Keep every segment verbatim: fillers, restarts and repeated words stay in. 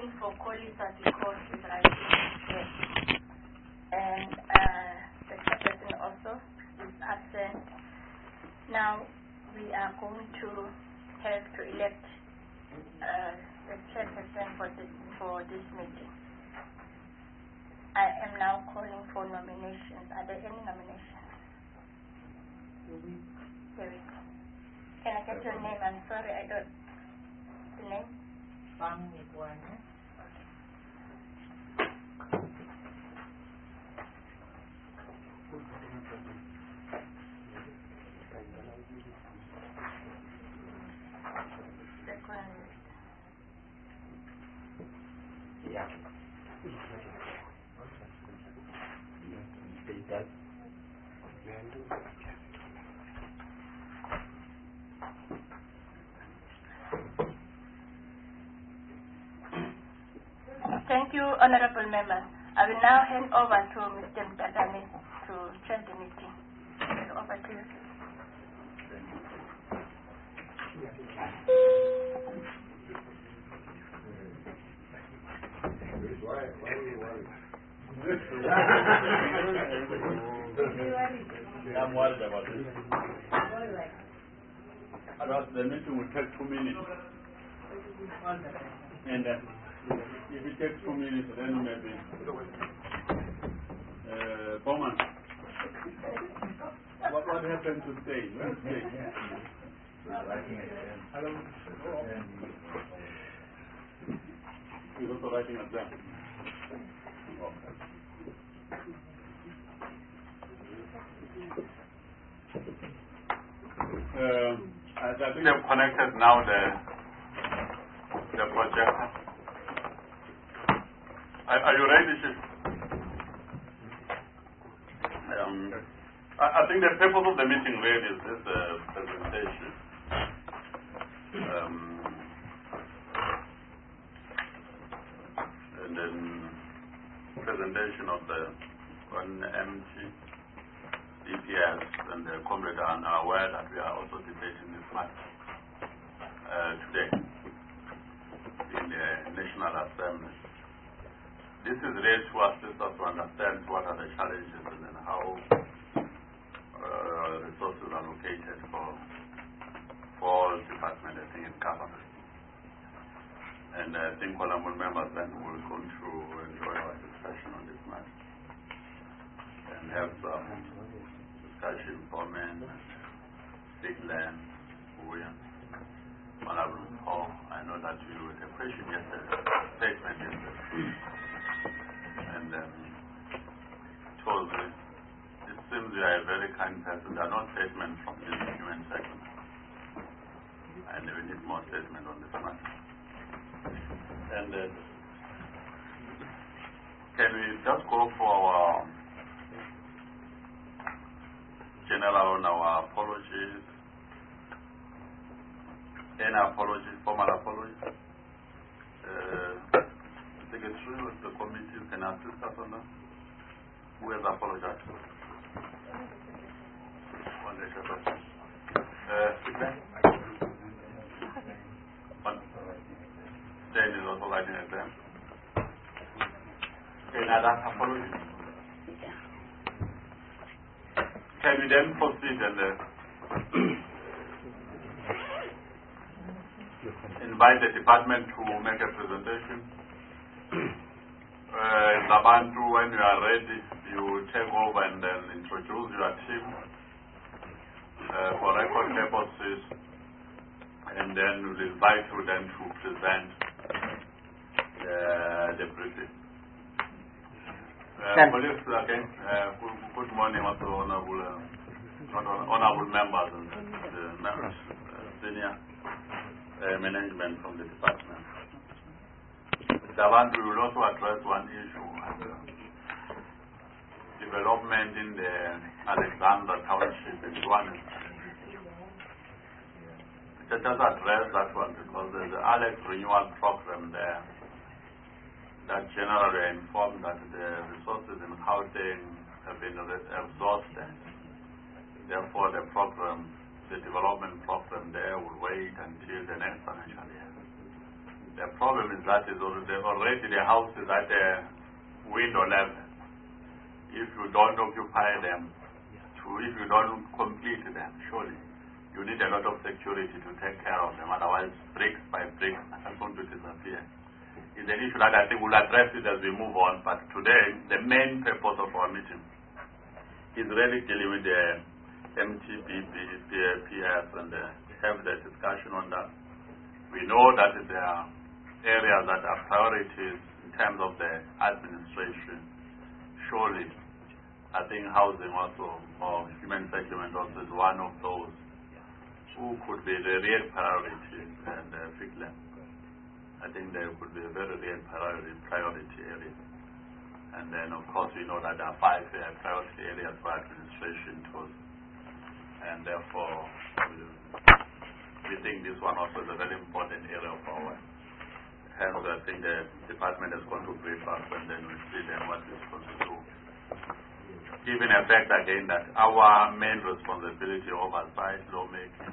in for Collis at the court is right here. And uh, the chairperson also is absent. Now we are going to have to elect uh, the chairperson for this, for this meeting. I am now calling for nominations. Are there any nominations? There is. Can I get your name? I'm sorry, I don't. The name? Bang Iguana. Yeah. Thank you, honorable members. I will now hand over to Mister Mtagane to chair the meeting. Over to you. Why, why are you worried? I'm worried about this. About the meeting will take two minutes. And uh, if it takes two minutes, then maybe. Uh, Bowman, what, what happened to stay? Where's stay? Hello. He's also writing it down. Okay. Um, I think they've connected now the the projector. Are, are you ready, Chief? Um, I, I think the purpose of the meeting really is this uh, presentation. Um, and then presentation of the one M T D P S, and the comrades are now aware that we are also debating this matter uh, today in the National Assembly. This is really to assist us to understand what are the challenges and then how uh, resources are located for for all departments, I think, in government. And I think honorable members then will go through enjoy our discussion on this matter and have some discussion, comment, Sigland, William, honorable Paul. I know that you had a question yesterday, statement yesterday, and um, told me it seems you are a very kind person. There are no statements from the human sector, and we need more statement on this matter. And uh, can we just go for our general on our apologies? Any apologies, formal apologies? Uh, Secretary of the committee can assist us on that. Who has apologized? One day, uh, One. Jane is also writing an exam. Okay, now that's apology. Can we then proceed and uh, invite the department to make a presentation? Uh, Zabantu, when you are ready, you take over and then introduce your team uh, for record purposes, and then we'll invite you then to present uh, the briefing. Uh, police, again, uh, good, good morning also honorable, uh, honorable members and the members, uh, senior uh, management from the department. Davanti will also address one issue, uh, development in the Alexander Township in Johannesburg. Let us address that one because there's the Alex renewal program there that generally are informed that the resources in Gauteng have been exhausted. Therefore, the program, the development program there will wait until the next financial year. The problem is that is already, already the house is at the window level. If you don't occupy them, to, if you don't complete them, surely you need a lot of security to take care of them. Otherwise, bricks by bricks are going to disappear. It's an issue that I think we'll address it as we move on. But today, the main purpose of our meeting is really dealing with the M T B P S and uh, have the discussion on that. We know that there are areas that are priorities in terms of the administration. Surely, I think housing also, or human settlement also is one of those who could be the real priority and uh, Fikland. I think there could be a very real priority, priority area. And then, of course, we know that there are five uh, priority areas for administration tools. And therefore, we, we think this one also is a very important area of our work. Hence, I think the department is going to brief us and then we'll see then what we're supposed to do. Given the fact again that our main responsibility oversight, lawmaking,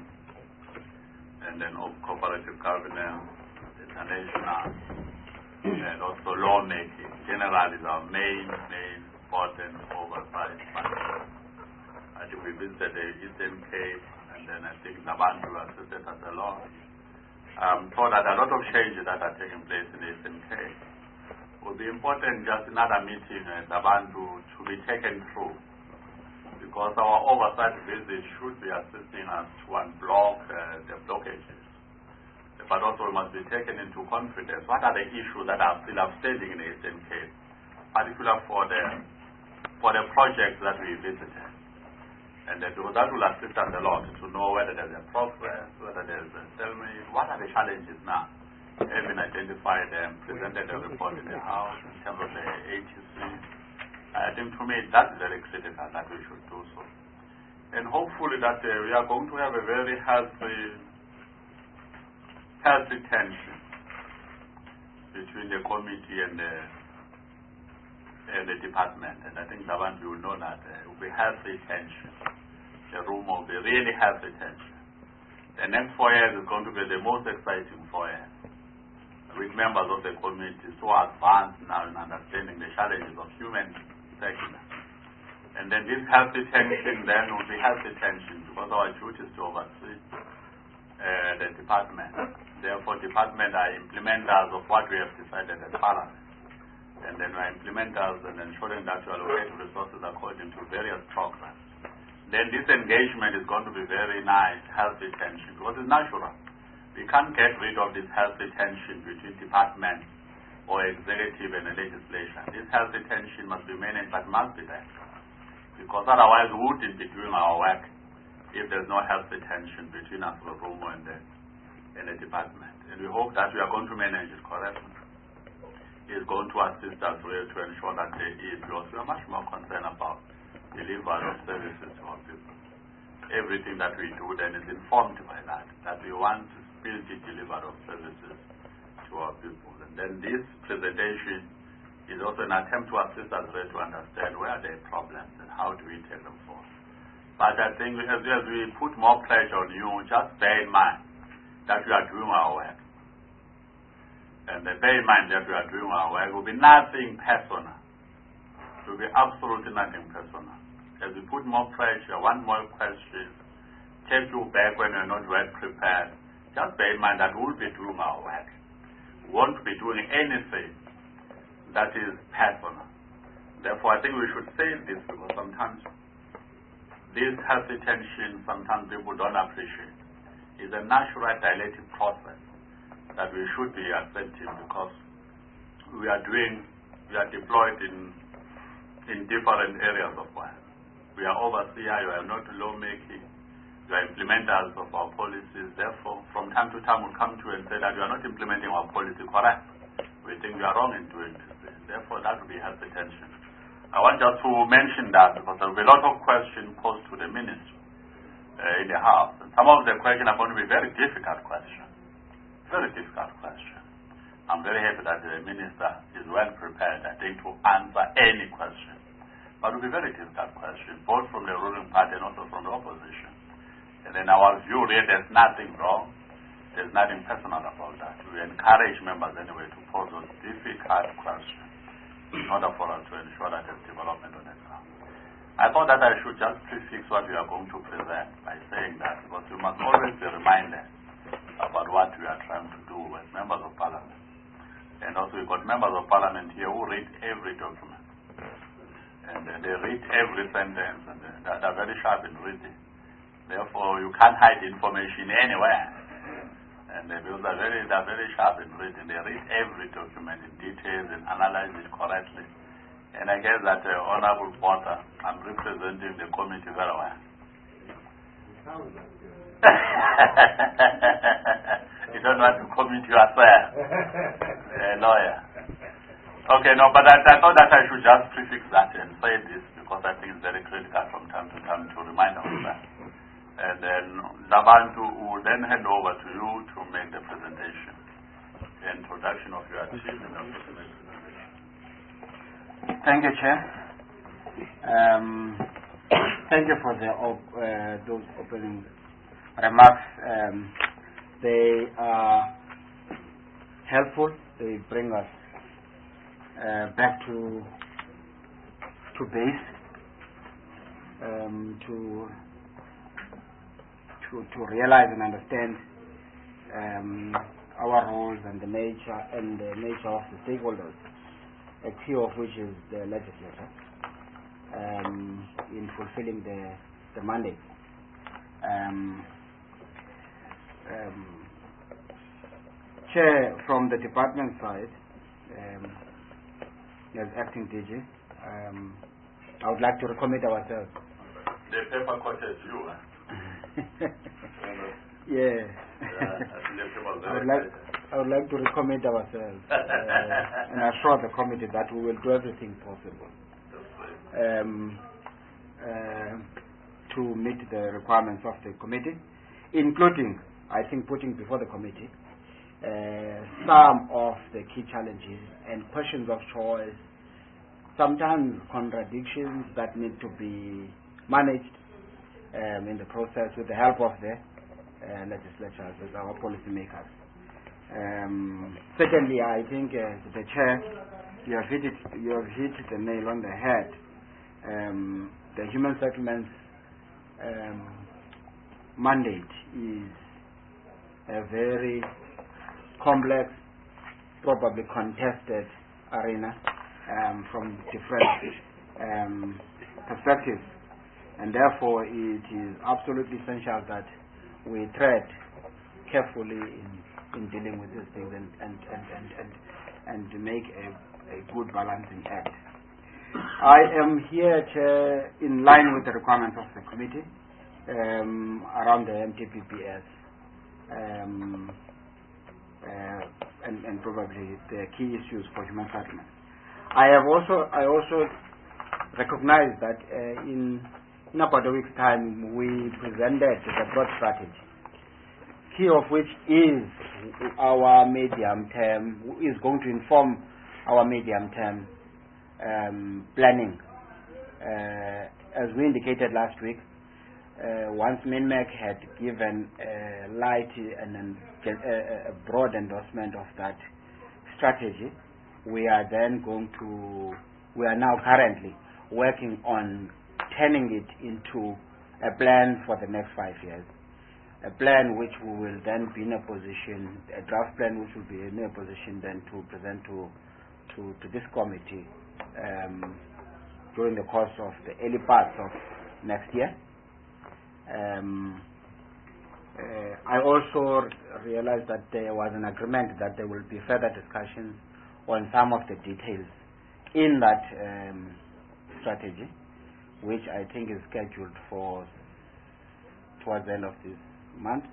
and then of cooperative governance, international, and also lawmaking, generally is our main, main important oversight function. I think we visited the Eastern Cape, and then I think Nabantu assisted us a lot. I'm told that a lot of changes that are taking place in the Eastern Cape would be important just another meeting at Nabantu to be taken through. Because our oversight visit should be assisting us to unblock uh, the blockages. But also we must be taken into confidence. What are the issues that are still outstanding in the Eastern Cape, particularly for the, for the projects that we visited? And that, that will assist us a lot to know whether there's a progress, whether there's a stalemate, what are the challenges now? Having identified them, presented a report in the House in terms of the A T C. I think to me that's very critical that we should do so. And hopefully that uh, we are going to have a very healthy, healthy tension between the committee and the, and the department. And I think Nabantu will know that uh, it will be healthy tension. The room will be really healthy tension. The next four years is going to be the most exciting four years, with members of the committee so advanced now in understanding the challenges of human settlement. And then this healthy tension then will be healthy tension because our duty is to oversee uh, the department. Therefore, department are implementers of what we have decided as Parliament. And then we are implementers and ensuring that we allocate resources according to various programs. Then this engagement is going to be very nice, healthy tension, because it's natural. We can't get rid of this healthy tension between department or executive and the legislation. This healthy tension must be managed, but must be there. Because otherwise we wouldn't be doing our work if there's no healthy tension between us, Romo, and the, and the department. And we hope that we are going to manage it correctly. It's going to assist us really to ensure that there is, because we are much more concerned about delivery of services to our people. Everything that we do then is informed by that, that we want to build the delivery of services to our people. And then this presentation is also an attempt to assist us really to understand where there are problems and how do we take them forward. But I think as, as we put more pressure on you, just bear in mind that we are doing our work. And bear in mind that we are doing our work. It will be nothing personal. It will be absolutely nothing personal. As we put more pressure, one more question, take you back when you're not well prepared, just bear in mind that we'll be doing our work. We won't be doing anything that is personal. Therefore, I think we should say this because sometimes this healthy tension, sometimes people don't appreciate. It's a natural dialectic process that we should be accepting because we are doing, we are deployed in, in different areas of work. We are overseers, we are not lawmaking, we are implementers of our policies. Therefore, from time to time we come to and say that we are not implementing our policy correct. We think we are wrong in doing this. Therefore, that will be healthy tension. I want just to mention that because there will be a lot of questions posed to the ministry uh, in the House. And some of the questions are going to be very difficult questions. Very difficult questions. I'm very happy that the minister is well prepared, I think, to answer any question. But it will be very difficult questions, both from the ruling party and also from the opposition. And in our view, really, there's nothing wrong There's nothing personal about that. We encourage members anyway to pose those difficult questions in order for us to ensure that there's development on the ground. I thought that I should just prefix what we are going to present by saying that, because we must always be reminded about what we are trying to do as members of parliament. And also we've got members of parliament here who read every document. And uh, they read every sentence, and uh, they're very sharp in reading. Therefore, you can't hide information anywhere. And uh, because they're very, they're very sharp in reading. They read every document in detail and analyze it correctly. And I guess that uh, Honorable Porter, I'm representing the committee very well. You don't want to commit yourself, a lawyer. Okay, no, but I, I thought that I should just prefix that and say this because I think it's very critical from time to time to remind us of that. And then Labantu will then hand over to you to make the presentation, the introduction of your achievement. Thank you, Chair. Um, thank you for the op uh, those opening remarks. Um, they are helpful. They bring us uh, back to to base, um, to to to realize and understand um, our roles and the nature and the nature of the stakeholders, a key of which is the legislature, um, in fulfilling the, the mandate. Um, um, Chair, from the department side, um, as acting D G, um, I would like to recommend ourselves. The paper quoted you, huh? Yeah. Yeah, I would like I would like to recommend ourselves uh, and assure the committee that we will do everything possible um, uh, to meet the requirements of the committee, including, I think, putting before the committee uh, some of the key challenges and questions of choice, sometimes contradictions that need to be managed um, in the process with the help of the uh, legislatures, as our policymakers. Um, secondly, I think uh, the Chair, you have hit it, you have hit the nail on the head. Um, the human settlements um, mandate is a very complex, probably contested arena um, from different um, perspectives, and therefore it is absolutely essential that we tread carefully in, in dealing with these things and and and and and, and to make a, a good balancing act. I am here, Chair, in line with the requirements of the committee um, around the M T P P S um, uh, and, and probably the key issues for human settlement. I have also I also recognize that uh, in in about a week's time we presented the broad strategy, key of which is our medium term, is going to inform our medium term um, planning. Uh, as we indicated last week, uh, once MINMEC had given a light and an, a, a broad endorsement of that strategy, we are then going to, we are now currently working on turning it into a plan for the next five years. A plan which we will then be in a position, a draft plan which will be in a position then to present to to, to this committee um, during the course of the early parts of next year. Um, uh, I also realized that there was an agreement that there will be further discussions on some of the details in that um, strategy, which I think is scheduled for towards the end of this month,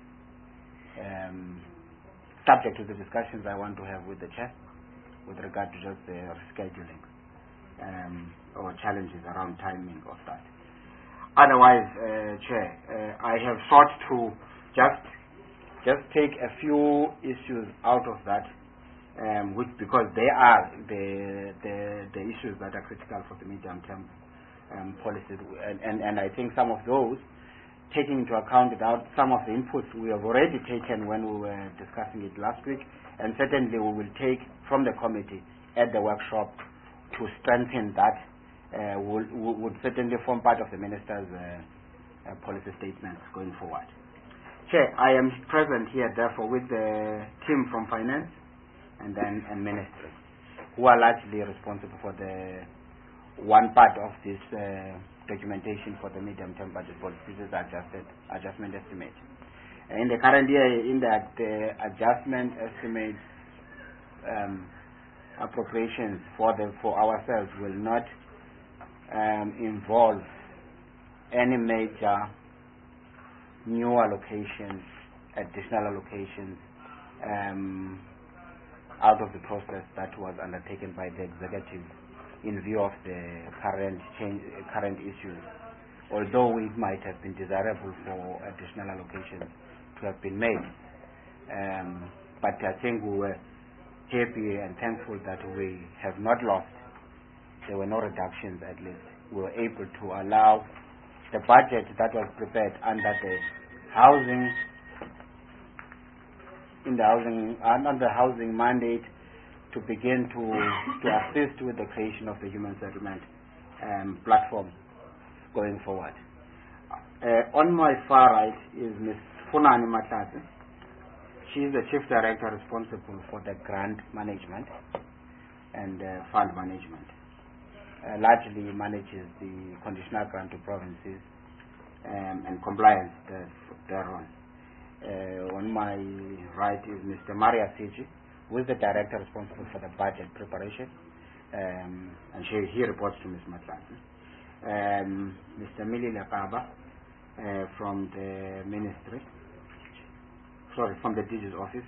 um, subject to the discussions I want to have with the Chair with regard to just the rescheduling um, or challenges around timing of that. Otherwise, uh, Chair, uh, I have sought to just just take a few issues out of that, um, which because they are the, the the issues that are critical for the medium term um, policies, and, and and I think some of those taking into account that some of the inputs we have already taken when we were discussing it last week, and certainly we will take from the committee at the workshop to strengthen that, uh, would, would certainly form part of the Minister's uh, uh, policy statements going forward. Chair, I am present here therefore with the team from Finance and then and Ministry, who are largely responsible for the one part of this uh, documentation for the medium-term budget policy. This is adjusted adjustment estimate. In the current year, in that the adjustment estimates um, appropriations for the for ourselves will not um, involve any major new allocations, additional allocations um, out of the process that was undertaken by the executive in view of the current change, current issues. Although it might have been desirable for additional allocations to have been made, um, but I think we were happy and thankful that we have not lost. There were no reductions, at least. We were able to allow the budget that was prepared under the housing, in the housing, under the housing mandate, to begin to, to assist with the creation of the human settlement um, platform going forward. Uh, on my far right is Miz Funani Matlatse. She is the Chief Director responsible for the grant management and uh, fund management. Uh, largely manages the conditional grant to provinces um, and compliance thereon. Uh, on my right is Mister Maria Siji, who is the Director responsible for the budget preparation, um, and she, he reports to Miz Matlatse. Um, Mister Mili Lekaba uh, from the Ministry, sorry, from the D G's office.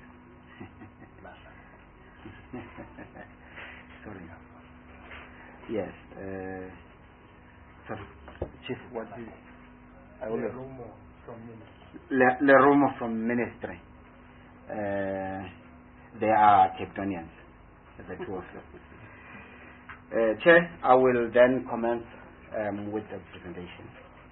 Sorry. Yes. Uh, sorry, Chief, what is I will Lerumo from Ministry. Le, Lerumo from Ministry. Uh, they are Capetonians, the two of them. Uh, Chair, I will then commence um, with the presentation.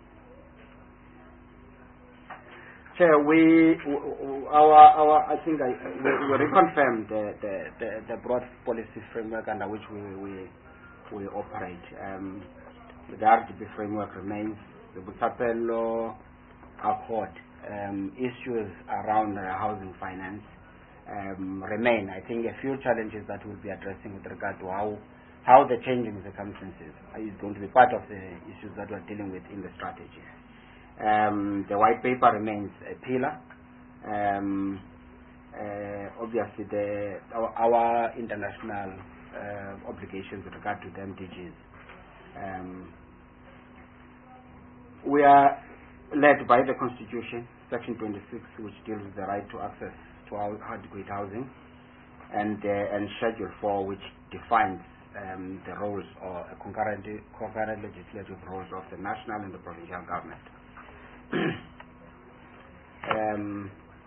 Chair, we, our, our, I think I, we, we reconfirmed the, the, the, the broad policy framework under which we, we, we operate. Um, the R D P framework remains. The Botshabelo Accord um, issues around uh, housing finance um, remain. I think a few challenges that we'll be addressing with regard to how how the changing circumstances is going to be part of the issues that we're dealing with in the strategy. Um, the white paper remains a pillar. Um, uh, obviously, the, our, our international uh, obligations with regard to the M D Gs. Um, we are led by the Constitution, Section twenty-six, which deals with the right to access to adequate housing, and uh, and Schedule four, which defines um, the roles or concurrent, concurrent legislative roles of the national and the provincial government. um,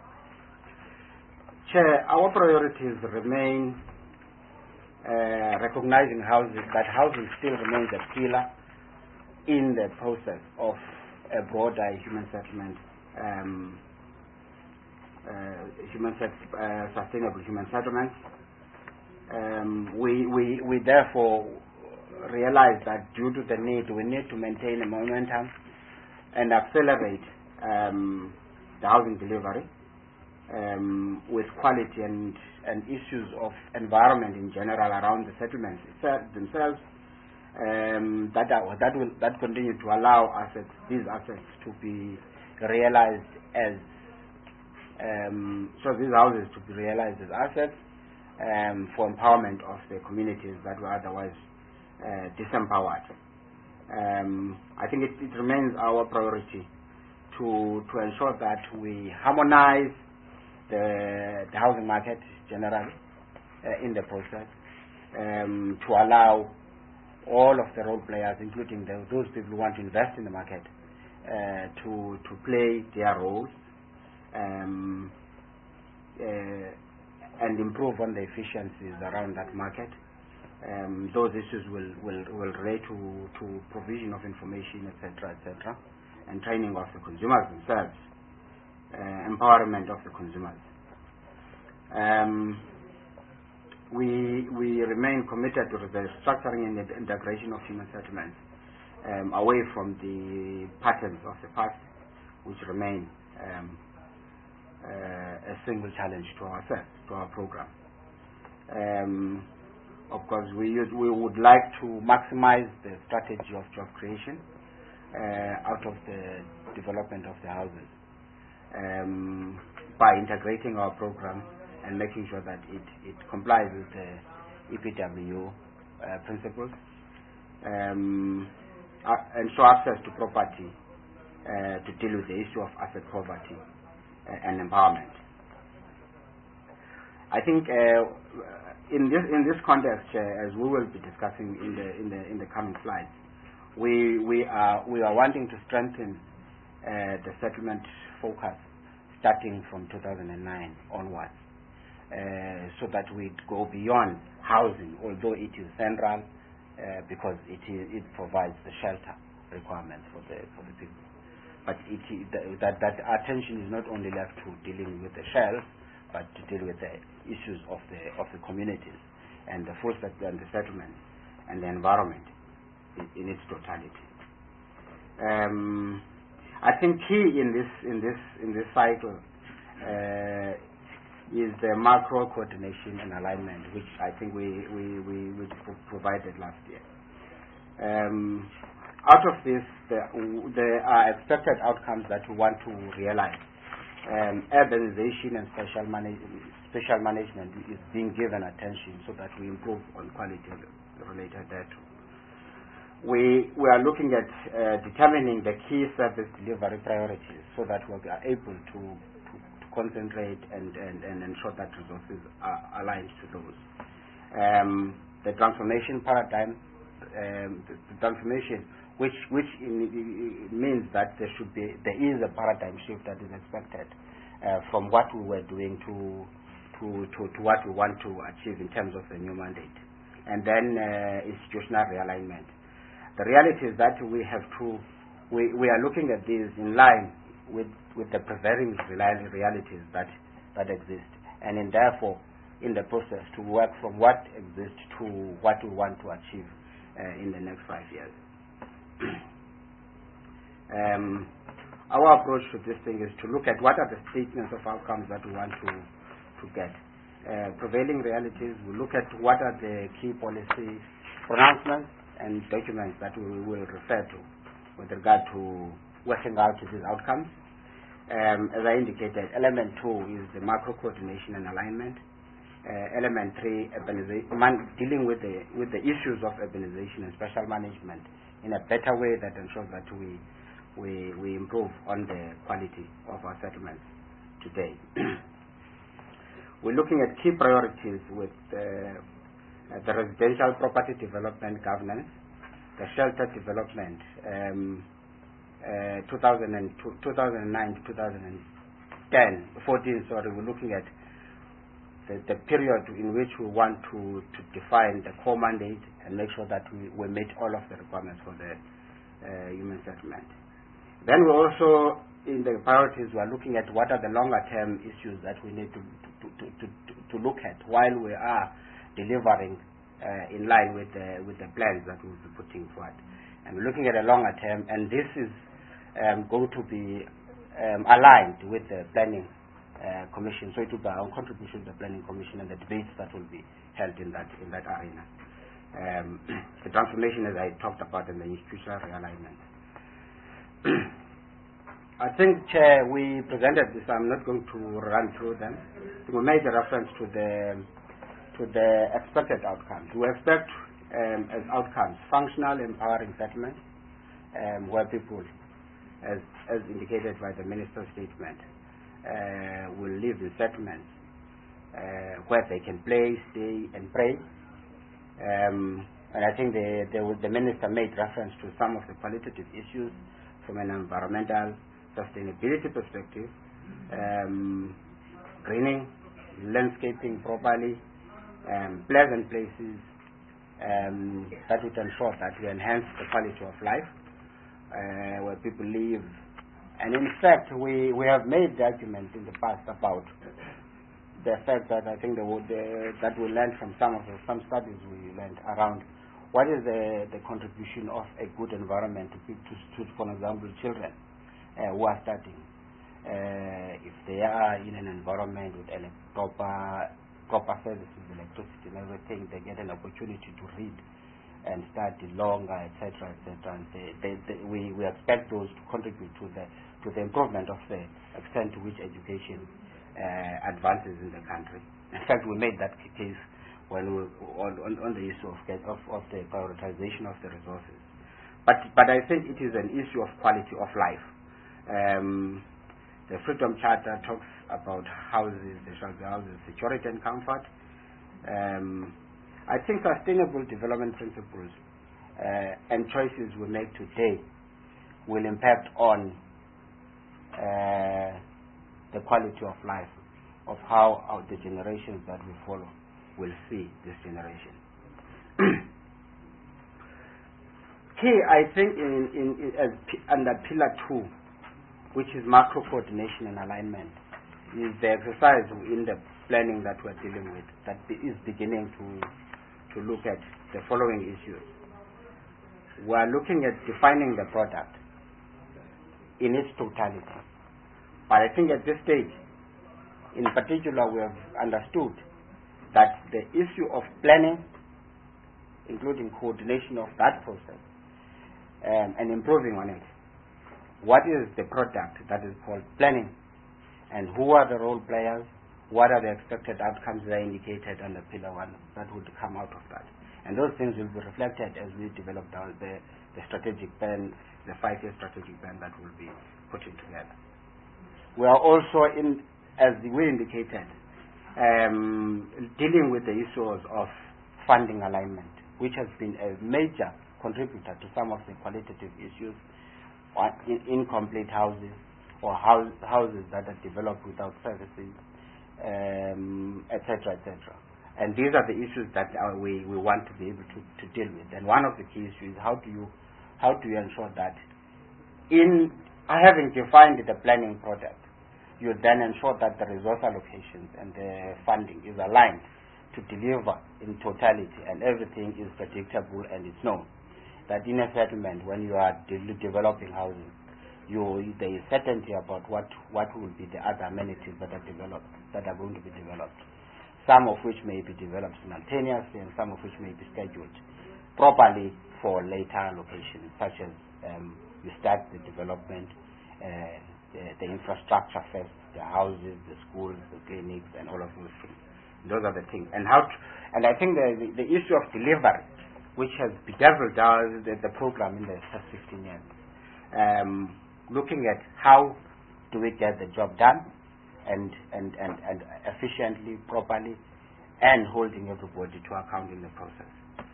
Chair, our priorities remain uh, recognizing housing, that housing still remains a pillar in the process of a broader human settlement, um, uh, human set, uh, sustainable human settlements. Um, we, we, we therefore realize that due to the need, we need to maintain a momentum and accelerate um, the housing delivery um, with quality and, and issues of environment in general around the settlements themselves. Um, that are, that will that continue to allow assets, these assets, to be realized as um, so these houses to be realized as assets um, for empowerment of the communities that were otherwise uh, disempowered. Um, I think it, it remains our priority to to ensure that we harmonize the, the housing market generally uh, in the process um, to allow all of the role players, including the, those people who want to invest in the market, uh, to to play their roles um, uh, and improve on the efficiencies around that market. Um, those issues will, will, will relate to, to provision of information, et cetera, et cetera, and training of the consumers themselves, uh, empowerment of the consumers. Um, we, we remain committed to the structuring and the integration of human settlements um, away from the patterns of the past, which remain um, uh, a single challenge to ourselves, to our program. Um, of course, we, use, we would like to maximize the strategy of job creation uh, out of the development of the houses um, by integrating our program and making sure that it, it complies with the E P W uh, principles, um, uh, ensure access to property uh, to deal with the issue of asset poverty uh, and empowerment. I think uh, in this in this context, uh, as we will be discussing in the in the in the coming slides, we we are we are wanting to strengthen uh, the settlement focus starting from two thousand nine onwards, uh, so that we go beyond housing, although it is central uh, because it is, it provides the shelter requirements for the for the people. But it that that attention is not only left to dealing with the shells, but to deal with the issues of the of the communities and the full sector and the settlement and the environment in, in its totality. Um, I think key in this in this in this cycle uh, is the macro coordination and alignment, which I think we we we, we provided last year. Um, out of this, there, there are expected outcomes that we want to realize. Um, urbanization and special, manage special management is being given attention so that we improve on quality related thereto. We, we are looking at uh, determining the key service delivery priorities so that we are able to, to, to concentrate and, and, and ensure that resources are aligned to those. Um, the transformation paradigm, um, the, the transformation which which in, in means that there should be there is a paradigm shift that is expected uh, from what we were doing to, to to to what we want to achieve in terms of the new mandate, and then uh, institutional realignment. The reality is that we have to we we are looking at this in line with with the prevailing realities that that exist, and in therefore in the process to work from what exists to what we want to achieve uh, in the next five years. Um, our approach to this thing is to look at what are the statements of outcomes that we want to to get. Uh, prevailing realities, we look at what are the key policy pronouncements and documents that we will refer to with regard to working out these outcomes. Um, as I indicated, element two is the macro coordination and alignment. Uh, element three, man, dealing with the with the issues of urbanization and special management in a better way that ensures that we we we improve on the quality of our settlements today. We're looking at key priorities with uh, the residential property development governance, the shelter development, um, uh, two thousand nine to two thousand ten, fourteen, sorry, we're looking at the, the period in which we want to, to define the core mandate and make sure that we, we meet all of the requirements for the uh, human settlement. Then we also, in the priorities, we are looking at what are the longer term issues that we need to, to, to, to, to, to look at while we are delivering uh, in line with the, with the plans that we'll be putting forward. And we're looking at a longer term, and this is um, going to be um, aligned with the planning Uh, commission, so it will be our contribution to the planning commission and the debates that will be held in that in that arena. Um, the transformation, as I talked about, and the institutional realignment. I think, Chair, we presented this. I'm not going to run through them. We made a reference to the to the expected outcomes. We expect um, as outcomes functional, empowering settlement, um, where people, as as indicated by the minister's statement, Uh, will live in settlements uh, where they can play, stay, and pray. Um, and I think the, the, the minister made reference to some of the qualitative issues from an environmental sustainability perspective, um, greening, landscaping properly, um, pleasant places um, that would ensure that we enhance the quality of life uh, where people live. And in fact, we, we have made the argument in the past about the fact that I think the, the, that we learned from some of the, some studies we learned around what is the, the contribution of a good environment to, to, to for example, children uh, who are studying. Uh, if they are in an environment with ele proper, proper services, electricity and everything, they get an opportunity to read and study longer, et cetera, et cetera. And they, they, they, we, we expect those to contribute to the to the improvement of the extent to which education uh, advances in the country. In fact, we made that case when we on, on, on the issue of, of of the prioritization of the resources. But but I think it is an issue of quality of life. Um, the Freedom Charter talks about houses, there shall be houses, security and comfort. Um, I think sustainable development principles uh, and choices we make today will impact on uh, the quality of life of how our, the generations that we follow will see this generation. Key, I think, in, in, in as p under pillar two, which is macro coordination and alignment, is the exercise in the planning that we're dealing with that is beginning to to look at the following issues. We are looking at defining the product in its totality. But I think at this stage, in particular, we have understood that the issue of planning, including coordination of that process, um, and improving on it. What is the product that is called planning? And who are the role players? What are the expected outcomes that are indicated under pillar one that would come out of that? And those things will be reflected as we develop down the, the strategic plan, the five-year strategic plan that will be putting together. We are also, in, as we indicated, um, dealing with the issues of funding alignment, which has been a major contributor to some of the qualitative issues, or in, incomplete houses, or house, houses that are developed without services, um, et cetera, et cetera. And these are the issues that uh, we, we want to be able to, to deal with. And one of the key issues is how do you how do you ensure that in having defined the planning product, you then ensure that the resource allocations and the funding is aligned to deliver in totality, and everything is predictable and it's known. That in a settlement, when you are de developing housing, you there is certainty about what what will be the other amenities that are developed that are going to be developed. Some of which may be developed simultaneously, and some of which may be scheduled properly for later allocation, such as um, you start the development, uh, the, the infrastructure first, the houses, the schools, the clinics, and all of those things. Those are the things. And how, to, and I think the, the the issue of delivery, which has bedeviled our, the, the program in the first fifteen years, um, looking at how do we get the job done, and and and and efficiently, properly, and holding everybody to account in the process.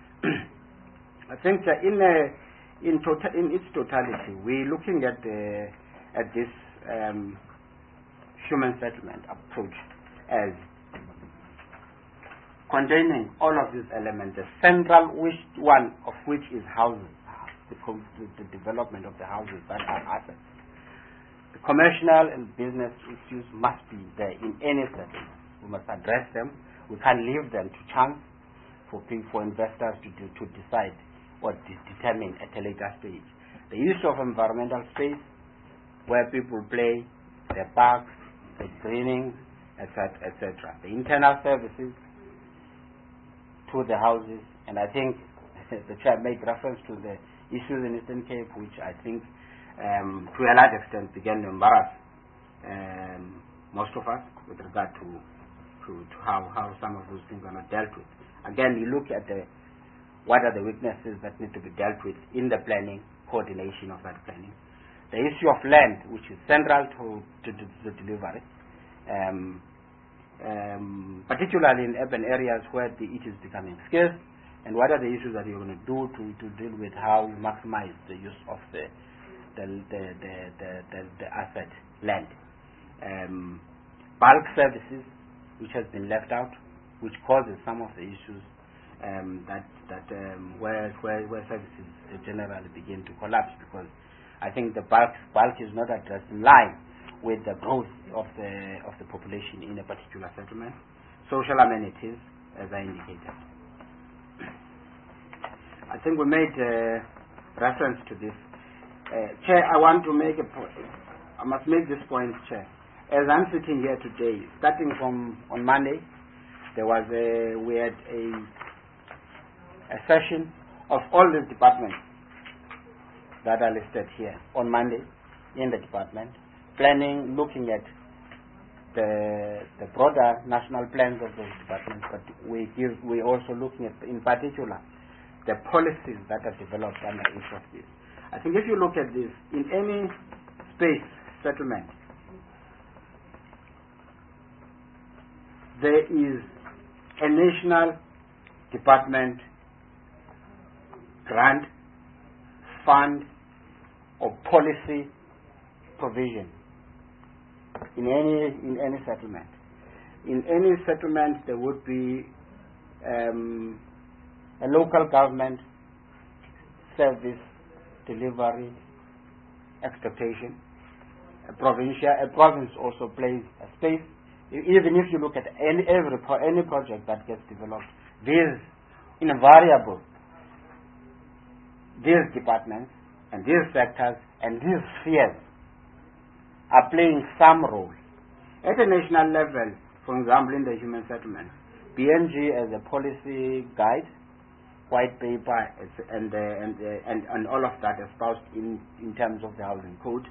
I think that in a, in total in its totality, we're looking at the at this um, human settlement approach as containing all of these elements. The central which one of which is houses, the, the, the development of the houses that are assets. The commercial and business issues must be there in any setting. We must address them. We can't leave them to chance for people, for investors to do, to decide or to determine at a later stage. The issue of environmental space, where people play, the parks, the greening, et cetera, et cetera. The internal services to the houses, and I think the chair made reference to the issues in Eastern Cape, which I think Um, to a large extent began to embarrass um, most of us with regard to, to, to how, how some of those things are not dealt with. Again, you look at the, what are the weaknesses that need to be dealt with in the planning, coordination of that planning. The issue of land, which is central to, to, to the delivery, um, um, particularly in urban areas where the, it is becoming scarce, and what are the issues that you're going to do to, to deal with how you maximize the use of the The, the, the, the, the, the asset land. Um, bulk services, which has been left out, which causes some of the issues um, that, that um, where, where, where services generally begin to collapse, because I think the bulk, bulk is not addressed in line with the growth of the of the population in a particular settlement. Social amenities, as I indicated. I think we made uh, reference to this. Uh, Chair, I want to make a point. I must make this point, Chair. As I'm sitting here today, starting from on Monday, there was a, we had a, a session of all the departments that are listed here on Monday in the department, planning, looking at the the broader national plans of those departments, but we give we also looking at, in particular, the policies that are developed under each of these. I think if you look at this, in any space settlement, there is a national department grant, fund, or policy provision in any in any settlement. In any settlement, there would be um, a local government service delivery expectation. A provincial, a province also plays a space. Even if you look at any every pro, any project that gets developed, these invariable these departments and these sectors and these spheres are playing some role. At a national level, for example, in the human settlements, B N G as a policy guide, white paper, and uh, and, uh, and and all of that espoused in in terms of the housing code,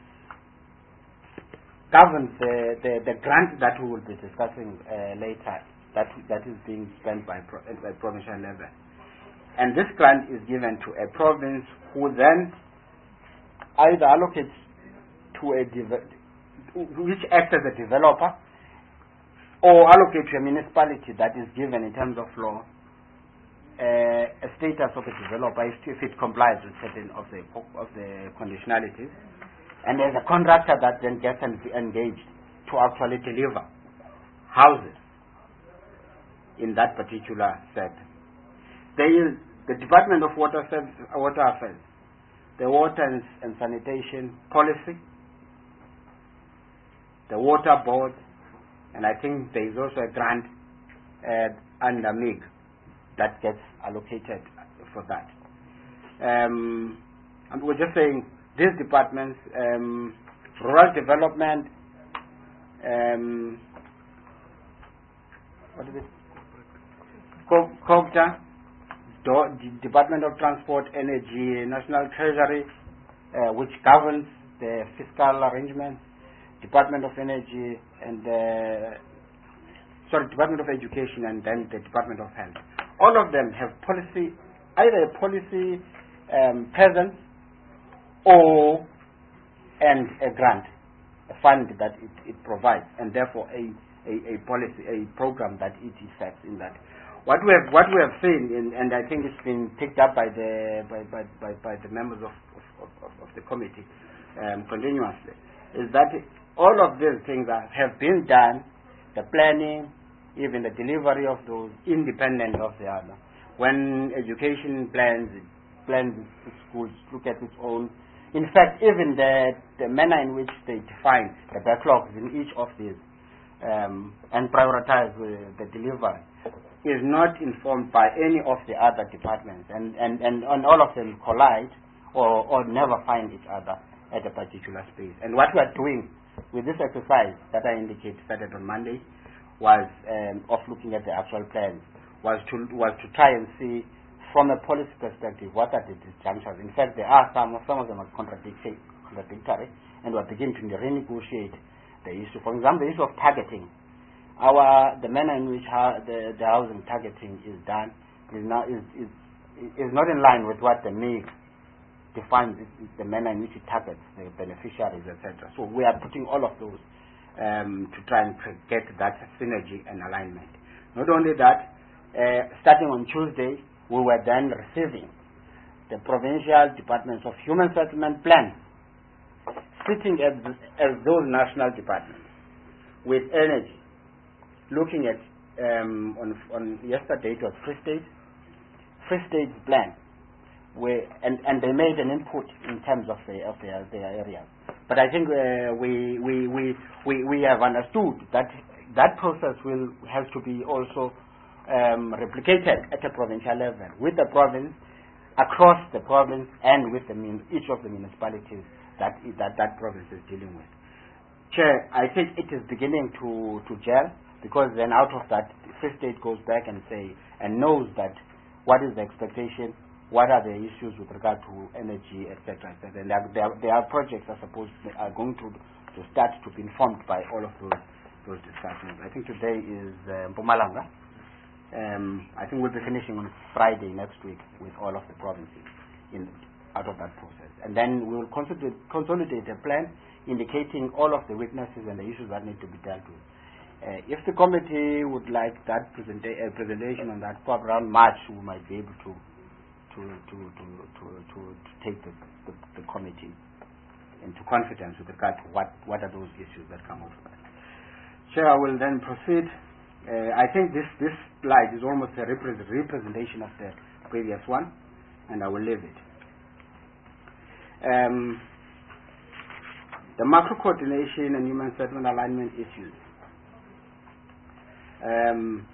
governs the, the the grant that we will be discussing uh, later. That that is being spent by pro, by provincial level, and this grant is given to a province who then either allocates to a which acts as a developer, or allocate to a municipality that is given in terms of law uh, a status of a developer if, if it complies with certain of the of the conditionalities, and there's a contractor that then gets engaged to actually deliver houses in that particular sector. There is the Department of Water Service, Water Affairs, the Water and, and Sanitation Policy, the Water Board, and I think there is also a grant uh, under M I G that gets allocated for that. Um, and we're just saying these departments, um, rural development, um, what is it? COGTA, Department of Transport, Energy, National Treasury, uh, which governs the fiscal arrangements, Department of Energy, and uh, sorry, Department of Education, and then the Department of Health. All of them have policy, either a policy um, presence or and a grant, a fund that it, it provides, and therefore a, a, a policy, a program that it effects in that. What we have, what we have seen, in, and I think it's been picked up by the by by, by, by the members of of, of, of the committee um, continuously, is that all of these things are, have been done, the planning, even the delivery of those, independent of the other. When education plans plans schools look at its own. In fact, even the the manner in which they define the backlogs in each of these um, and prioritize uh, the delivery is not informed by any of the other departments, and, and, and, and all of them collide or, or never find each other at a particular space. And what we are doing with this exercise that I indicated started on Monday was um, of looking at the actual plans, was to was to try and see from a policy perspective what are the disjunctures. In fact, there are some some of them are contradictory, contradictory, and we're beginning to renegotiate the issue. For example, the issue of targeting. Our the manner in which ha the, the housing targeting is done is not is, is is not in line with what the M I G defines the manner in which it targets the beneficiaries, et cetera. So we are putting all of those um, to try and get that synergy and alignment. Not only that, uh, starting on Tuesday, we were then receiving the provincial departments of human settlement plans, sitting as as those national departments with energy. Looking at um, on on yesterday it was Free State, Free State's plan, we and, and they made an input in terms of the, of their, their areas. But I think uh, we, we, we, we, we have understood that that process will have to be also um, replicated at a provincial level with the province, across the province, and with the mun each of the municipalities that, that that province is dealing with. Chair, I think it is beginning to, to gel, because then out of that, Free State goes back and say and knows that what is the expectation, what are the issues with regard to energy, et cetera, et cetera. And there, there, there are projects are supposed to, are going to to start to be informed by all of those those discussions. I think today is uh, Mpumalanga. Um, I think we'll be finishing on Friday next week with all of the provinces in out of that process, and then we will consolidate, consolidate a plan indicating all of the weaknesses and the issues that need to be dealt with. Uh, if the committee would like that presenta uh, presentation on that, probably around March, we might be able to to to to to, to, to take the, the, the committee into confidence with regard to what what are those issues that come out of that. Chair, I will then proceed. Uh, I think this this slide is almost a repre representation of the previous one, and I will leave it. Um, the macro coordination and human settlement alignment issues. Um,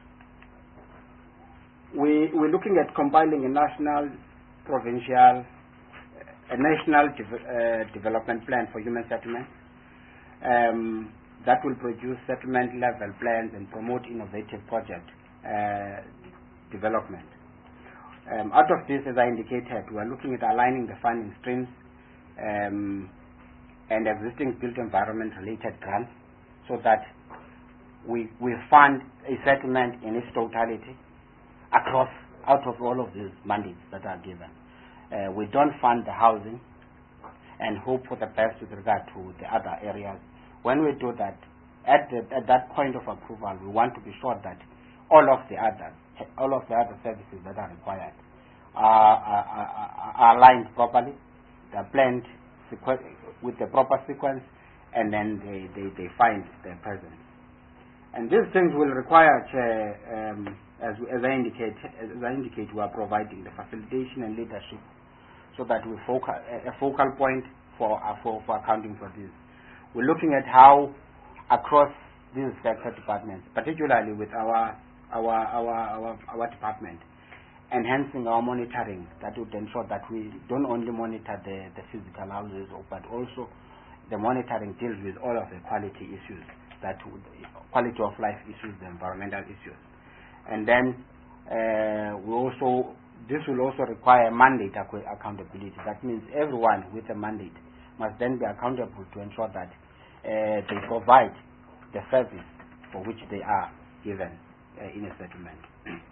we, we're looking at compiling a national, provincial, a national de uh, development plan for human settlement um, that will produce settlement level plans and promote innovative project uh, development. Um, out of this, as I indicated, we are looking at aligning the funding streams um, and existing built environment related grants so that we, we fund a settlement in its totality across, out of all of these mandates that are given. Uh, we don't fund the housing and hope for the best with regard to the other areas. When we do that, at, the, at that point of approval, we want to be sure that all of the other, all of the other services that are required are, are, are, are aligned properly, they're planned with the proper sequence, and then they, they, they find their presence. And these things will require, Chair, um, as, as, I indicate, as I indicate, we are providing the facilitation and leadership so that we focal, a focal point for, uh, for, for accounting for this. We're looking at how across these sector departments, particularly with our, our, our, our, our department, enhancing our monitoring that would ensure that we don't only monitor the, the physical houses, but also the monitoring deals with all of the quality issues, that would, quality of life issues, the environmental issues. And then uh, we also, this will also require mandate ac accountability. That means everyone with a mandate must then be accountable to ensure that uh, they provide the service for which they are given uh, in a settlement.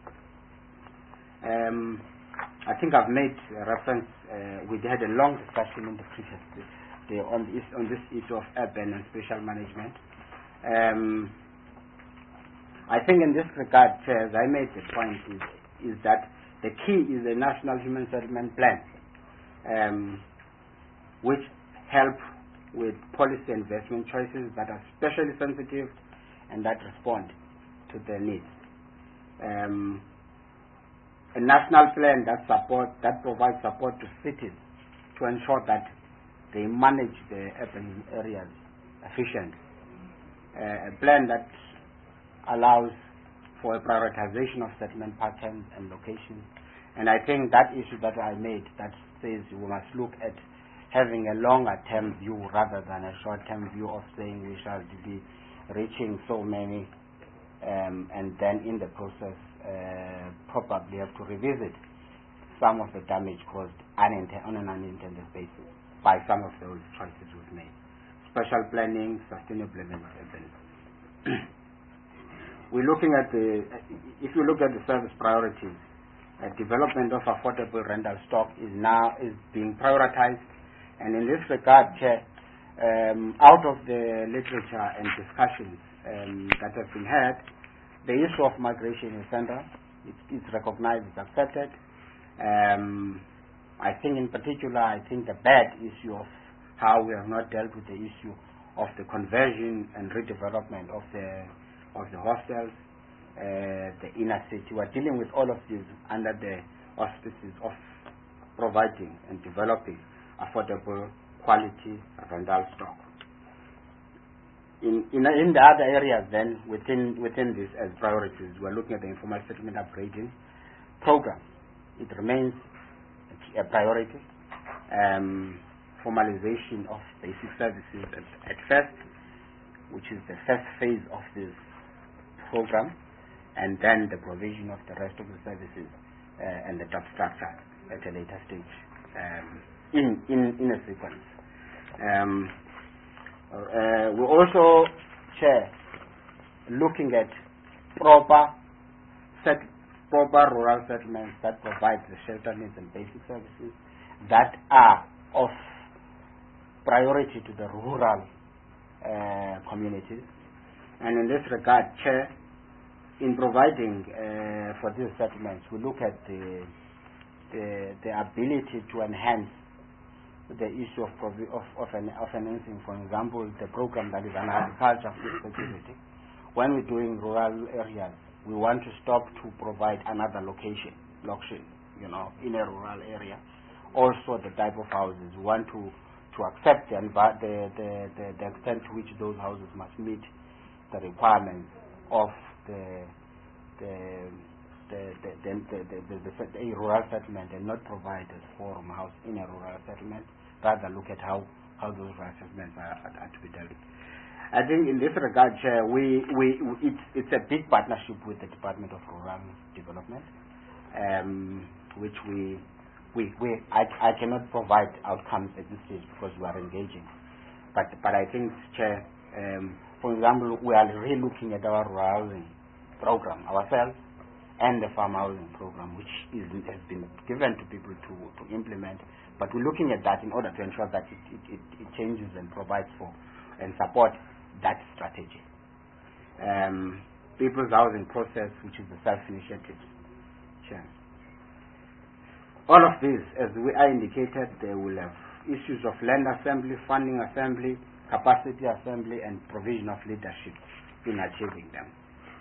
um, I think I've made a reference, uh, we had a long discussion in the previous day on this, on this issue of urban and spatial management. Um, I think in this regard, Chair, as I made the point, is, is that the key is the National Human Settlement Plan, um, which help with policy investment choices that are specially sensitive and that respond to their needs. Um, a national plan that support that provides support to cities to ensure that they manage the urban areas efficiently. Uh, a plan that allows for a prioritization of settlement patterns and locations. And I think that issue that I made that says we must look at having a longer term view rather than a short term view of saying we shall be reaching so many um, and then in the process uh, probably have to revisit some of the damage caused on an unintended basis by some of those choices we've made. Special planning, sustainable development. We're looking at the, if you look at the service priorities, uh, development of affordable rental stock is now is being prioritized, and in this regard, Chair, um, out of the literature and discussions um, that have been had, the issue of migration is central. It's, it's recognized, it's accepted. Um, I think in particular, I think the bad issue of how we have not dealt with the issue of the conversion and redevelopment of the of the hostels, uh, the inner city. We are dealing with all of these under the auspices of providing and developing affordable quality rental stock. In, in, in the other areas then, within, within this as priorities, we're looking at the informal settlement upgrading program. It remains a priority. Um, formalization of basic services at, at first, which is the first phase of this program, and then the provision of the rest of the services uh, and the job structure at a later stage um, in, in, in a sequence. Um, uh, we also, Chair, looking at proper set, proper rural settlements that provide the shelter needs and basic services that are of priority to the rural uh, communities. And in this regard, Chair, in providing uh, for these settlements, we look at the, the, the ability to enhance the issue of, provi of, of, an, of financing. For example, the program that is on agriculture food security. When we're doing rural areas, we want to stop to provide another location, location, you know, in a rural area. Also, the type of houses we want to to accept the, the, the, the, the extent to which those houses must meet the requirements of the the the the, the, the, the, the, the, the rural settlement, and not provide a forum house in a rural settlement. Rather, look at how, how those rural settlements are, are, are to be dealt with. I think in this regard, Chair, we, we, it's, it's a big partnership with the Department of Rural Development, um, which we, we, we I, I cannot provide outcomes at this stage because we are engaging. But, but I think, Chair, um, for example, we are really looking at our rural housing program ourselves and the farm housing program, which is, has been given to people to, to implement. But we're looking at that in order to ensure that it, it, it, it changes and provides for and support that strategy. Um, people's housing process, which is the self-initiative. Sure. All of these, as we are indicated, they will have issues of land assembly, funding assembly, capacity assembly, and provision of leadership in achieving them.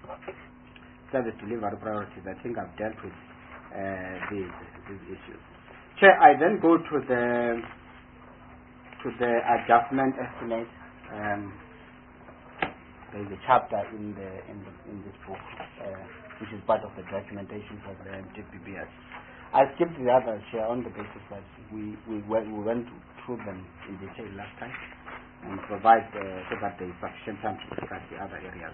Service delivery priorities, I think I've dealt with uh, these, these issues. Chair, I then go to the to the adjustment estimate. Um, there is a chapter in the in the in this book, uh, which is part of the documentation for the D P B S. I skipped the others, Chair, on the basis that we we went, we went through them in detail last time, and provide uh, so that there is sufficient time to discuss the other areas.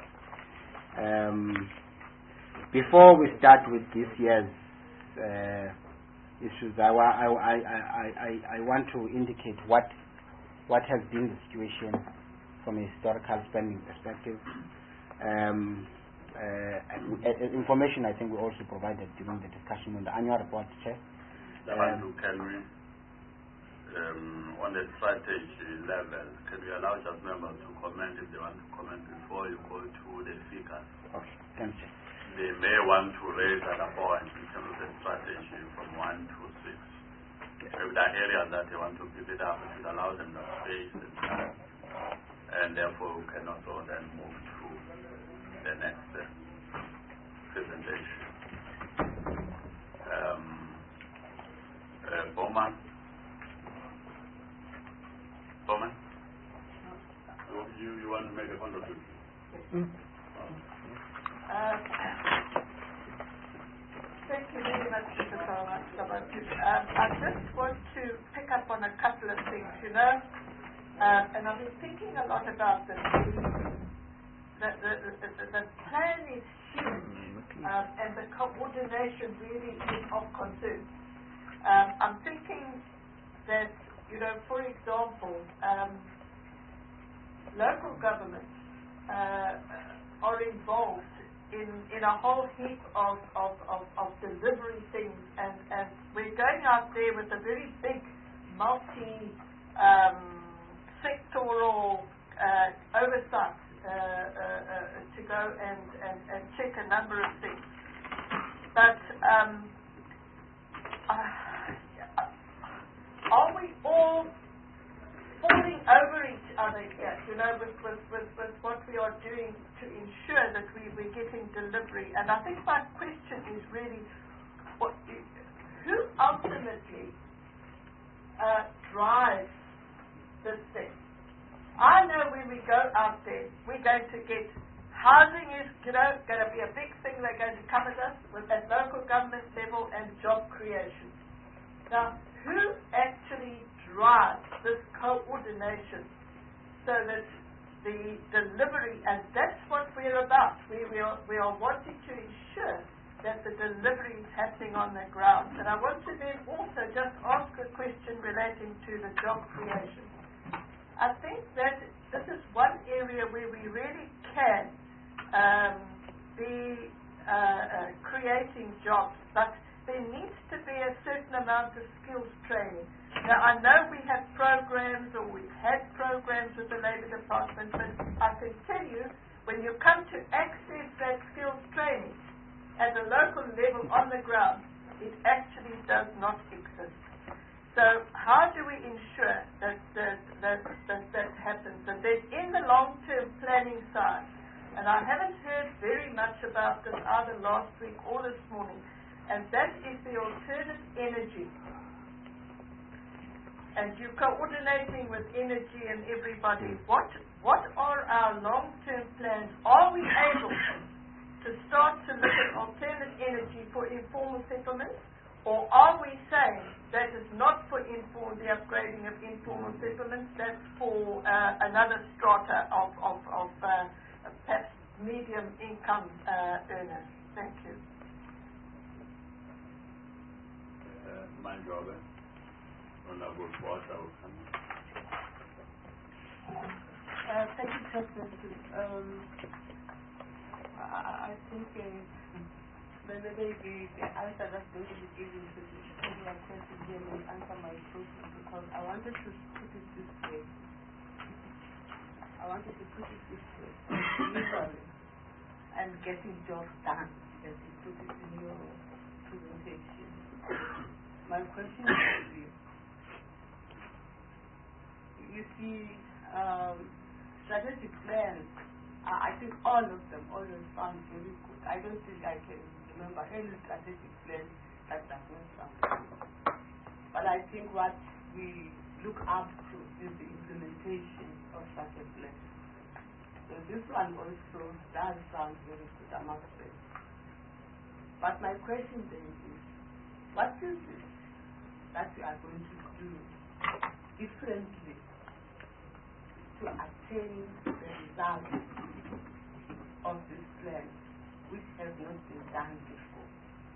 Um, before we start with this year's uh, issues, I, I, I, I, I, I want to indicate what what has been the situation from a historical spending perspective. Um, uh, information I think we also provided during the discussion on the annual report, Chair. Um, can we, um, on the strategy level, can we allow just members to comment if they want to comment before you go to the figures? Okay, thank you. They may want to raise other points in terms of the strategy from one to six. If there are areas that they want to pick it up, it should allow them the space and time. And therefore, we can also then move to the next uh, presentation. Um, uh, Bowman? Bowman? You, you want to make a contribution? Mm. Uh, thank you very much, Mister Sabatu. Um, I just want to pick up on a couple of things, you know. Uh, and I've been thinking a lot about this. The, the, the, the, the plan is huge, um, and the coordination really is of concern. Um, I'm thinking that, you know, for example, um, local governments uh, are involved in, in a whole heap of, of, of, of delivery things, and, and we're going out there with a very big multi um, sectoral uh, oversight uh, uh, uh, to go and, and, and check a number of things. But um, uh, are we all falling over each other here, you know, with, with, with, with what we are doing to ensure that we, we're getting delivery? And I think my question is really, what, who ultimately uh, drives this thing. I know when we go out there, we're going to get housing is, you know, going to be a big thing. They're going to come at us with at local government level and job creation. Now, who actually drives this coordination so that the delivery, and that's what we're about. We, we, are, we are wanting to ensure that the delivery is happening on the ground. And I want to then also just ask a question relating to the job creation. I think that this is one area where we really can um, be uh, uh, creating jobs, but there needs to be a certain amount of skills training. Now, I know we have programs, or we've had programs with the Labour Department, but I can tell you, when you come to access that skills training at the local level on the ground, it actually does not exist. So how do we ensure that that, that, that, that happens? And then in the long-term planning side, and I haven't heard very much about this either last week or this morning, and that is the alternative energy. And you're coordinating with energy and everybody. What what are our long-term plans? Are we able to start to look at alternative energy for informal settlements? Or are we saying that is not for informal, the upgrading of informal settlements, that's for uh, another strata of, of, of uh, perhaps medium income uh, earners? Thank you. Uh, my job, Honorable Walter O'Connor. Uh, thank you, Chairperson. Um, I, I think uh, maybe the, the answer that's going to be given to the people are question here may answer my question, because I wanted to put it this way. I wanted to put it this way. Delivery and getting jobs done, as you put it in your presentation. My question is to you. You see, um, strategic plans, uh, I think all of them always sound very good. I don't think I can remember any strategic plan that does not sound good. But I think what we look up to is the implementation of such a plan. So this one also does sound very good, I must say. But my question then is, what is it that we are going to do differently to attain the results of this plan, which has not been done before?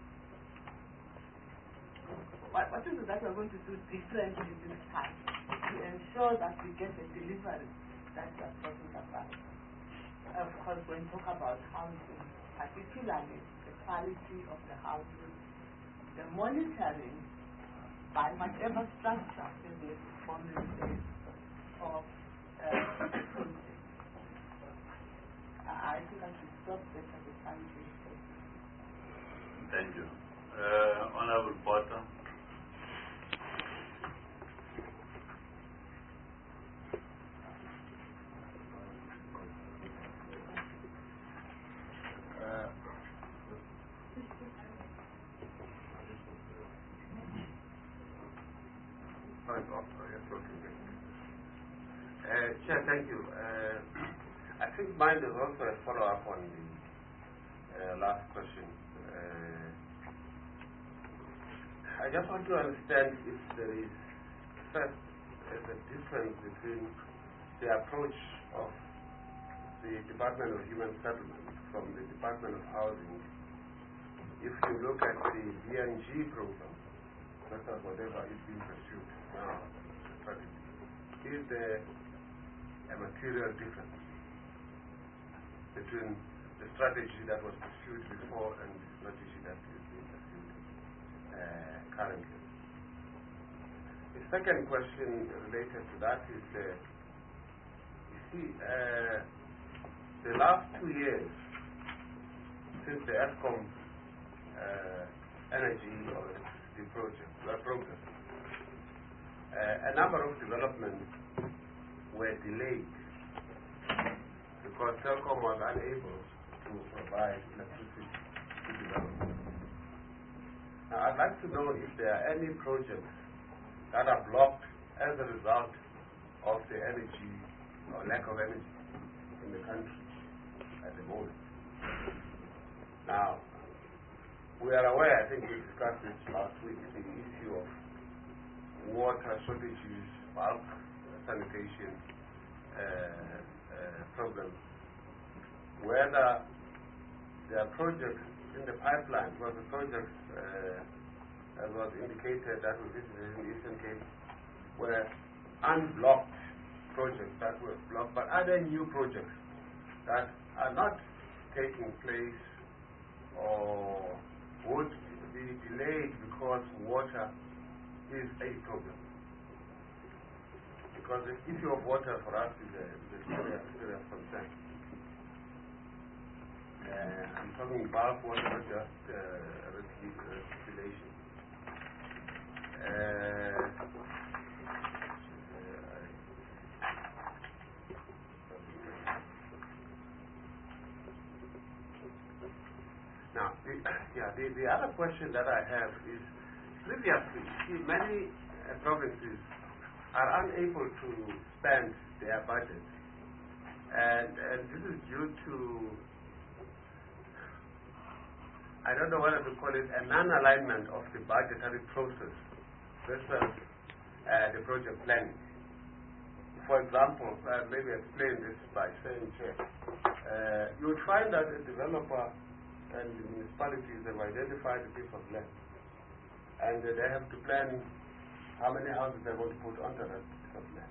What, what is it that we're going to do differently this time to ensure that we get the delivery that we are talking about? Of course, when we talk about housing, particularly the quality of the housing, the monitoring by whatever structure is the responsibility of uh, the project. I think I should stop there at the time. Thank you. Uh, Honorable Potter. Uh, Chair, thank you. Uh, I think mine is also a follow-up on the uh, last question. Uh, I just want to understand if there is first uh, the difference between the approach of the Department of Human Settlement from the Department of Housing. If you look at the D N G program, that's whatever is being pursued now, strategy, is there a material difference between the strategy that was pursued before and the strategy that is being pursued uh, currently? The second question related to that is, uh, you see, uh, the last two years since the ESCOM uh, energy or electricity project uh, program, uh, a number of developments were delayed because Telkom was unable to provide electricity to development. Now, I'd like to know if there are any projects that are blocked as a result of the energy or lack of energy in the country at the moment. Now, we are aware, I think we discussed this last week, the issue of water shortages, bulk sanitation uh, uh, problems, whether there are projects in the pipeline, because the projects, uh, as was indicated, that we visited in the Eastern Cape, were unblocked projects that were blocked, but are there new projects that are not taking place or would be delayed because water is a problem? Because the issue of water for us is a, is a serious, serious concern. Uh, I'm talking bulk water, not just uh, recirculation. Uh, Now, the, yeah, the, the other question that I have is, previously, see, many uh, provinces are unable to spend their budget, and, and this is due to, I don't know whether to call it a non-alignment of the budgetary process versus uh, the project planning. For example, uh, maybe explain this by saying, uh, you would find that a developer and the municipalities have identified a piece of land, and uh, they have to plan how many houses they're going to put onto that piece of land.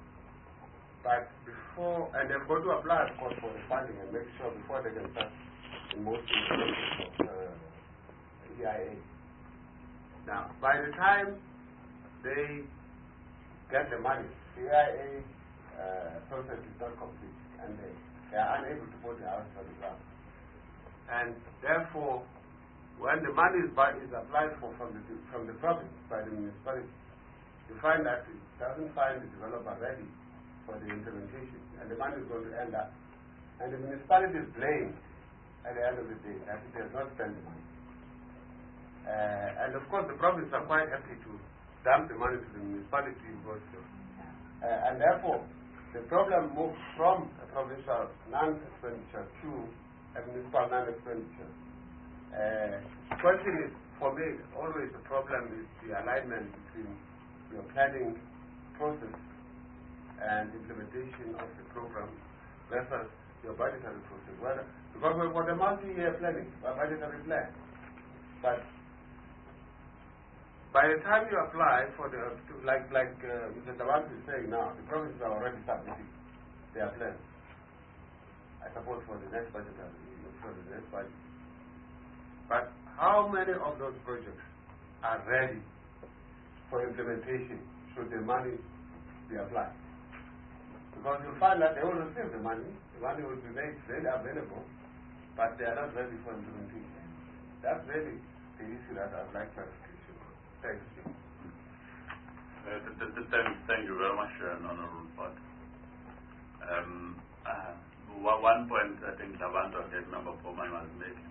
But before, and they've got to apply, of course, for the funding and make sure before they can start in most cases of uh, E I A. Now, by the time they get the money, the E I A uh, process is not complete, and they, they are unable to put the house on the ground. And therefore, when the money is, by, is applied for from the, from the province, by the municipality, you find that it doesn't find the developer ready for the implementation, and the money is going to end up. And the municipality is blamed at the end of the day that it has not spent the money. Uh, and of course, the province are quite happy to dump the money to the municipality because, uh, and therefore, the problem moves from a provincial non-expenditure to a municipal non-expenditure. Uh, the question is, for me, always the problem is the alignment between your planning process and implementation of the program versus your budgetary process. Well, because we've got a multi-year planning, a budgetary plan. But by the time you apply for the, like like uh, Mister Tawanti is saying now, the provinces are already submitting their plans. I suppose for the next budget, for the next budget. But how many of those projects are ready for implementation should the money be applied? Because you'll find that they will receive the money, the money will be made readily available, but they are not ready for implementation. That's really the issue that I'd like clarification on. Thanks, Jim. Uh, th th th thank, thank you very much, uh, Honorable Part. Um, uh, One point I think Lavanda, the member for mine, was making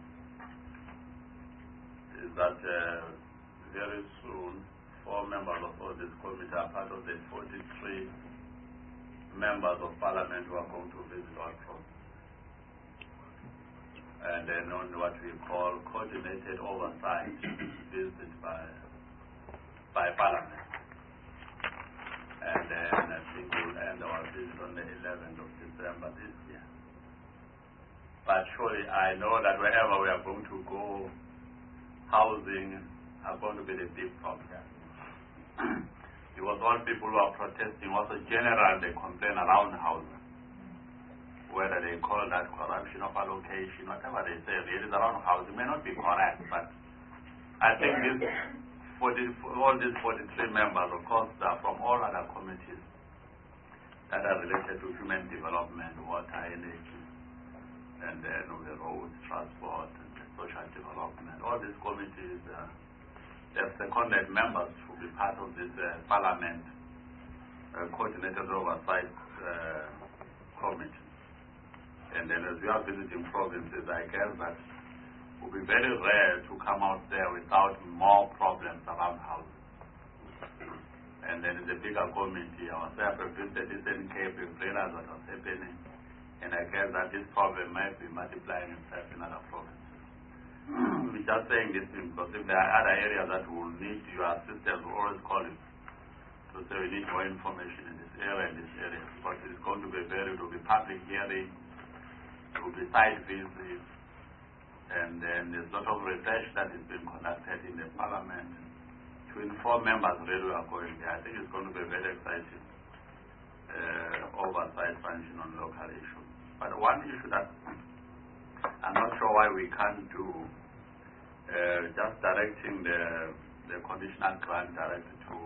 is that uh, very soon four members of all this committee are part of the forty-three members of parliament who are going to visit all provinces. And then on what we call coordinated oversight visit by by parliament. And then I think we'll end our visit on the eleventh of December this year. But surely I know that wherever we are going to go, housing are going to be the big problem. Because all people who are protesting, also generally they complain around housing. Whether they call that corruption of allocation, whatever they say, it is around housing. May not be correct, but I think this, for, the, for all these forty-three members, of course, they are from all other committees that are related to human development, water, energy, and then the roads, transport, and the social development. All these committees, uh, they have seconded members to be part of this uh, parliament uh, coordinated oversight uh, committee. And then as we are visiting provinces, I guess that it will be very rare to come out there without more problems around housing. And then in the bigger committee, ourselves reviewed the Eastern Cape, we realized what was happening. And I guess that this problem might be multiplying itself in other provinces. We're just saying this thing because if there are other areas that will need your assistance, we always call you to say we need more information in this area and this area. Because it's going to be very, it will be public hearing, it will be site visits, and then there's a lot of research that is being conducted in the parliament to inform members really we are going there. I think it's going to be very exciting uh, oversight function on local issues. But one issue that I'm not sure why we can't do, uh, just directing the, the conditional grant directed to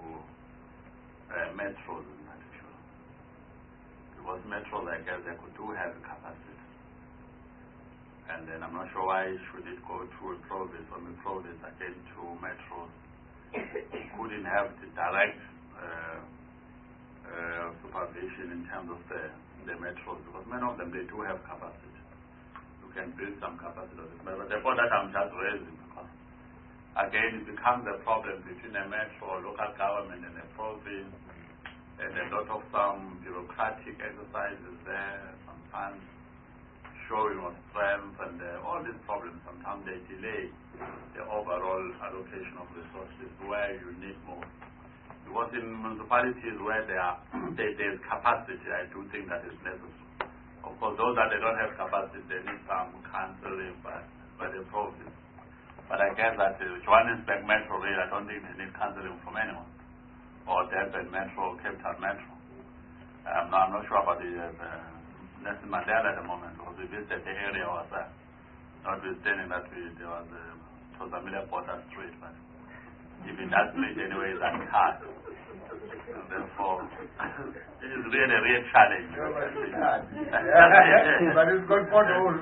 uh, metros in particular. Because metros, I guess, they could do have capacity. And then I'm not sure why should it go to a province, from a province again to metros. Couldn't have the direct uh, uh, supervision in terms of the, the metros, because many of them, they do have capacity. You can build some capacity of it. But the point that I'm just raising, because again, it becomes a problem between a metro, local government, and a province, and a lot of some bureaucratic exercises there, sometimes showing of strength, and uh, all these problems, sometimes they delay the overall allocation of resources where you need more. Because in municipalities where there are there, there's capacity, I do think that is necessary. Of course, those that they don't have capacity, they need some counseling by, by the province. But I guess that uh, Johannesburg Metro Rail, I don't think they need counseling from anyone. Or Durban Metro, Cape Town Metro. Um, no, I'm not sure about the uh, Nelson Mandela at the moment, because we visited the area ourselves. Notwithstanding that we, there was a Tozamila Porter Street, but even that street anyway is uncut. And therefore, it is really a real challenge. No, but it's hard. But it's got potholes.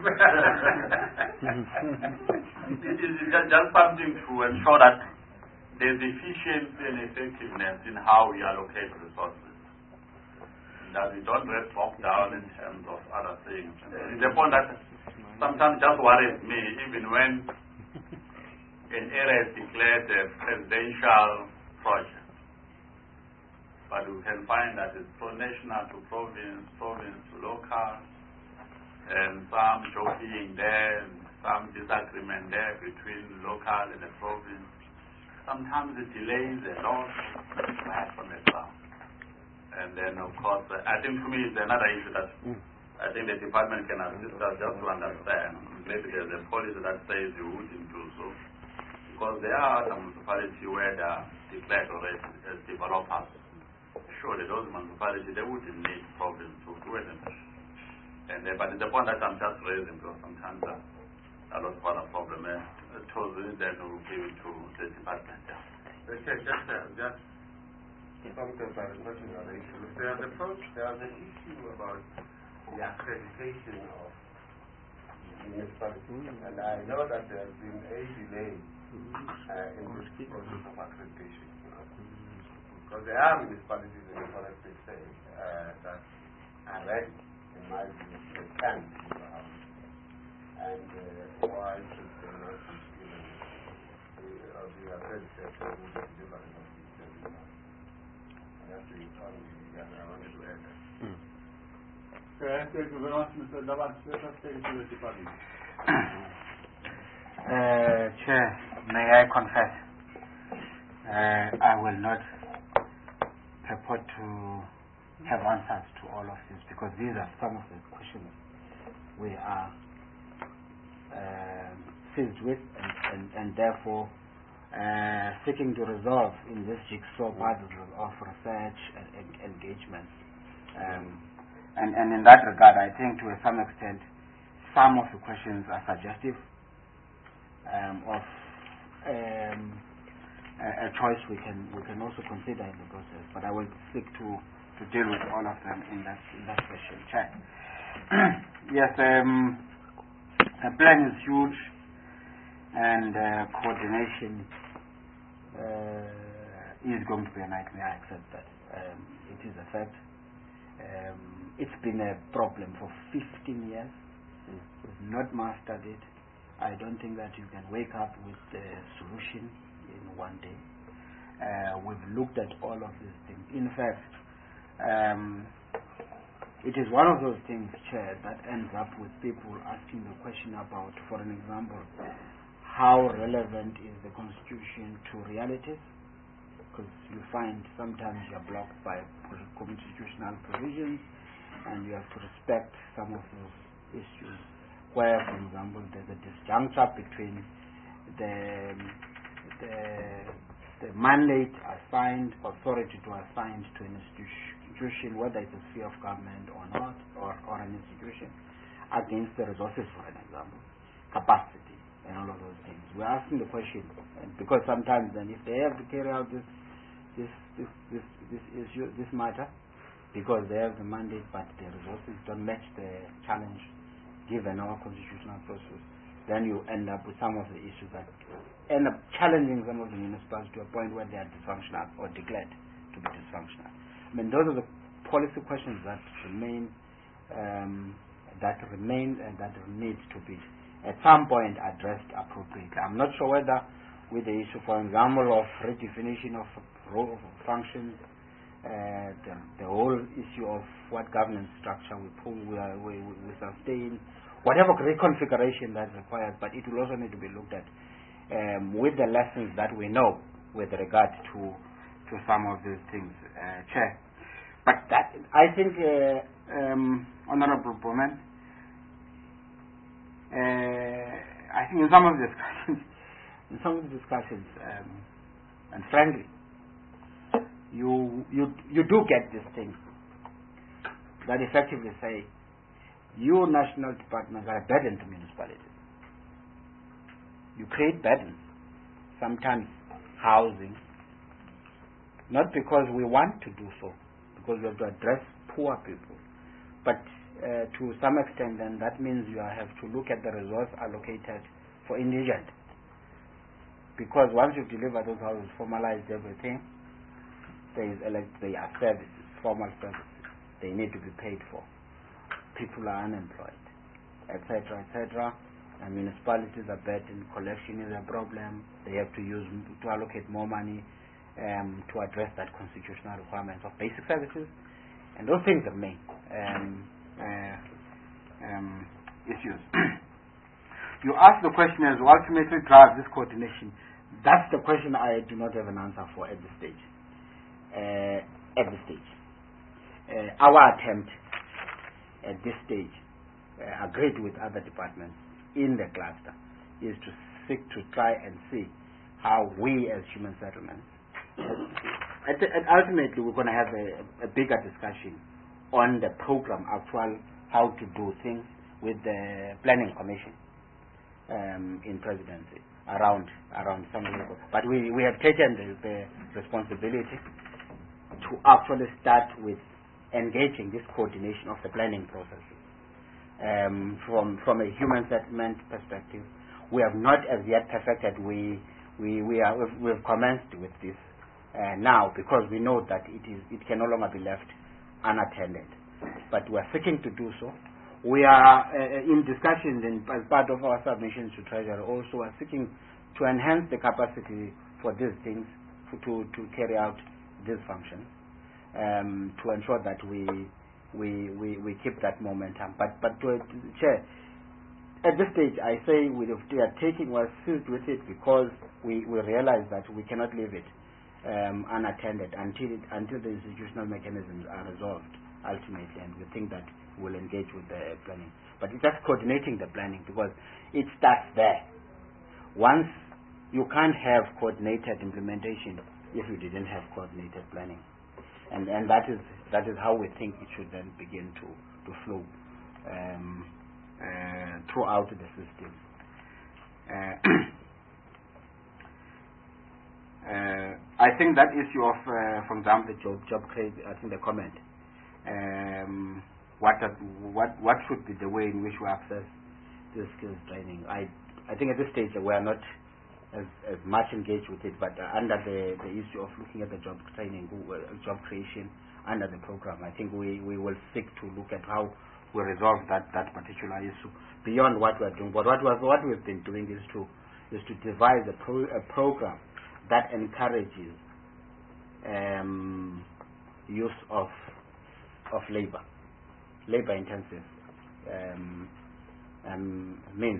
It is just, just something to ensure that there's efficiency and effectiveness in how we allocate resources. That we don't get bogged down in terms of other things. And the point that sometimes just worries me, even when an area is declared a presidential project. But we can find that it's from national to province, province to local, and some jockeying there, and some disagreement there between local and the province. Sometimes it delays a lot right from the ground. And then, of course, uh, I think for me it's another issue that mm. I think the department can assist us just to understand. Maybe there's a policy that says you wouldn't do so. Because there are some municipalities where they are declared already as developers. Surely those municipalities, they wouldn't need problems to do anything. And, uh, but the point that I'm just raising, because sometimes uh, a lot of other problems, uh, told you, then we'll give it to the department. Yeah. Okay, just, uh, just something about the question of the issue. There's a there's an issue about the accreditation of municipalities, mm-hmm. and I know that there has been a delay uh, in this process of accreditation. You know? Because there are municipalities in the Forest State uh, that are ready, in my view, they can do that. And uh, why should they not be given the, uh, the accreditation who can deliver it? Okay, thank you very much, Mister Davan. Let us take it to the department. Uh, Chair, may I confess, uh, I will not purport to have answers to all of this, because these are some of the questions we are uh, seized with, and, and, and therefore uh, seeking to resolve in this jigsaw puzzle of research and, and engagement. Um, and, and in that regard, I think to some extent, some of the questions are suggestive um, of um, a, a choice we can we can also consider in the process. But I will seek to, to deal with all of them in that in that session. Check. Yes, um, the plan is huge, and uh, coordination uh, is going to be a nightmare. I accept that. Um, it is a fact. Um, it's been a problem for fifteen years. Mm. We've not mastered it. I don't think that you can wake up with the solution in one day. uh, we've looked at all of these things. In fact, um, it is one of those things, Chair, that ends up with people asking the question about, for an example, how relevant is the Constitution to realities? Because you find sometimes you're blocked by constitutional provisions and you have to respect some of those issues where, for example, there's a disjuncture between the, the, the mandate assigned, authority to assigned to an institution, whether it's a sphere of government or not, or, or an institution, against the resources, for an example, capacity, and all of those things. We're asking the question, and because sometimes then if they have to carry out this this this this, this issue, this matter, because they have the mandate but the resources don't match the challenge given our constitutional process, then you end up with some of the issues that end up challenging some of the municipalities to a point where they are dysfunctional or declared to be dysfunctional. I mean, those are the policy questions that remain, um, that remain and that need to be at some point addressed appropriately. I'm not sure whether with the issue, for example, of redefinition of role of functions, uh, the, the whole issue of what governance structure we pull, we, are, we, we sustain, whatever reconfiguration that's required, but it will also need to be looked at um, with the lessons that we know with regard to to some of these things, uh, Chair. But that, I think, uh, um, Honourable Bowman, uh, I think in some of the discussions, in some of the discussions, um, and frankly, you you you do get this thing that effectively say, you national departments are a burden to municipalities. You create burdens, sometimes housing, not because we want to do so, because we have to address poor people, but uh, to some extent then that means you have to look at the resource allocated for indigent. Because once you deliver those houses, formalized everything, there is elect they are services, formal services. They need to be paid for. People are unemployed, et cetera, et cetera. And municipalities are burdened. Collection is a problem. They have to use to allocate more money um, to address that constitutional requirements of basic services, and those things remain um, uh, um, issues. You ask the question as to ultimately drive this coordination. That's the question I do not have an answer for at this stage. Uh, at this stage, uh, our attempt at this stage, uh, agreed with other departments in the cluster, is to seek to try and see how we as human settlements, uh, at, at ultimately we're going to have a, a bigger discussion on the program, actual how to do things with the planning commission um, in presidency around around some level. But we, we have taken the, the responsibility to actually start with engaging this coordination of the planning processes. Um, from from a human settlement perspective, we have not as yet perfected. We we we are we've, we've commenced with this uh, now because we know that it is it can no longer be left unattended. But we are seeking to do so. We are uh, in discussions and as part of our submissions to Treasury also are seeking to enhance the capacity for these things for, to to carry out these functions, um, to ensure that we we, we we keep that momentum. But but to, to Chair, at this stage, I say we are taking we are seized with it because we, we realize that we cannot leave it um, unattended until it, until the institutional mechanisms are resolved ultimately, and we think that we'll engage with the planning. But it's just coordinating the planning because it starts there. Once you can't have coordinated implementation if you didn't have coordinated planning, and and that is that is how we think it should then begin to to flow um, uh, throughout the system. Uh, uh, I think that issue of, uh, for example, the job job creation, I think the comment. Um, what are, what what should be the way in which we access this skills training? I I think at this stage we are not as, as much engaged with it, but uh, under the, the issue of looking at the job training, uh, job creation under the program, I think we, we will seek to look at how we resolve that, that particular issue beyond what we are doing. But what we what we've been doing is to is to devise a, pro, a program that encourages um, use of of labor, labor-intensive um, um, means.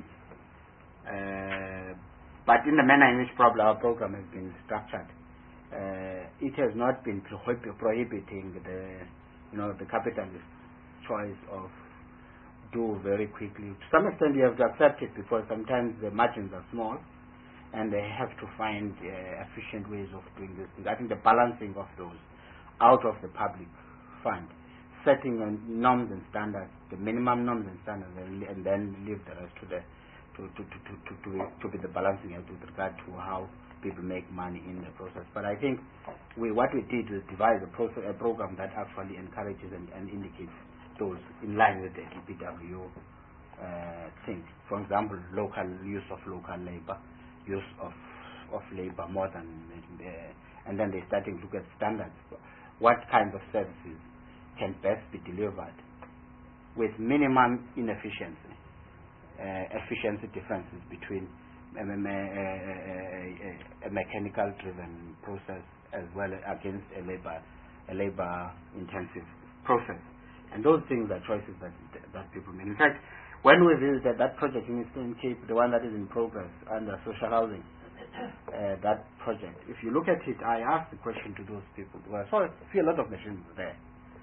Uh, but in the manner in which probably our program has been structured, uh, it has not been prohib- prohibiting the, you know, the capitalist choice of do very quickly. To some extent, you have to accept it because sometimes the margins are small, and they have to find uh, efficient ways of doing this. I think the balancing of those out of the public fund, setting uh, norms and standards, the minimum norms and standards, and, and then leave the rest to the to to to to to, to, to be the balancing act with regard to how people make money in the process. But I think we what we did was devise a, process, a program that actually encourages and, and indicates those in line with the E P W uh, thing. For example, local use of local labor, use of of labor more than, uh, and then they starting to look at standards. What kinds of services can best be delivered with minimum inefficiency, uh, efficiency differences between um, a, a, a mechanical-driven process as well as against a labor a labor-intensive process. And those things are choices that that people make. In fact, when we visited that project in Eastern Cape, the one that is in progress under social housing, uh, that project, if you look at it, I asked the question to those people. Well, I saw I see a lot of machines there,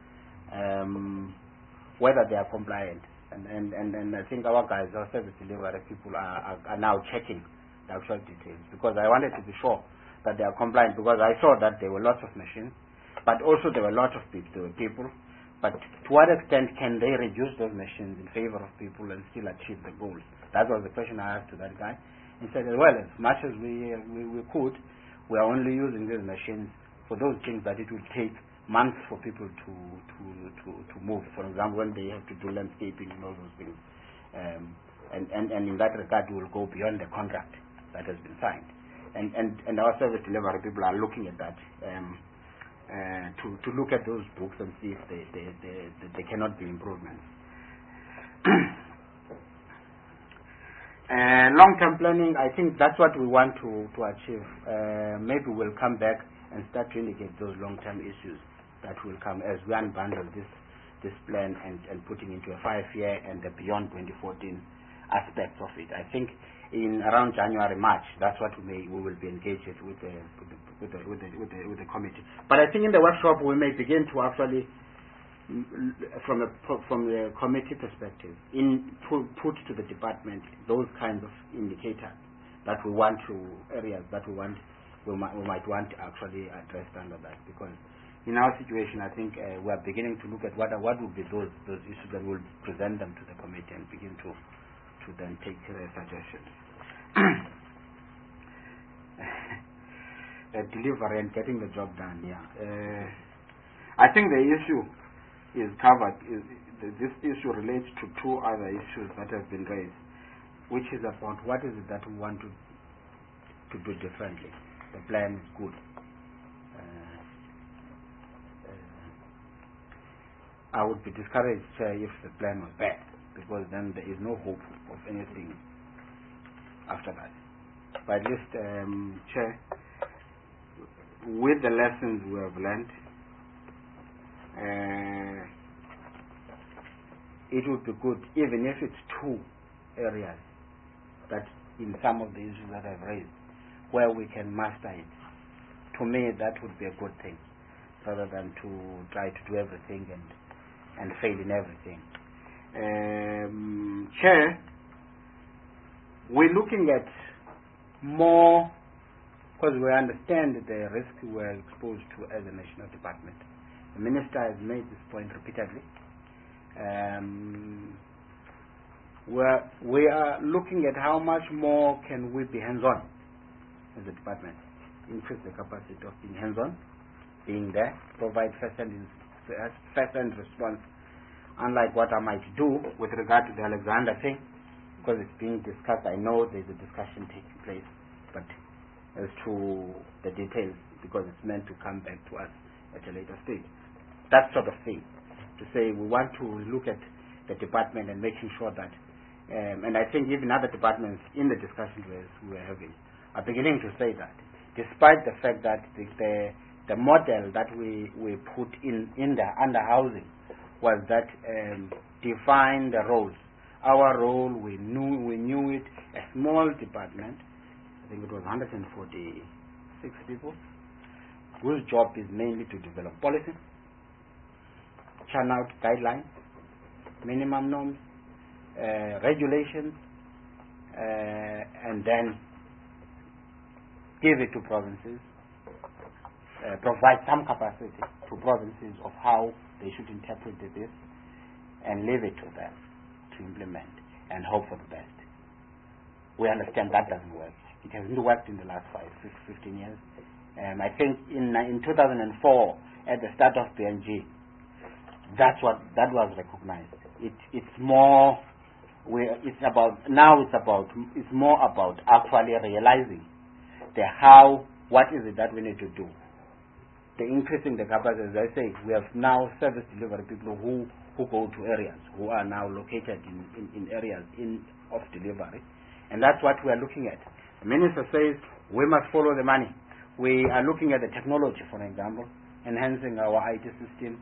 um, whether they are compliant. And, and, and, and I think our guys, our service delivery people are, are, are now checking the actual details, because I wanted to be sure that they are compliant, because I saw that there were lots of machines, but also there were lots of people, there were people. But to what extent can they reduce those machines in favor of people and still achieve the goals? That was the question I asked to that guy. He said, well, as much as we, we, we could, we are only using these machines for those things that it will take months for people to, to, to, to move. For example, when they have to do landscaping and all those things. Um, and, and, and in that regard, we will go beyond the contract that has been signed. And, and, and our service delivery people are looking at that. Um, Uh, to, to look at those books and see if they, they, they, they, they cannot be improvements. uh, long-term planning, I think that's what we want to, to achieve. Uh, maybe we'll come back and start to indicate those long-term issues that will come as we unbundle this, this plan and, and putting into a five-year and the beyond twenty fourteen aspects of it. I think in around January, March, that's what we may we will be engaged with the with the with the, with the, with the, with the committee. But I think in the workshop we may begin to actually, from a from the committee perspective, in put, put to the department those kinds of indicators that we want to areas that we want we might we might want to actually address under that, because in our situation, I think uh, we are beginning to look at what are, what would be those those issues that we'll present them to the committee and begin to to then take uh, suggestions. uh, delivery and getting the job done. Yeah, uh, I think the issue is covered. Is, this issue relates to two other issues that have been raised, which is about what is it that we want to to do differently. The plan is good. Uh, uh, I would be discouraged uh, if the plan was bad, because then there is no hope of anything after that. But at least, um, Chair, with the lessons we have learned, uh, it would be good, even if it's two areas that in some of the issues that I've raised, where we can master it. To me, that would be a good thing, rather than to try to do everything and, and fail in everything. Um, Chair, we're looking at more, because we understand the risk we're exposed to as a national department. The Minister has made this point repeatedly. Um, we're, we are looking at how much more can we be hands-on as a department, increase the capacity of being hands-on, being there, provide first-hand, first-hand response, unlike what I might do with regard to the Alexander thing, because it's being discussed. I know there's a discussion taking place, but as to the details, because it's meant to come back to us at a later stage. That sort of thing, to say we want to look at the department and making sure that, um, and I think even other departments in the discussions we were having are beginning to say that, despite the fact that the, the, the model that we, we put in, in the under housing was that um, define the roles. Our role, we knew we knew it, a small department, I think it was one hundred forty-six people, whose job is mainly to develop policy, churn out guidelines, minimum norms, uh, regulations, uh, and then give it to provinces, uh, provide some capacity to provinces of how they should interpret this, and leave it to them to implement and hope for the best. We understand that doesn't work. It hasn't worked in the last five, six, fifteen years. Um, I think in in two thousand four, at the start of P N G, that's what that was recognized. It it's more. We it's about now. It's about it's more about actually realizing the how. What is it that we need to do? The increasing the capacity. As I say, we have now service delivery people who who go to areas, who are now located in, in, in areas in of delivery. And that's what we are looking at. The minister says we must follow the money. We are looking at the technology, for example, enhancing our I T system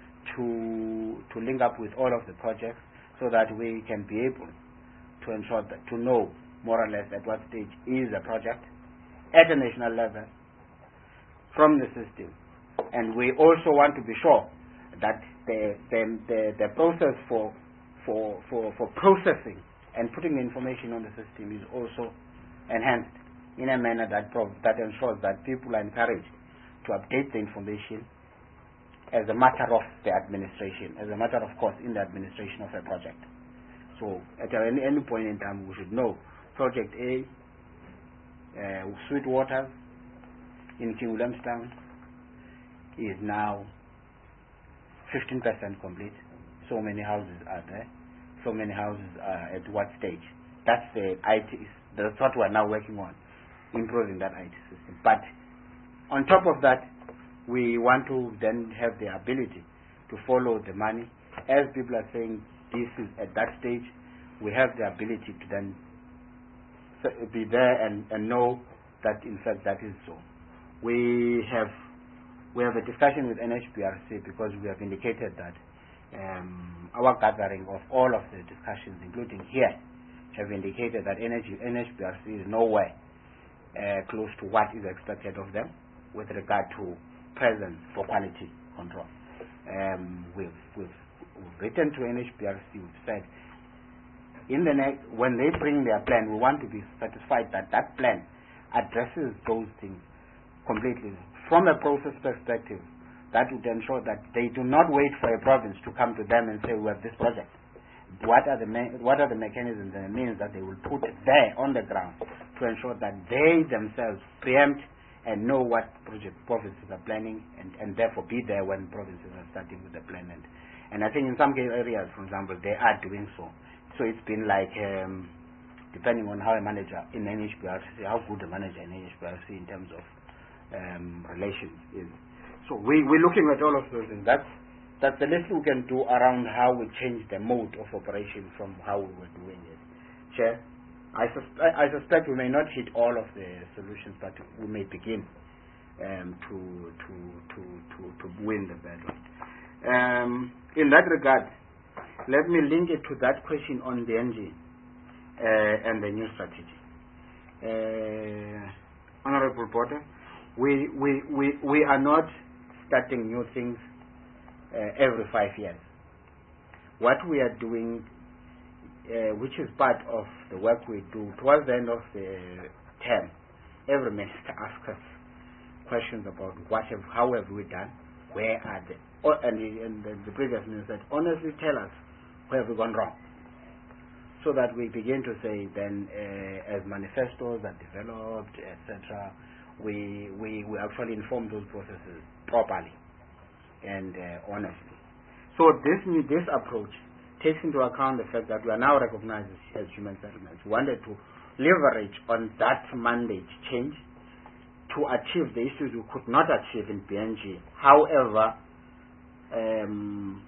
to to link up with all of the projects so that we can be able to ensure that, to know more or less at what stage is a project at a national level from the system. And we also want to be sure that the the, the, the process for, for for for processing and putting the information on the system is also enhanced in a manner that prov- that ensures that people are encouraged to update the information as a matter of the administration, as a matter of course in the administration of a project. So at any, any point in time we should know Project A, uh, Sweetwater in King Williamstown is now fifteen percent complete. So many houses are there. So many houses are at what stage. That's the I T. That's what we're now working on, improving that I T system. But on top of that, we want to then have the ability to follow the money. As people are saying, this is at that stage, we have the ability to then be there and, and know that in fact that is so. We have We have a discussion with N H B R C because we have indicated that um, our gathering of all of the discussions, including here, have indicated that N H B R C is nowhere uh, close to what is expected of them with regard to presence for quality control. Um, we've, we've, we've written to N H B R C, we've said, in the next, when they bring their plan, we want to be satisfied that that plan addresses those things completely. From a process perspective, that would ensure that they do not wait for a province to come to them and say, we have this project. What are the me- what are the mechanisms and the means that they will put there on the ground to ensure that they themselves preempt and know what project provinces are planning and, and therefore be there when provinces are starting with the plan. And, and I think in some areas, for example, they are doing so. So it's been like, um, depending on how a manager in N H B R C, how good a manager in N H B R C in terms of Um, relations is. So we, we're looking at all of those things. That's, that's the least we can do around how we change the mode of operation from how we were doing it. Chair, I, sus- I suspect we may not hit all of the solutions, but we may begin um, to, to, to, to, to win the battle. Um, in that regard, let me link it to that question on the N G uh, and the new strategy. Uh, Honorable Porter, We, we, we, we are not starting new things uh, every five years. What we are doing, uh, which is part of the work we do, towards the end of the term, every minister asks us questions about what have, how have we done, where are they, oh, and, the, and the, the previous minister said, honestly tell us where have we gone wrong, so that we begin to say then uh, as manifestos are developed, et cetera, We, we we actually inform those processes properly and uh, honestly. So this new this approach takes into account the fact that we are now recognized as human settlements. We wanted to leverage on that mandate change to achieve the issues we could not achieve in P N G. However, um,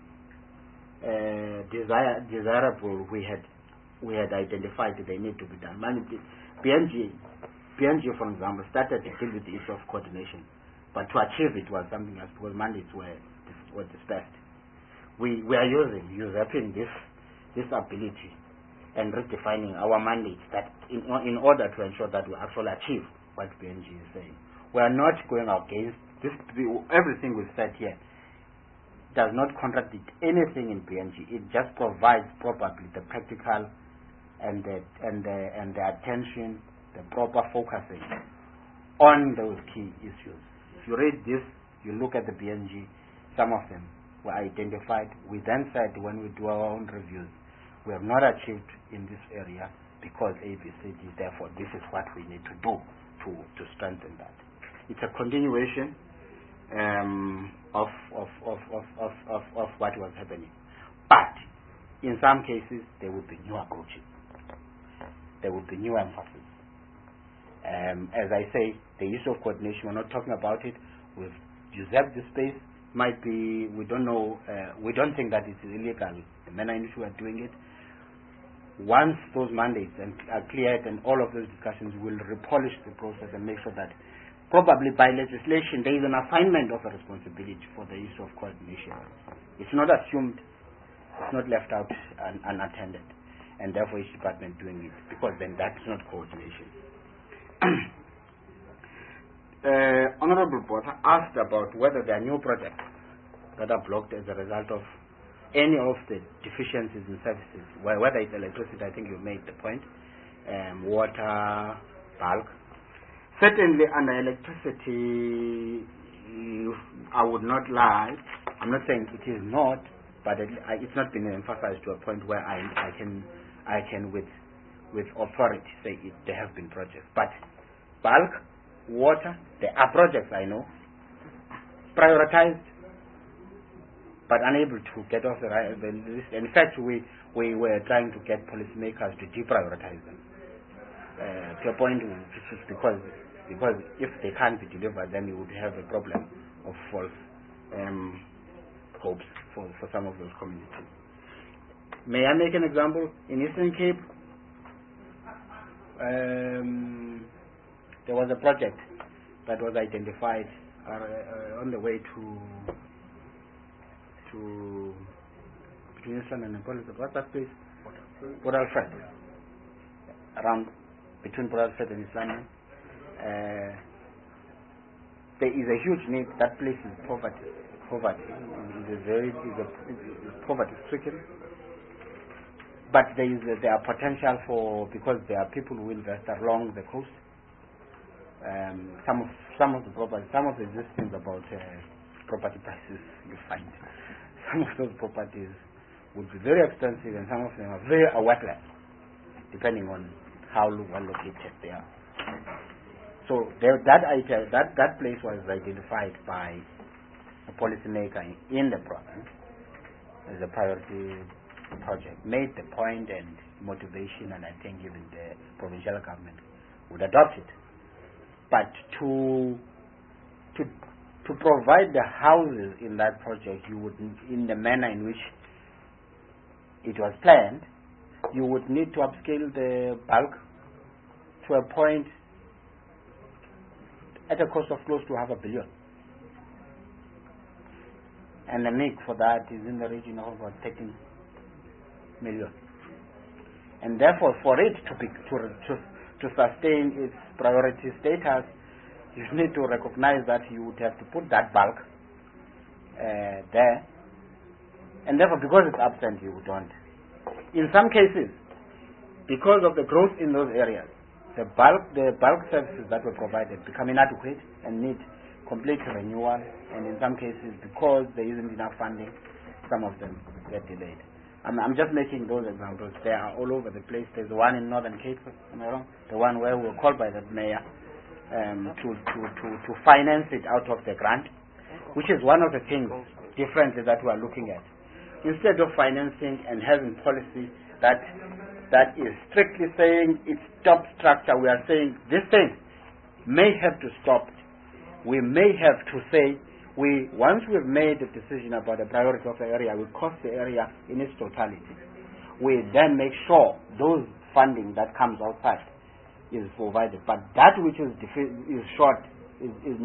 uh, desire, desirable we had we had identified that they need to be done. P N G P N G, for example, started to deal with the issue of coordination but to achieve it was something else because mandates were were dispersed. We we are using usurping this this ability and redefining our mandates that in in order to ensure that we actually achieve what B N G is saying. We are not going against this. Everything we've said here does not contradict anything in B N G. It just provides probably the practical and the and the and the attention, the proper focusing on those key issues. If you read this, you look at the B N G, some of them were identified. We then said when we do our own reviews, we have not achieved in this area because A, B, C, D, therefore this is what we need to do to, to strengthen that. It's a continuation um, of, of, of, of, of, of, of what was happening. But in some cases, there will be new approaches. There will be new emphasis. Um, as I say, the issue of coordination, we're not talking about it. We've usurped the space. Might be, we don't know, uh, we don't think that it's illegal, the manner in which we are doing it. Once those mandates are cleared and all of those discussions will repolish the process and make sure that probably by legislation there is an assignment of a responsibility for the issue of coordination. It's not assumed, it's not left out un unattended, and therefore each department doing it, because then that's not coordination. uh, Honorable Botha asked about whether there are new projects that are blocked as a result of any of the deficiencies in services, whether it's electricity, I think you made the point, um, water, bulk. Certainly under electricity, I would not lie. I'm not saying it is not, but it, it's not been emphasized to a point where I, I can, I can with, with authority say it, there have been projects. But bulk, water, there are projects I know, prioritized, but unable to get off the, right, the list. In fact, we, we were trying to get policymakers to deprioritize them. Uh, to a point, because, because if they can't be delivered, then you would have a problem of false um, hopes for, for some of those communities. May I make an example? In Eastern Cape, um, there was a project that was identified uh, uh, on the way to to between Islam and Nepal. What's that place? Port Alfred. Around between Port Alfred and Islam. Uh, there is a huge need. That place is poverty. Poverty is a very is a is poverty stricken. But there is a, there are potential for, because there are people who invest along the coast. Um, some of some of the property, some of the existing about uh, property prices you find. Some of those properties would be very expensive, and some of them are very wetland, depending on how well located they are. So there, that item, that that place was identified by a policymaker in the province as a priority project. Made the point and motivation, and I think even the provincial government would adopt it. But to to to provide the houses in that project, you would, in the manner in which it was planned, you would need to upscale the bulk to a point at a cost of close to half a billion. And the need for that is in the region of about thirteen million. And therefore, for it to be to to, to sustain its priority status, you need to recognize that you would have to put that bulk uh, there, and therefore, because it's absent, you don't. In some cases, because of the growth in those areas, the bulk the bulk services that were provided become inadequate and need complete renewal, and in some cases, because there isn't enough funding, some of them get delayed. I'm, I'm just making those examples. They are all over the place. There's one in Northern Cape, am I wrong? The one where we were called by the mayor Um, to, to, to, to finance it out of the grant, which is one of the things differently that we are looking at. Instead of financing and having policy that that is strictly saying it's top structure, we are saying this thing may have to stop. We may have to say, we once we've made a decision about the priority of the area, we cost the area in its totality. We then make sure those funding that comes outside is provided, but that which is is short is, is, is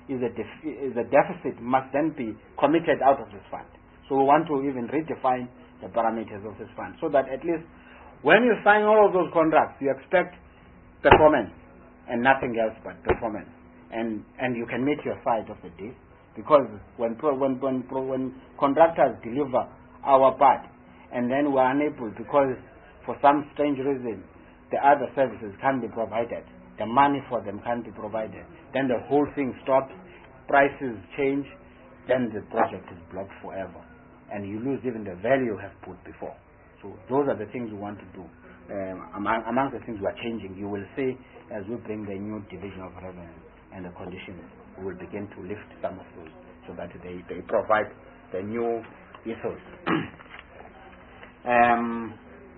is a, def- is a deficit must then be committed out of this fund. So we want to even redefine the parameters of this fund so that at least when you sign all of those contracts, you expect performance and nothing else but performance. And and you can meet your side of the deal, because when pro, when when pro, when contractors deliver our part and then we are unable because for some strange reason the other services can't be provided, the money for them can't be provided, then the whole thing stops, prices change, then the project is blocked forever, and you lose even the value you have put before. So those are the things we want to do. Um, among, among the things we are changing, you will see as we bring the new division of revenue and the conditions, we will begin to lift some of those so that they, they provide the new ethos. um,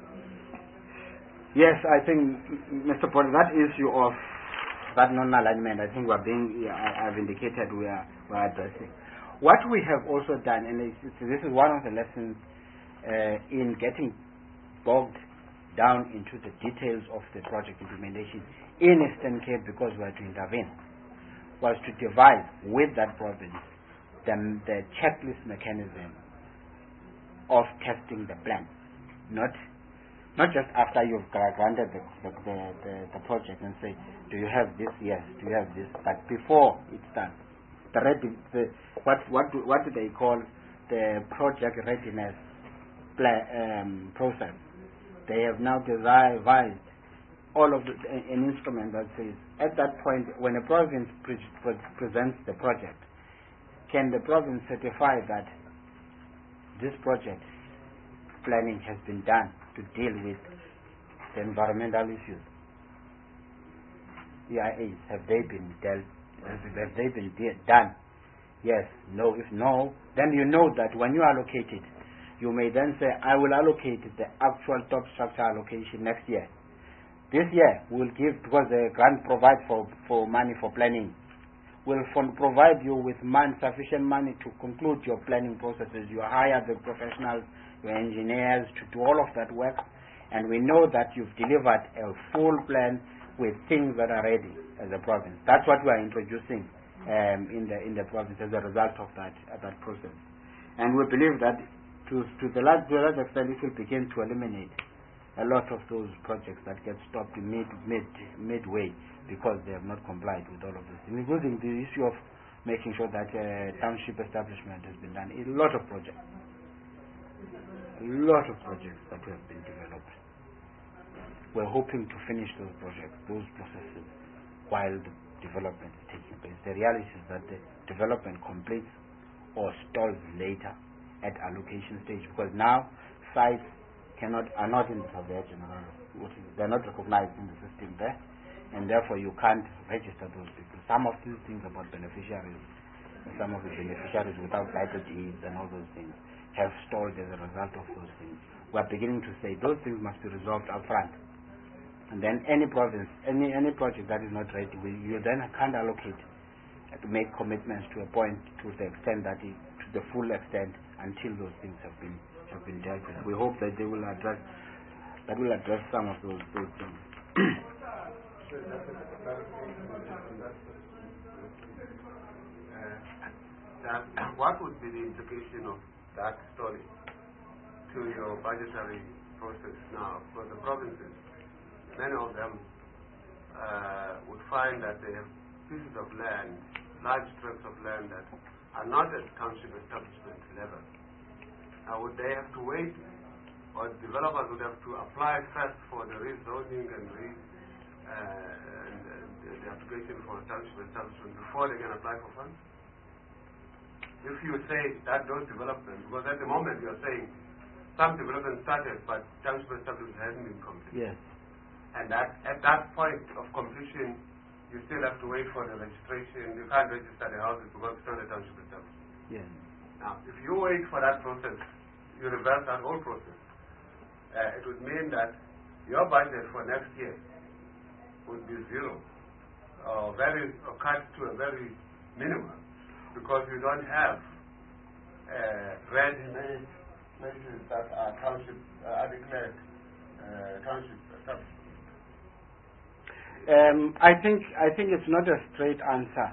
yes, I think, Mister Paul, that issue of that non-alignment, I think we're being, I, I've indicated we are, we are addressing. What we have also done, and it's, it's, this is one of the lessons uh, in getting bogged down into the details of the project implementation in Eastern Cape, because we had to intervene, was to devise with that province the, the checklist mechanism of testing the plan, not not just after you've granted the the, the, the, the project and say, do you have this? Yes. Do you have this? But before it's done, the, ready, the what what do, what do they call the project readiness plan, um, process? They have now devised all of the, an instrument that says, at that point, when a province pre- pre- presents the project, can the province certify that this project planning has been done to deal with the environmental issues? E I As, have they been dealt? Have they been de- done? Yes. No. If no, then you know that when you allocate it, you may then say, I will allocate the actual top structure allocation next year. This year, we will give, because the grant provides for, for money for planning, will provide you with man, sufficient money to conclude your planning processes. You hire the professionals, your engineers to do all of that work, and we know that you've delivered a full plan with things that are ready as a province. That's what we are introducing um, in the in the province as a result of that uh, that process. And we believe that To, to the large, to a large extent, it will begin to eliminate a lot of those projects that get stopped mid, mid, midway because they have not complied with all of this, including the issue of making sure that uh, township establishment has been done. A lot of projects, a lot of projects that have been developed. We're hoping to finish those projects, those processes, while the development is taking place. The reality is that the development completes or stalls later at allocation stage, because now sites cannot are not in the surveyor general, they're not recognized in the system there, and therefore you can't register those people. Some of these things about beneficiaries, some of the beneficiaries without title deeds and all those things have stalled as a result of those things. We're beginning to say those things must be resolved up front, and then any province, any any project that is not ready, you then can't allocate uh, to make commitments to a point, to the extent that it, to the full extent, until those things have been have been dealt with. We hope that they will address that will address some of those those things. uh, what would be the implication of that story to your budgetary process now? For the provinces, many of them uh, would find that they have pieces of land, large tracts of land that are not at township establishment level. Now, would they have to wait, or developers would have to apply first for the rezoning and, re, uh, and uh, the, the application for township establishment before they can apply for funds? If you say that those developments, because at the moment you are saying some development started, but township establishment hasn't been completed. Yes. And that at that point of completion, you still have to wait for the registration. You can't register the houses because it's not a township establishment. Yes. Now, if you wait for that process, you reverse that whole process. Uh, it would mean that your budget for next year would be zero, or very, or cut to a very minimum, because you don't have uh, ready-made places that are township, uh, are declared uh, township establishments. Um, I think I think it's not a straight answer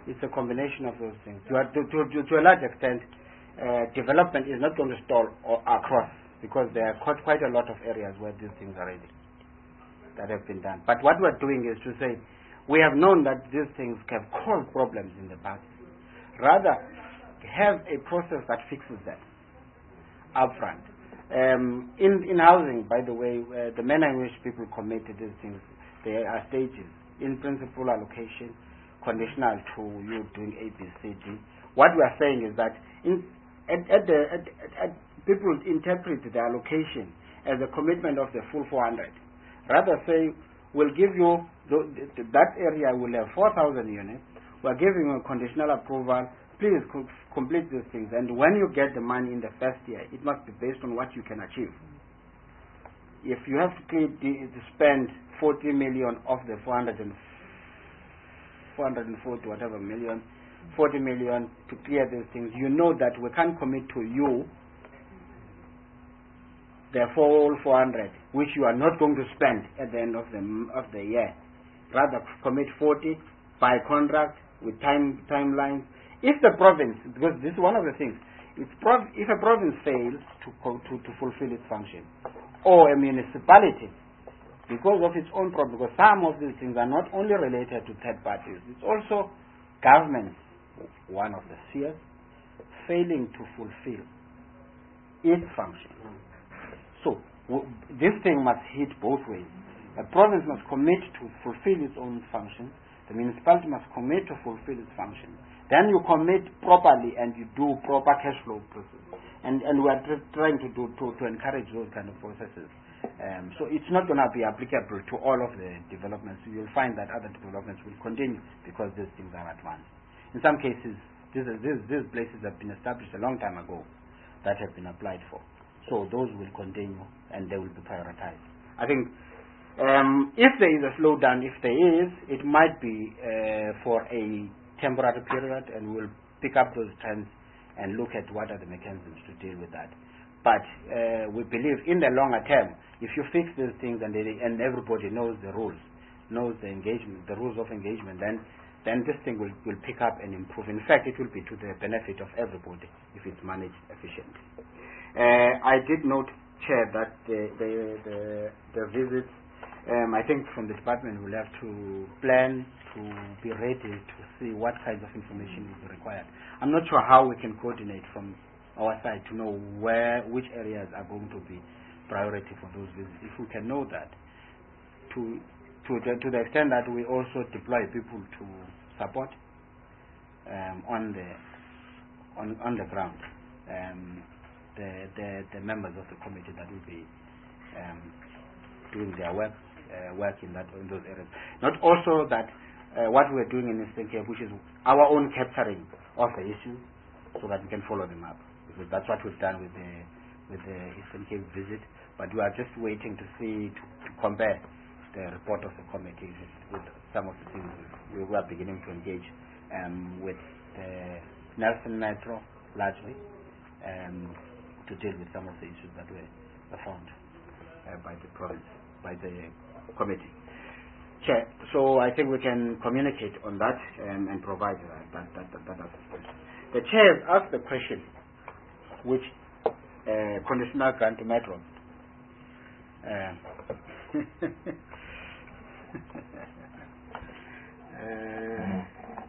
It's a combination of those things. To, a- to, to, to a large extent, uh, development is not going to stall or across, because there are quite, quite a lot of areas where these things are ready, that have been done. But what we're doing is to say, we have known that these things have caused problems in the past. Rather, have a process that fixes them upfront. Um, in, in housing, by the way, uh, the manner in which people commit to these things, there are stages. In principle allocation, conditional to you doing A, B, C, D. What we are saying is that in, at, at the, at, at, at people interpret the allocation as a commitment of the full four hundred. Rather say, we'll give you, the, the, that area will have four thousand units, we're giving you a conditional approval, please co- complete these things, and when you get the money in the first year, it must be based on what you can achieve. If you have to, clear, to spend forty million of the four hundred and four hundred forty whatever million, forty million to clear these things, you know that we can't commit to you the full four hundred, which you are not going to spend at the end of the of the year. Rather, commit forty by contract with time timelines. If the province, because this is one of the things, if, prov- if a province fails to, co- to to fulfill its function, or a municipality, because of its own problem, because some of these things are not only related to third parties, it's also government, one of the spheres, failing to fulfill its function. So, w- this thing must hit both ways. A province must commit to fulfill its own function, the municipality must commit to fulfill its function. Then you commit properly and you do proper cash flow process. And, and we are tr- trying to, do, to, to encourage those kind of processes. Um, so it's not going to be applicable to all of the developments. You'll find that other developments will continue because these things are advanced. In some cases, these, are, these, these places have been established a long time ago that have been applied for. So those will continue and they will be prioritized. I think um, if there is a slowdown, if there is, it might be uh, for a temporary period, and we'll pick up those trends and look at what are the mechanisms to deal with that. But uh, we believe in the longer term, if you fix these things and, they, and everybody knows the rules, knows the engagement, the rules of engagement, then then this thing will, will pick up and improve. In fact, it will be to the benefit of everybody if it's managed efficiently. Uh, I did note, Chair, that the the the, the visits, um, I think from the department we'll have to plan to be ready to see what kinds of information is required. I'm not sure how we can coordinate from our side to know where, which areas are going to be priority for those visits. If we can know that, to to the, to the extent that we also deploy people to support um, on the on on the ground, um, the, the the members of the committee that will be um, doing their work uh, work in that in those areas. Not also that. Uh, what we're doing in Eastern Cape, which is our own capturing of the issues, so that we can follow them up. Because that's what we've done with the with the Eastern Cape visit. But we are just waiting to see to, to compare the report of the committee with, with some of the things we were beginning to engage um, with the Nelson Metro largely um, to deal with some of the issues that were, were found uh, by the province, by the committee. Chair, so I think we can communicate on that um, and provide uh, that, that, that, that assistance. The Chair has asked the question, which uh, conditional grant to Metro. Uh, uh,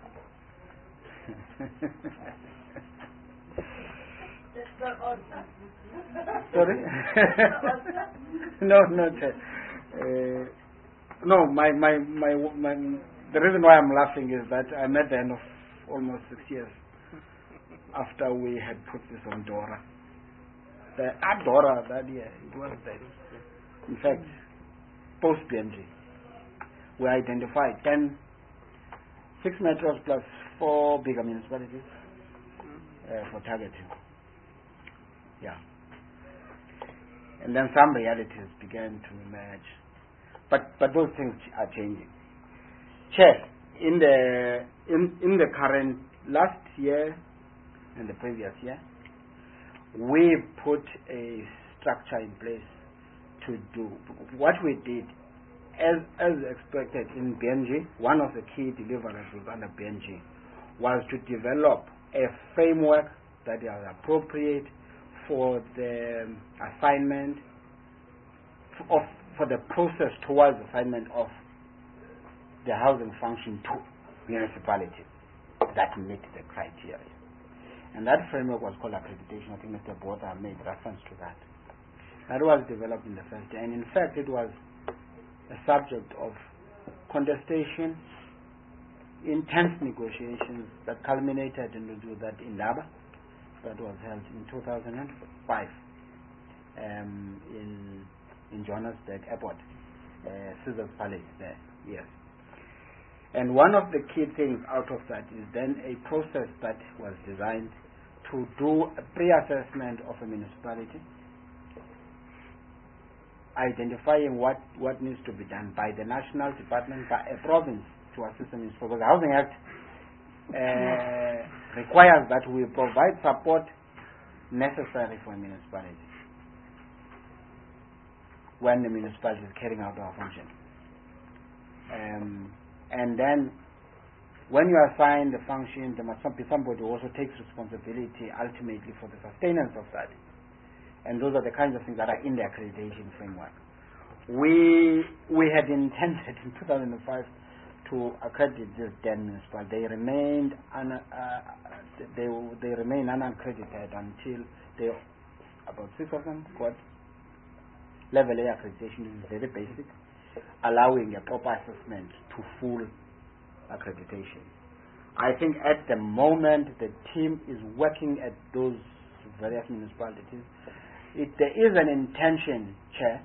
Sorry? no, no, Chair. Uh, No, my, my, my, my, the reason why I'm laughing is that I'm at the end of almost six years after we had put this on DORA. The, at DORA that year, it was there. In fact, post-B M G, we identified ten, six metros plus four bigger municipalities uh, for targeting. Yeah. And then some realities began to emerge. But but those things are changing. Chair, in the in in the current last year and the previous year, we put a structure in place to do what we did as as expected in B N G. One of the key deliverables was under B N G was to develop a framework that is appropriate for the assignment of for the process towards assignment of the housing function to municipalities that meet the criteria. And that framework was called accreditation. I think Mister Botha made reference to that. That was developed in the first day, and in fact it was a subject of contestation, intense negotiations that culminated into that Indaba that was held in two thousand five um, in in Johannesburg Airport, uh, Caesar's Palace there, yes. And one of the key things out of that is then a process that was designed to do a pre-assessment of a municipality, identifying what, what needs to be done by the national department, by a province to assist the municipality. Because the Housing Act uh, requires that we provide support necessary for a municipality when the municipality is carrying out our function. Um, and then when you assign the function, there must be somebody who also takes responsibility ultimately for the sustenance of that. And those are the kinds of things that are in the accreditation framework. We we had intended in two thousand five to accredit this ten municipalities. They remained un, uh, they they remain unaccredited until they about six of them got level A accreditation. This is very basic, allowing a proper assessment to full accreditation. I think at the moment the team is working at those various municipalities. If there is an intention, Chair,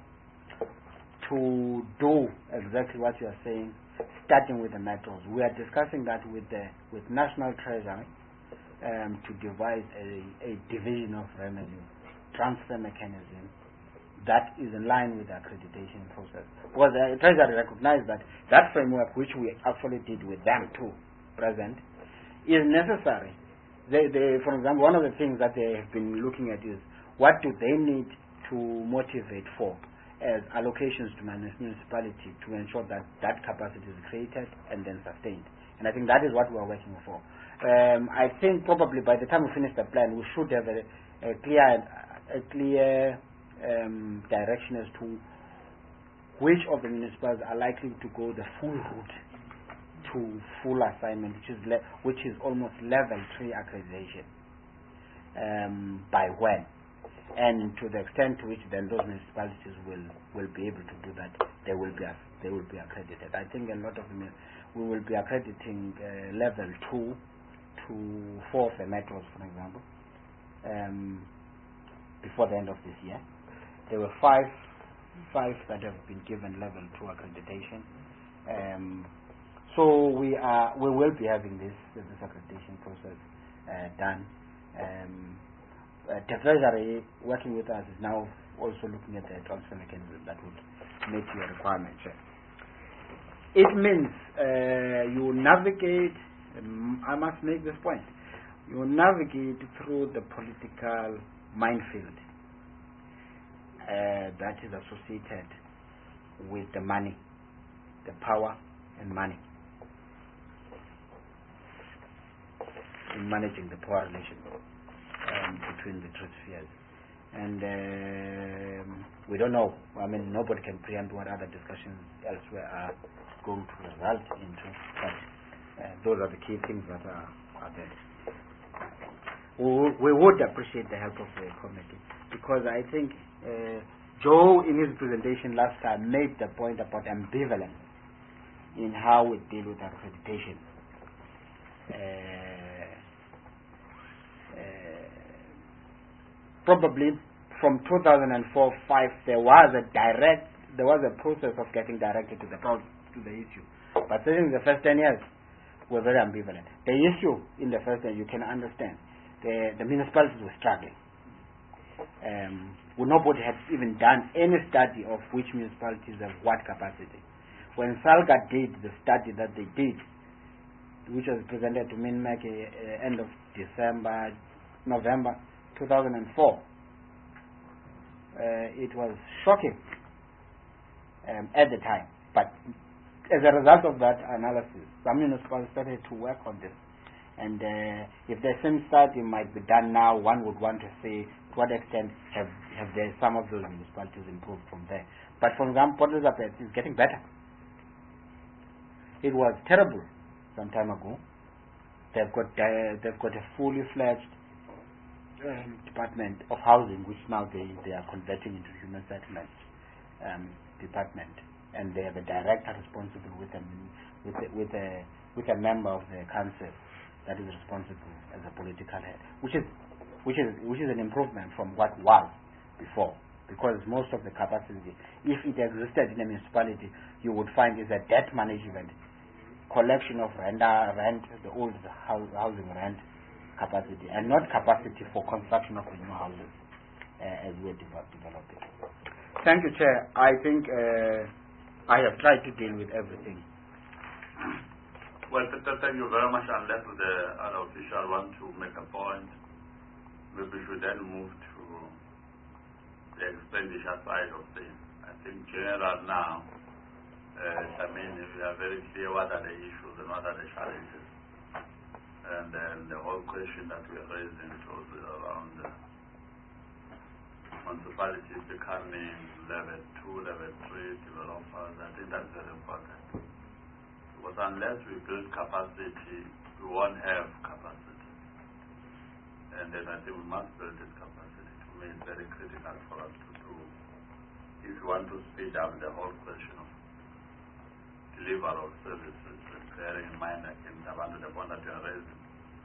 to do exactly what you are saying, starting with the metros. We are discussing that with the with National Treasury um, to devise a, a division of revenue transfer mechanism that is in line with the accreditation process. Because the Treasury recognized that that framework, which we actually did with them too, present, is necessary. They, they, for example, one of the things that they have been looking at is what do they need to motivate for as allocations to municipality to ensure that that capacity is created and then sustained. And I think that is what we are working for. Um, I think probably by the time we finish the plan, we should have a, a clear, a clear um, direction as to which of the municipalities are likely to go the full route to full assignment, which is le which is almost level three accreditation. Um, by when? And to the extent to which then those municipalities will, will be able to do that, they will be they will be accredited. I think a lot of them we will be accrediting uh, level two to four of the metros, for example, um, before the end of this year. There were five five that have been given level two accreditation. Um, so we are we will be having this this accreditation process uh, done. Um, Uh, the Treasury, working with us, is now also looking at the transfer mechanism that would meet your requirements. It means uh, you navigate, um, I must make this point, you navigate through the political minefield uh, that is associated with the money, the power and money in managing the power relationship. Um, between the two spheres, and um, we don't know. I mean, nobody can preempt what other discussions elsewhere are going to result into. But uh, those are the key things that are, are there. We, we would appreciate the help of the committee, because I think uh, Joe, in his presentation last time, made the point about ambivalence in how we deal with accreditation. Uh, Probably from two thousand four to five, there was a direct, there was a process of getting directed to the to the issue. But in the first ten years, were very ambivalent. The issue in the first ten, you can understand, the the municipalities were struggling. Um, well, nobody had even done any study of which municipalities have what capacity. When SALGA did the study that they did, which was presented to MINMEC uh, end of December, November two thousand four, uh, it was shocking um, at the time. But as a result of that analysis, some municipalities started to work on this, And uh, if the same study might be done now, one would want to say to what extent have have there some of those municipalities improved from there. But for example, Port Elizabeth is getting better. It was terrible some time ago. They've got uh, they've got a fully fledged um, department of housing, which now they, they are converting into human settlement um, department, and they have a director responsible with a with a, with a with a member of the council that is responsible as a political head, which is which is which is an improvement from what was before. Because most of the capacity, if it existed in a municipality, you would find is a debt management, collection of rent, uh, rent the old house, housing rent capacity, and not capacity for construction of the new houses uh, as we're de- developing. Thank you, Chair. I think uh, I have tried to deal with everything. Well, thank you very much. Unless the other official want to make a point, maybe we should then move to the expenditure side of things. I think general now, uh, I mean, we are very clear what are the issues and what are the challenges. And then the whole question that we are raising was around uh, municipalities becoming level two, level three developers. I think that's very important. Because unless we build capacity, we won't have capacity. And then I think we must build this capacity. To me, it's very critical for us to do if you want to speed up the whole question of delivery of services, bearing in mind, I think, under the point that you are raising,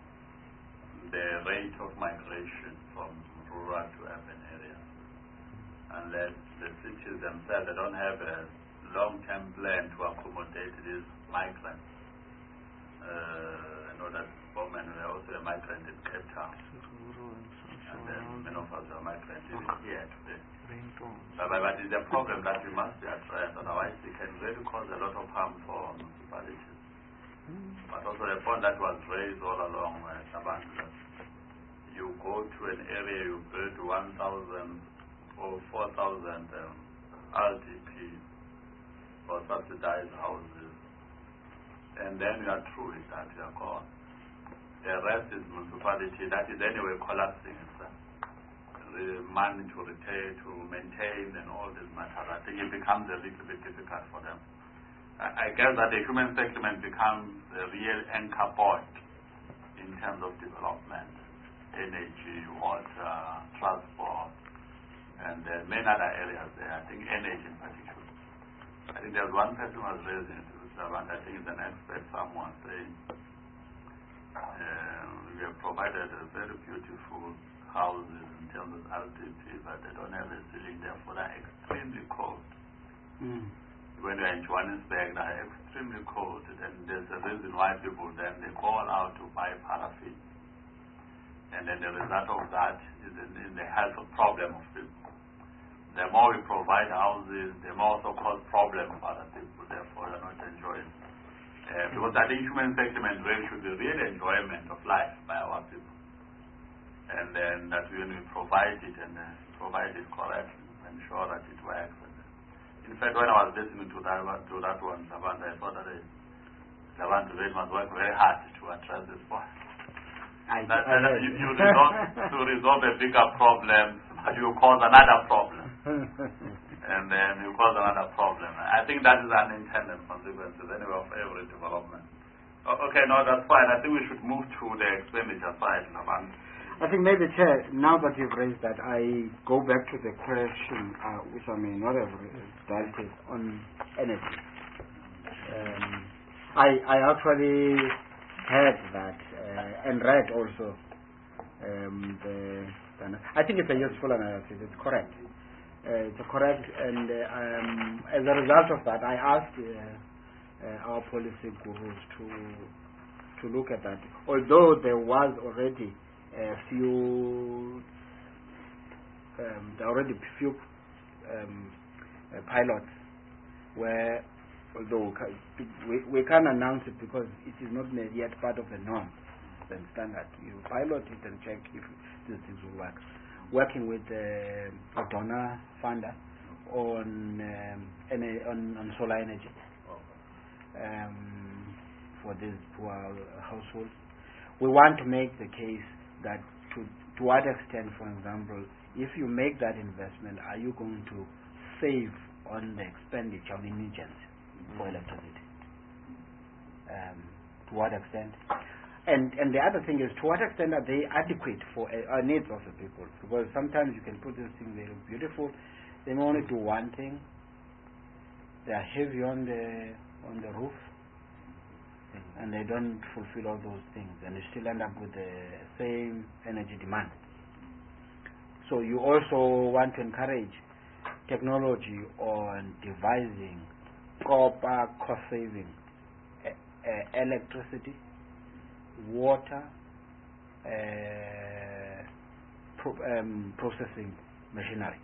the rate of migration from rural to urban areas. Unless the cities themselves, they don't have a long-term plan to accommodate these migrants. Uh, I know that women were also a migrant in Cape Town. And then many of us are migrants here today. But, but it's a problem that we must be addressed, otherwise it can really cause a lot of harm for municipalities. But also the point that was raised all along uh, Sabandla, you go to an area, you build one thousand or four thousand um, R D P or subsidized houses, and then you are through with that, you are gone. The rest is municipality that is anyway collapsing itself. The money to retain, to maintain, and all this matter, I think it becomes a little bit difficult for them. I, I guess that the human settlement becomes a real anchor point in terms of development, energy, water, transport, and uh, many other areas there. I think energy in particular. I think there's one person who was raising it, and I think it's an expert, someone saying, uh, we have provided a very beautiful houses in terms of R D P, but they don't have a ceiling, therefore they're extremely cold. Mm. When you're in Johannesburg, they're extremely cold, and there's a reason why people then they call out to buy paraffin. And then the result of that is in, in the health problem of people. The more we provide houses, the more also cause problems for other people, therefore they're not enjoying. Uh, because I think human settlement really should be real enjoyment of life by our people. And then that when we provide it and uh, provide it correctly, ensure that it works. And in fact, when I was listening to that one, to that one, Savannah, I thought that the Savannah really must work very hard to address this point. I, that, I that you, you resolve, to resolve a bigger problem, you cause another problem. And then you cause another problem. I think that is unintended consequences anyway of every development. Okay, no, that's fine. I think we should move to the expenditure side, Savannah. I think maybe, Chair, now that you've raised that, I go back to the question, uh, which I may not have dealt with, on energy. Um, I, I actually heard that uh, and read also um, the, the. I think it's a useful analysis. It's correct. Uh, it's correct, and uh, um, as a result of that, I asked uh, uh, our policy gurus to to look at that. Although there was already a few, um, there are already few um, uh, pilots where, although we, we can't announce it because it is not yet part of the norm and standard. You pilot it and check if these things will work. Working with uh, a donor funder on, um, on on solar energy um, for these poor households. we want to make the case that to, to what extent, for example, if you make that investment, are you going to save on the expenditure on energy for electricity? Um, to what extent? And and the other thing is, to what extent are they adequate for uh, our needs of the people? Because sometimes you can put this thing, they look beautiful, they may only do one thing. They are heavy on the on the roof, and they don't fulfill all those things, and you still end up with the same energy demand. So you also want to encourage technology on devising proper cost-saving uh, uh, electricity, water, uh, pro um, processing machinery.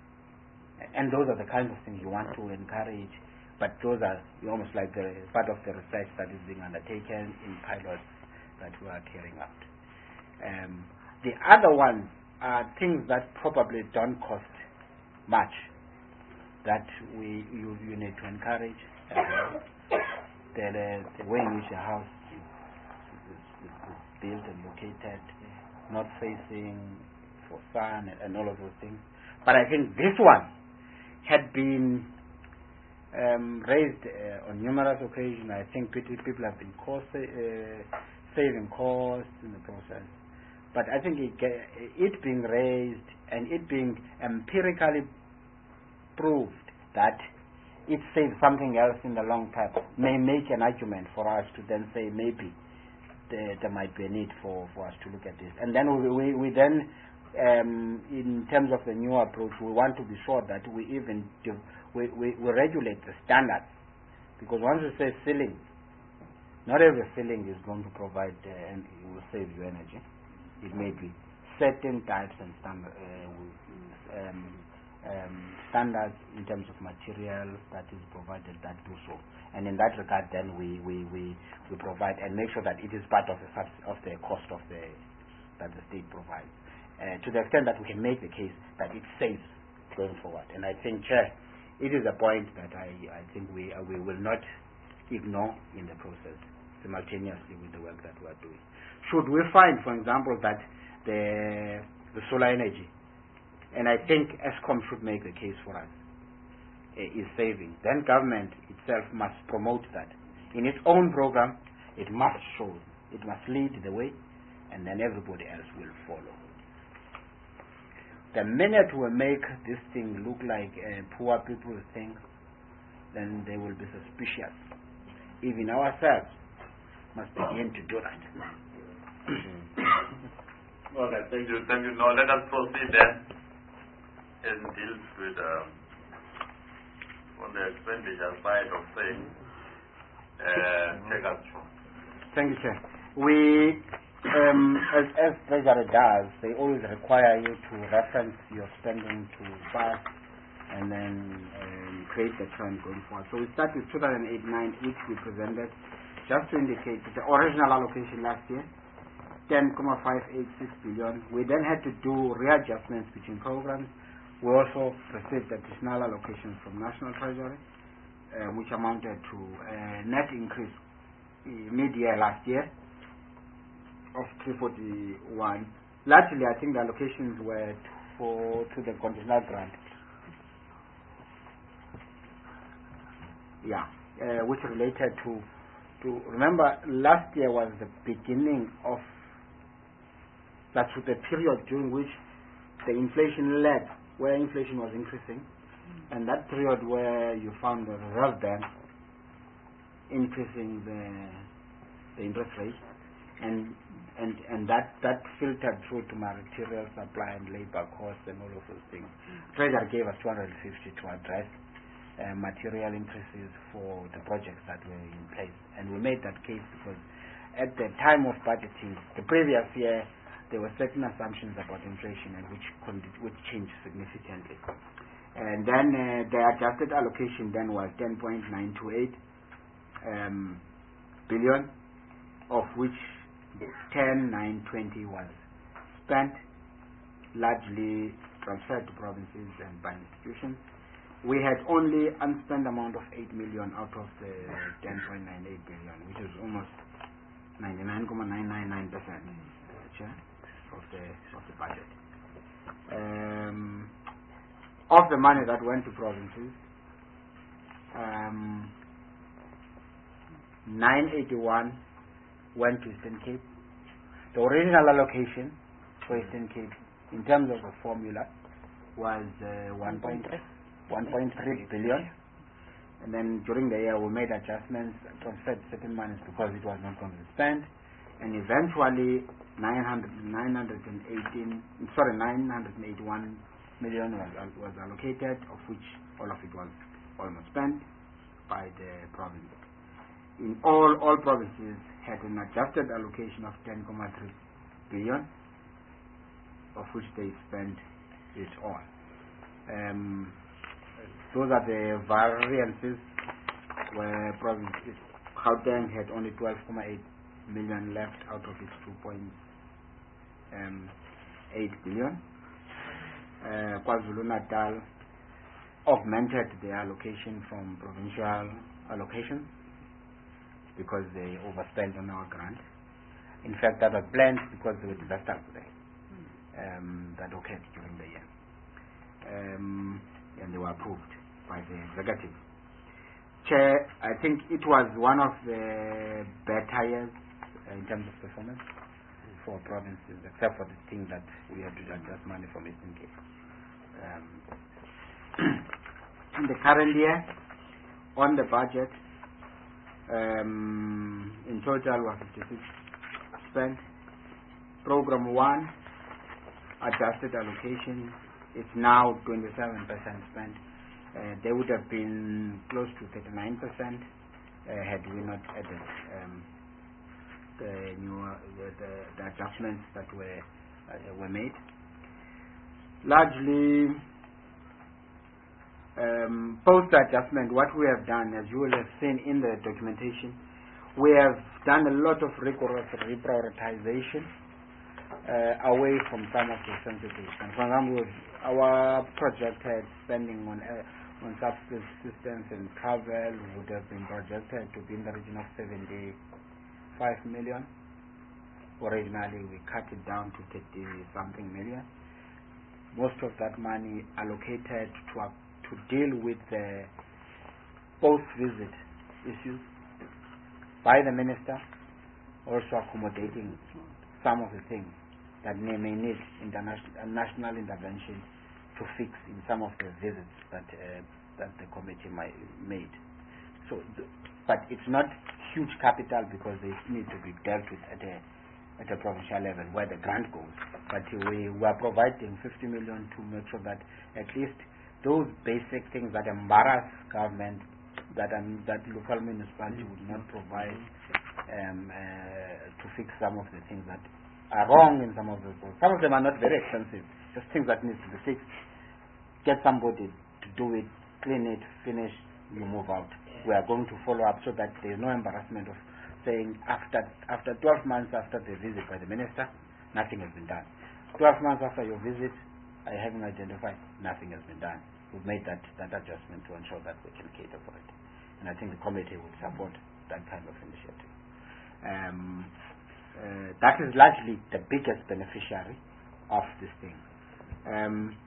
And those are the kinds of things you want to encourage, but those are almost like the part of the research that is being undertaken in pilots that we are carrying out. Um, the other ones are things that probably don't cost much, that we you, you need to encourage. Uh, the, the, the way in which a house is, is, is, is built and located, not facing for sun and, and all of those things. But I think this one had been um, raised uh, on numerous occasions. I think people have been cost, uh, saving costs in the process. But I think it, it being raised and it being empirically proved that it saves something else in the long term may make an argument for us to then say maybe there, there might be a need for, for us to look at this. And then we, we, we then Um, in terms of the new approach, we want to be sure that we even do, we, we, we regulate the standards, because once we say ceiling, not every ceiling is going to provide uh, and it will save you energy. It may be certain types and standard, uh, um, um, standards in terms of material that is provided that do so, and in that regard, then we we, we, we provide and make sure that it is part of the of the cost of the that the state provides. Uh, to the extent that we can make the case that it saves going forward. And I think, Chair, it is a point that I, I think we uh, we will not ignore in the process simultaneously with the work that we are doing. Should we find, for example, that the, the solar energy, and I think ESCOM should make the case for us, uh, is saving, then government itself must promote that. In its own program, it must show, it must lead the way, and then everybody else will follow. The minute we make this thing look like a poor people's thing, then they will be suspicious. Even ourselves must begin to do that. Okay, thank you. Thank you. Now let us proceed then and deal with um, on the expenditure side of things. Uh, take us through. Thank you, Chair. We Um, as, as Treasury does, they always require you to reference your spending to past and then um, create the trend going forward. So we start with two thousand eight nine, which we presented, just to indicate the original allocation last year, ten point five eight six billion. We then had to do readjustments between programs. We also received additional allocations from National Treasury, uh, which amounted to a net increase uh, mid-year last year of three forty-one. Largely, I think the allocations were for to the conditional grant. Yeah, uh, which related to to remember last year was the beginning of that's the period during which the inflation led, where inflation was increasing, and that period where you found the Reserve Bank increasing the the interest rate, and and and that that filtered through to material supply and labor costs and all of those things. Treasury gave us two hundred fifty to address uh, material increases for the projects that were in place, and we made that case because at the time of budgeting the previous year there were certain assumptions about inflation and which which changed significantly, and then uh, the adjusted allocation then was ten point nine two eight um, billion, of which ten nine twenty was spent, largely transferred to provinces and by institutions. We had only unspent amount of eight million out of the ten point nine eight billion, which is almost ninety-nine point nine nine nine percent of the of the budget. Um, of the money that went to provinces, um, nine eighty-one went to Eastern Cape. The original allocation for Eastern Cape, in terms of the formula, was uh, one point three billion. And then during the year we made adjustments, transferred certain monies because it was not going to be spent, and eventually nine hundred, nine hundred eighteen, sorry, nine hundred eighty-one million was, was allocated, of which all of it was almost spent by the province. In all, all provinces had an adjusted allocation of ten point three billion, of which they spent it all. Um, Those are the variances where provinces. Gauteng had only twelve point eight million left out of its two point eight billion. Uh, KwaZulu-Natal augmented the allocation from provincial allocation because they overspent on our grant. In fact, that was planned because there were disasters there um, that occurred during the year. Um, and they were approved by the executive. Chair, I think it was one of the better years uh, in terms of performance for provinces, except for the thing that we had to adjust money from Eastern Cape. Um, in the current year, on the budget, um, in total was fifty-six spent. Program one, adjusted allocation, it's now twenty-seven percent spent. Uh, they would have been close to thirty-nine percent uh, had we not added um, the new uh, the, the, the adjustments that were uh, were made. Largely, um, post adjustment, what we have done, as you will have seen in the documentation, we have done a lot of rigorous reprioritization uh, away from some of the sensitive. And for example, our project had spending on uh, on subsistence systems and travel would have been projected to be in the region of seventy-five million. Originally, we cut it down to thirty something million. Most of that money allocated to uh, to deal with the post-visit issues by the minister, also accommodating some of the things that may, may need international uh, national intervention to fix in some of the visits that uh, that the committee might, made. So, the, but it's not huge capital because they need to be dealt with at a at a provincial level where the grant goes. But we were providing fifty million to make sure that at least those basic things that embarrass government, that um, that local municipality would not provide um, uh, to fix some of the things that are wrong in some of the schools. Some of them are not very expensive, just things that need to be fixed. Get somebody to do it, clean it, finish, you move out. We are going to follow up so that there is no embarrassment of saying after after twelve months after the visit by the minister, nothing has been done. twelve months after your visit, I haven't identified, nothing has been done. We've made that, that adjustment to ensure that we can cater for it. And I think the committee would support that kind of initiative. Um, uh, that is largely the biggest beneficiary of this thing. Um,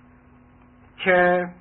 Chair,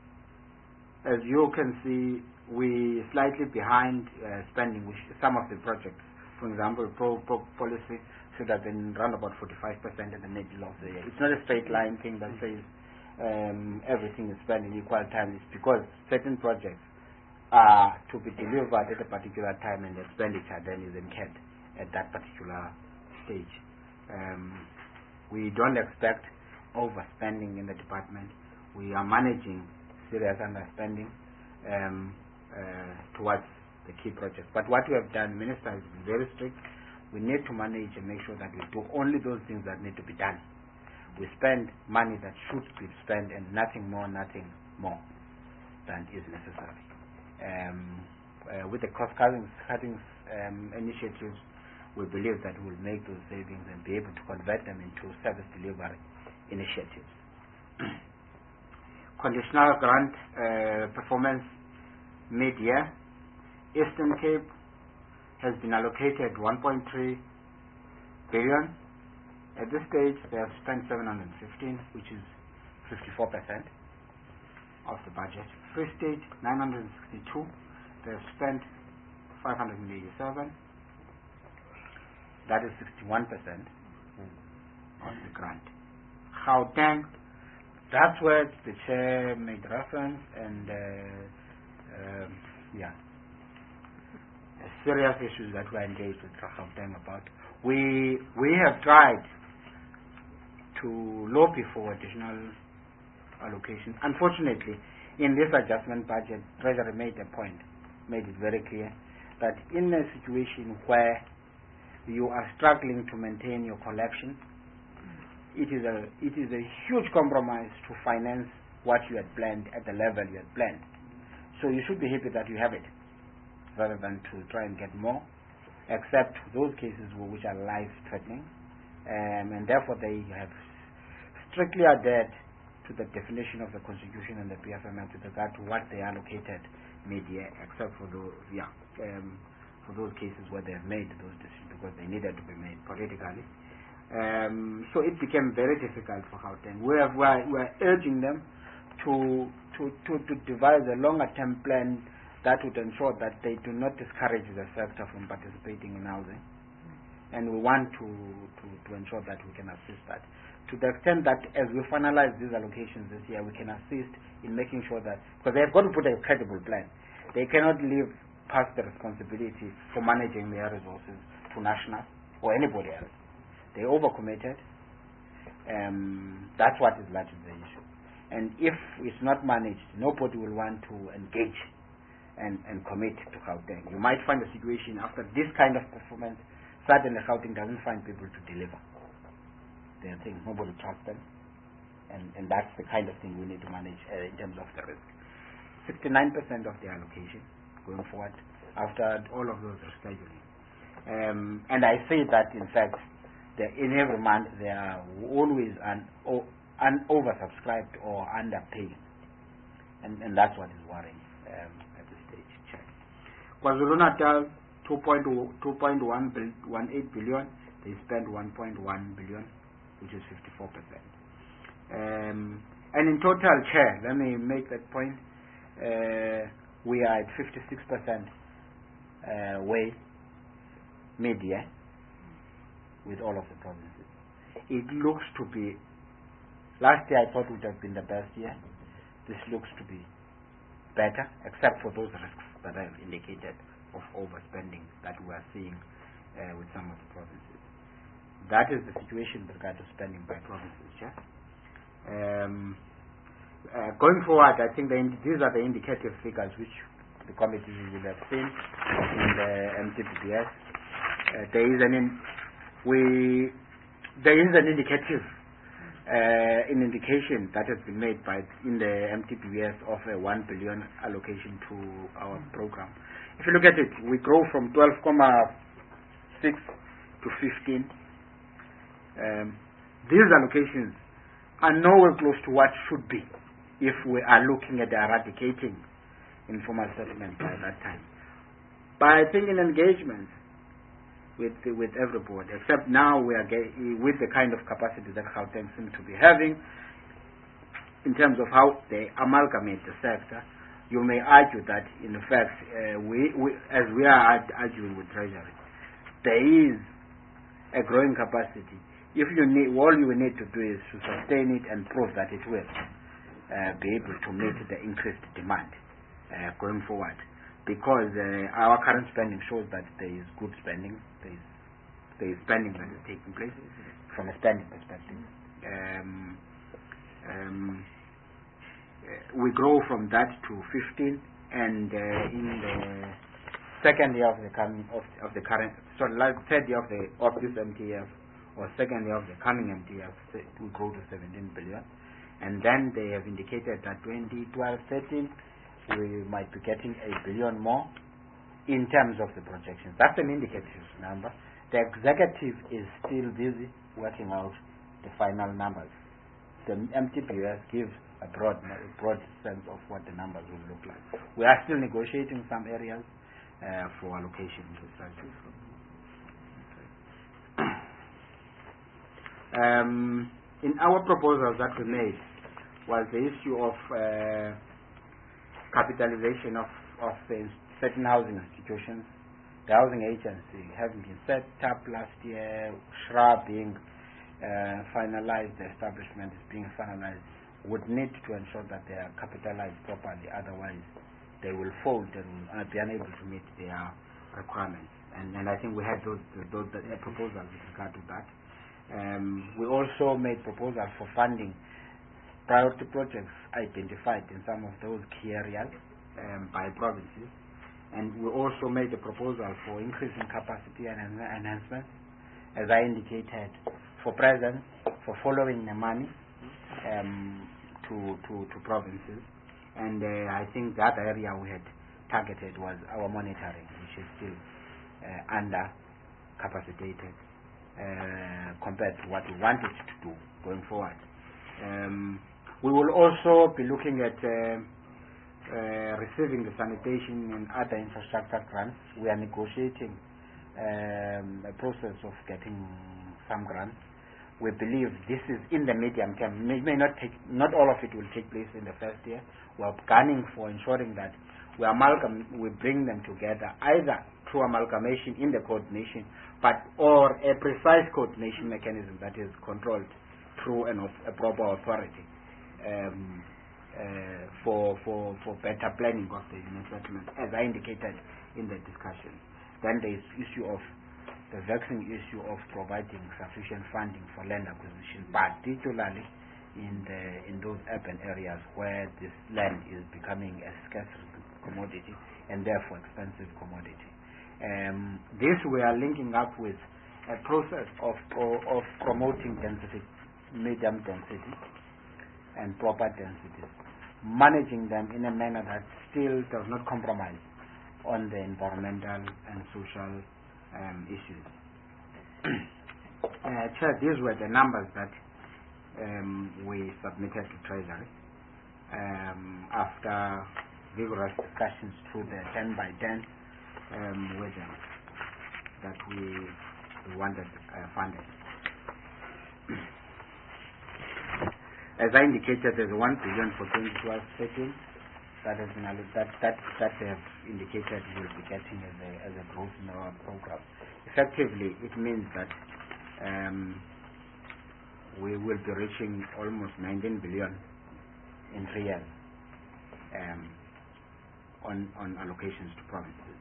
as you can see, we slightly behind uh, spending which some of the projects. For example, pro, pro policy should have been around about forty-five percent at the middle of the year. It's not a straight line thing that says um, everything is spent in equal time. It's because certain projects are to be delivered at a particular time and the expenditure then is incurred at that particular stage. Um, we don't expect overspending in the department. We are managing serious underspending um, uh, towards the key projects. But what we have done, the minister has been very strict. We need to manage and make sure that we do only those things that need to be done. We spend money that should be spent and nothing more, nothing more than is necessary. Um, uh, with the cost-cutting um, initiatives, we believe that we'll make those savings and be able to convert them into service delivery initiatives. Conditional grant uh, performance mid-year. Eastern Cape, has been allocated one point three billion. At this stage, they have spent seven hundred fifteen, which is fifty-four percent of the budget. Free State, nine hundred sixty-two. They have spent five hundred eighty-seven. That is sixty-one percent of the grant. Gauteng, that's where the chair made reference, and uh, um, yeah, serious issues that we are engaged with Gauteng about. We we have tried to lobby for additional allocations. Unfortunately, in this adjustment budget, Treasury made a point, made it very clear that in a situation where you are struggling to maintain your collection, it is a it is a huge compromise to finance what you had planned at the level you had planned. So you should be happy that you have it, rather than to try and get more, except those cases which are life-threatening, um, and therefore they have strictly adhered to the definition of the Constitution and the P F M L with regard to what they allocated mid-year, except for those, yeah, um, for those cases where they have made those decisions because they needed to be made politically. Um, so it became very difficult for Gauteng. We have, we are, we are urging them to, to, to, to devise a longer-term plan that would ensure that they do not discourage the sector from participating in housing. And we want to, to, to ensure that we can assist that. To the extent that as we finalize these allocations this year, we can assist in making sure that, because they have got to put a credible plan. They cannot leave past the responsibility for managing their resources to national or anybody else. They overcommitted. Um, that's what is largely the issue. And if it's not managed, nobody will want to engage and, and commit to Gauteng. You might find a situation after this kind of performance, suddenly Gauteng doesn't find people to deliver. They think nobody trusts them. And, and that's the kind of thing we need to manage uh, in terms of the risk. sixty-nine percent of the allocation going forward after all of those rescheduling. Um, and I say that, in fact, in every month they are always un, o, un, oversubscribed or underpaid. And, and that's what is worrying um, at this stage. Check. KwaZulu-Natal, two point one eight billion. They spent one point one billion, which is fifty-four percent. Um, and in total, Chair, let me make that point, uh, we are at fifty-six percent uh, way mid-year with all of the provinces. It looks to be, last year I thought would have been the best year. This looks to be better, except for those risks that I have indicated of overspending that we are seeing uh, with some of the provinces. That is the situation with regard to spending by provinces, yeah? Um, uh, going forward, I think the ind- these are the indicative figures which the committee will have seen in the M T P B S. Uh, there is an in- we there is an indicative uh, an indication that has been made by in the M T P B S of a one billion allocation to our program. If you look at it, we grow from twelve point six to fifteen. Um, these allocations are nowhere close to what should be if we are looking at eradicating informal settlement by that time. But I think in engagements with with everybody, except now we are get, with the kind of capacity that Gauteng seems to be having in terms of how they amalgamate the sector, you may argue that in fact uh, we, we as we are arguing with Treasury, there is a growing capacity. If you need, all you need to do is to sustain it and prove that it will uh, be able to meet the increased demand uh, going forward. Because uh, our current spending shows that there is good spending, there is, there is spending that is taking place from a spending perspective. Um, um, uh, we grow from that to fifteen, and uh, in the second year of the coming of, of the current, sorry, third year of the of this M T F, or second year of the coming M T F, we grow to seventeen billion, and then they have indicated that twenty twelve thirteen we might be getting a billion more in terms of the projections. That's an indicative number. The executive is still busy working out the final numbers. The M T P B S gives a broad, a broad sense of what the numbers will look like. We are still negotiating some areas. uh, for allocation. Um, in our proposals that we made was the issue of uh, capitalization of, of the certain housing institutions. The housing agency having been set up last year, S H R A being uh, finalized, the establishment is being finalized, would need to ensure that they are capitalized properly, otherwise they will fold and will be unable to meet their requirements. And, and I think we had those, those, those uh, proposals with regard to that. Um, we also made proposals for funding priority projects identified in some of those key areas um, by provinces. And we also made a proposal for increasing capacity and en enhancement, as I indicated, for presence, for following the money um, to, to, to provinces. And uh, I think the other area we had targeted was our monitoring, which is still uh, under capacitated uh, compared to what we wanted to do going forward. Um, we will also be looking at uh, uh, receiving the sanitation and other infrastructure grants. We are negotiating um, a process of getting some grants. We believe this is in the medium term. May, may not take, not all of it will take place in the first year. We are gunning for ensuring that we amalgam, we bring them together either through amalgamation in the coordination, but or a precise coordination mechanism that is controlled through an, a proper authority um, uh, for for for better planning of the human settlement, as I indicated in the discussion. Then there is issue of the vexing issue of providing sufficient funding for land acquisition, particularly in the in those urban areas where this land is becoming a scarce commodity and therefore expensive commodity. Um, this we are linking up with a process of of promoting density, medium density, and proper densities, managing them in a manner that still does not compromise on the environmental and social um, issues. uh, Chair, these were the numbers that um, we submitted to Treasury um, after vigorous discussions through the ten by ten um, with them that we, we wanted uh, funded. As I indicated, there's one billion for twenty twelve thirteen that has been that that that they have indicated we'll be getting as a as a growth in our program. Effectively, it means that um, we will be reaching almost nineteen billion in three years um, on on allocations to provinces.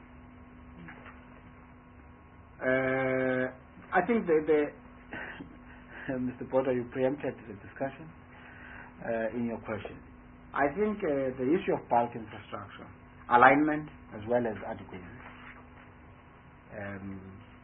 Uh, I think the, the Mister Porter, you preempted the discussion uh, in your question. I think uh, the issue of bulk infrastructure, alignment as well as adequacy, um,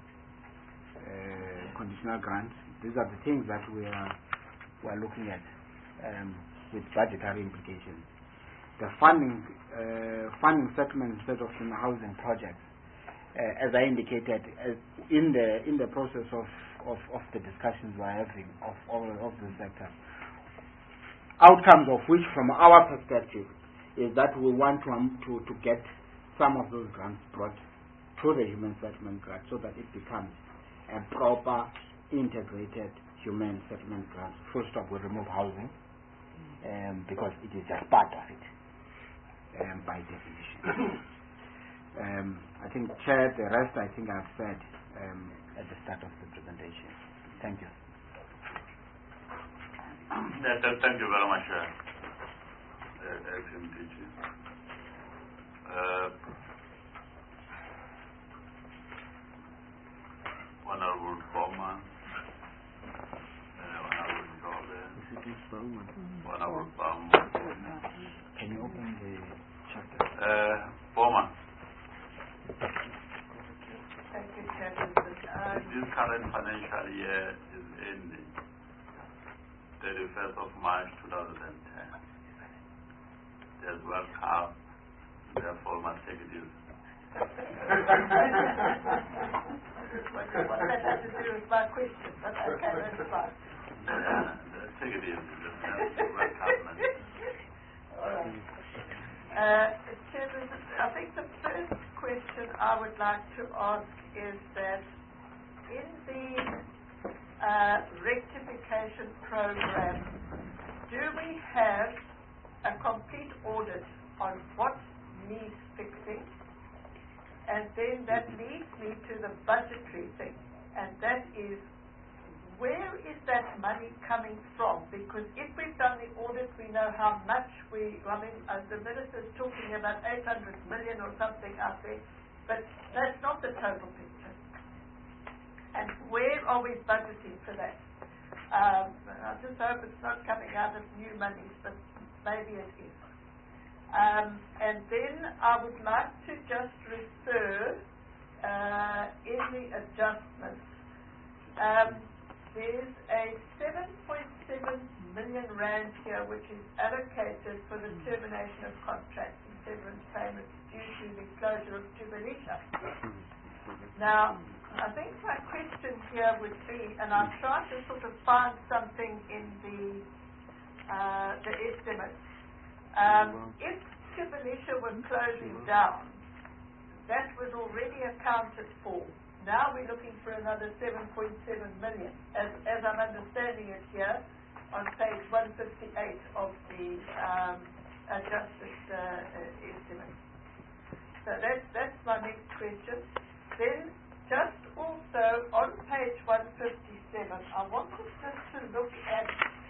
uh, conditional grants, these are the things that we are, we are looking at um, with budgetary implications. The funding, uh, funding settlement instead of in housing projects, uh, as I indicated, uh, in the in the process of, of, of the discussions we're having of all of the sectors, outcomes of which, from our perspective, is that we want to, um, to, to get some of those grants brought to the human settlement grant so that it becomes a proper, integrated human settlement grant. Full stop, we remove housing um, because it is just part of it um, by definition. um, I think, Chair, the rest I think I've said um, at the start of the presentation. Thank you. Yeah, th thank you very much, uh, uh, Acting D G. Uh, Honorable Bowman, uh, Honorable Jobe, Honorable Bowman. Can you open the chapter? Uh, Bowman. Thank you, Chairman. Uh, This current financial year is ending thirty-first of March two thousand ten. There's World Cup, therefore must take it easy. what, what that has to do with my question, but okay, that's fine. Yeah, take it easy. Just uh, World Cup. All right. Uh, Chairman, I think the first question I would like to ask is that in the uh, rectification program, do we have a complete audit on what needs fixing? And then that leads me to the budgetary thing, and that is, where is that money coming from? Because if we've done the audit, we know how much we, I mean, as the minister's talking about eight hundred million or something out there, but that's not the total picture. And where are we budgeting for that? Um, I just hope it's not coming out of new monies, but maybe it is. Um, and then I would like to just refer uh, in the adjustments. Um, there's a seven point seven million rand here which is allocated for the termination of contracts and severance payments due to the closure of Jubileesha. Now, I think my question here would be, and I'm trying to sort of find something in the uh, the estimates. Um, if Jubileesha were closing down, that was already accounted for. Now we're looking for another seven point seven million, as, as I'm understanding it here on page one fifty-eight of the um, adjusted uh, uh, estimate. So that's, that's my next question. Then just also on page one fifty-seven, I wanted just to look at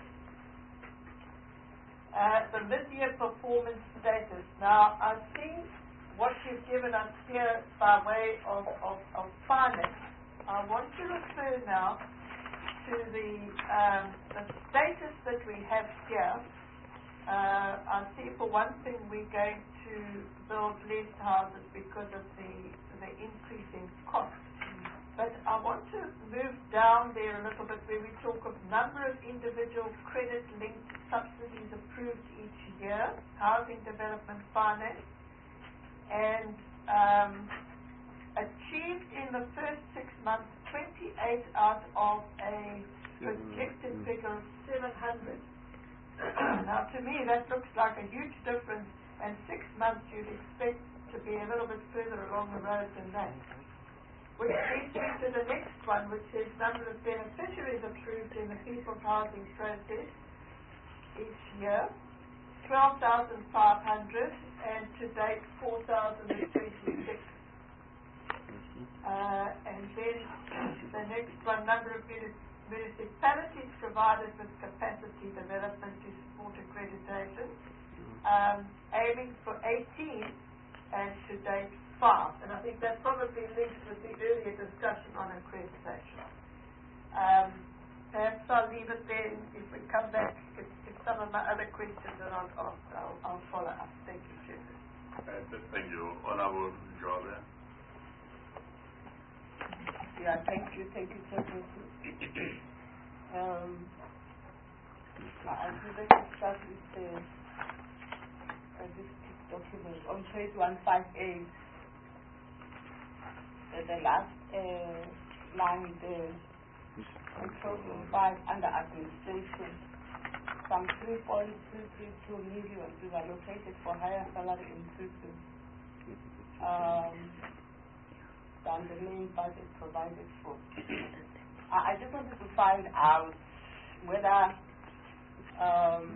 Uh, the mid-year performance status. Now, I've seen what you've given us here by way of, of, of finance. I want to refer now to the, um, the status that we have here. Uh, I see for one thing we're going to build less houses because of the, the increasing cost. But I want to move down there a little bit where we talk of number of individual credit-linked subsidies approved each year, housing development finance, and um, achieved in the first six months twenty-eight out of a projected figure of seven hundred. Now, to me, that looks like a huge difference, and six months you'd expect to be a little bit further along the road than that. Which leads me to the next one, which is number of beneficiaries approved in the people's housing process each year, twelve thousand five hundred, and to date four thousand twenty-six. Uh, and then the next one, number of municipalities provided with capacity development to support accreditation, um, aiming for eighteen, and to date five. And I think that probably links with the earlier discussion on accreditation. Um, perhaps I'll leave it there. If we come back, if, if some of my other questions are not asked, I'll, I'll follow up. Thank you, Chairman. Uh, thank you. Honorable Jobe. Yeah, thank you, thank you, Chairman. um, I would like to start with the, uh, this document on page one fifty-eight. Uh, the last uh, line there, control five under administration, some three point three three two million is allocated for higher salary increases. Um, than the main budget provided for. I, I just wanted to find out whether um,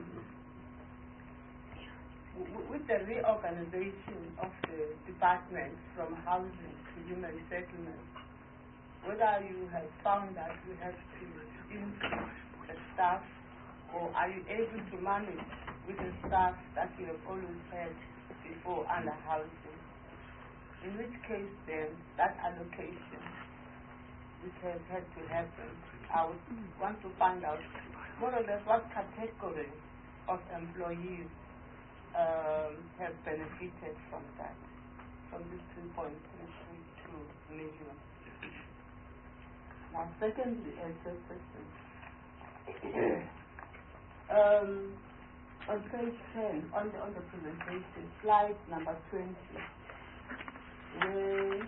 with the reorganization of the department from housing to human settlement, whether you have found that you have to increase the staff, or are you able to manage with the staff that you have always had before under housing? In which case then, that allocation which has had to happen, I would want to find out more or less what category of employees Um, have benefited from that, from this two point three three two million. Now, secondly, as a question, um, on page ten, on the, on the presentation, slide number twenty, where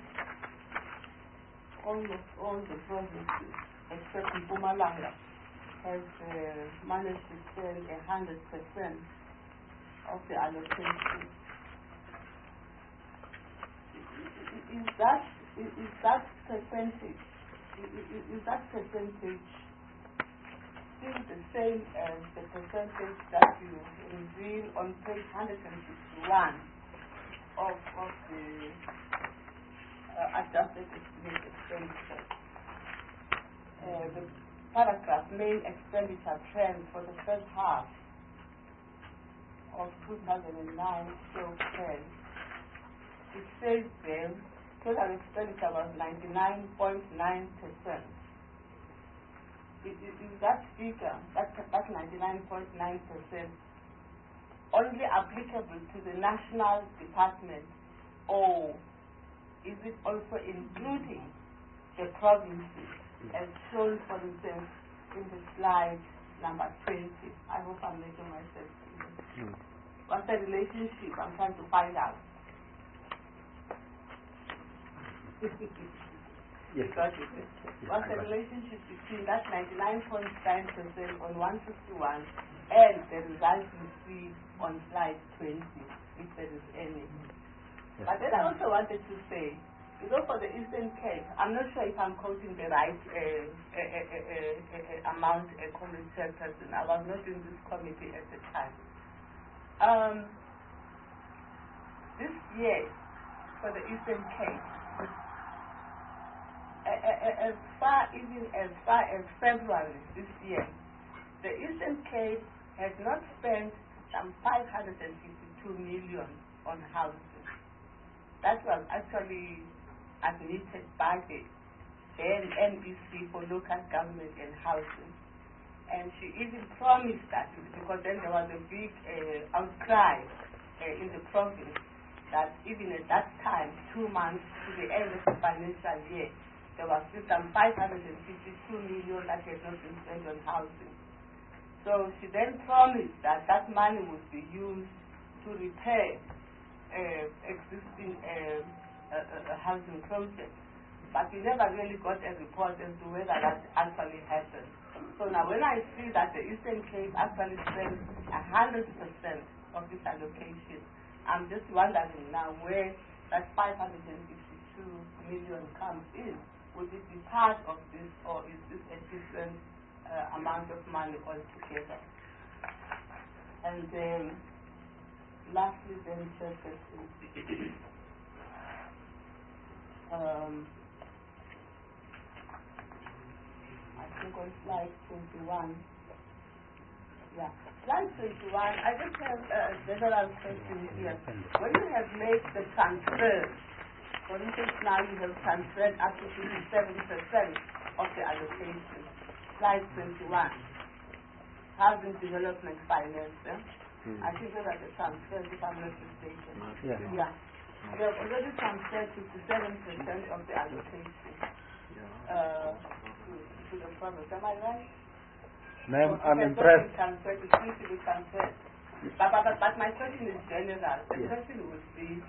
almost all the provinces, except Mpumalanga, has uh, managed to spend a hundred percent of the allocation. is that is, is that percentage is, is, is that percentage still the same as the percentage that you reveal on page one hundred sixty-one of of the uh, adjusted estimate expenditure? Uh, the paragraph main expenditure trend for the first half of two thousand nine to ten. It says there total expenditure was ninety-nine point nine percent. Is, is that figure, that, that ninety-nine point nine percent, only applicable to the national department, or is it also including the provinces, as shown, for instance, in the slide number twenty? I hope I'm making myself clear. Mm. What's the relationship I'm trying to find out? Yes. What's the relationship between that ninety-nine point nine percent on one fifty-one and the result you see on slide twenty, if there is any? Yes. But then I also wanted to say, you know, for the Eastern Cape, I'm not sure if I'm quoting the right uh, uh, uh, uh, uh, amount, a committee chairperson. I was not in this committee at the time. Um, this year, for the Eastern Cape, as far even as far as February this year, the Eastern Cape has not spent some five hundred fifty-two million on housing. That was actually admitted by the then N E C for local government and housing. And she even promised that, because then there was a big uh, outcry uh, in the province that even at that time, two months to the end of the financial year, there was still some five hundred fifty-two million that had not been spent on housing. So she then promised that that money would be used to repair uh, existing uh, uh, uh, housing projects. But we never really got a report as to whether that actually happened. So now when I see that the Eastern Cape actually spent one hundred percent of this allocation, I'm just wondering now where that five hundred fifty-two million comes in. Would it be part of this, or is this a different uh, amount of money altogether? And um, lastly, then, Chairperson, um, I think on slide twenty-one, yeah, slide twenty-one, I just have a general question here. When you have made the transfer, for instance, now you have transferred up to fifty-seven percent of the allocation. Slide twenty-one, housing development finance. Eh? Mm. I think those are the transfers, if I'm not mistaken. Yeah. yeah. You have already transferred fifty-seven percent of the allocation uh, to, to the province. Am I right? Ma'am, I'm impressed. Transferred, it seems to be transferred. But, but, but my question is general. The yeah. question would be,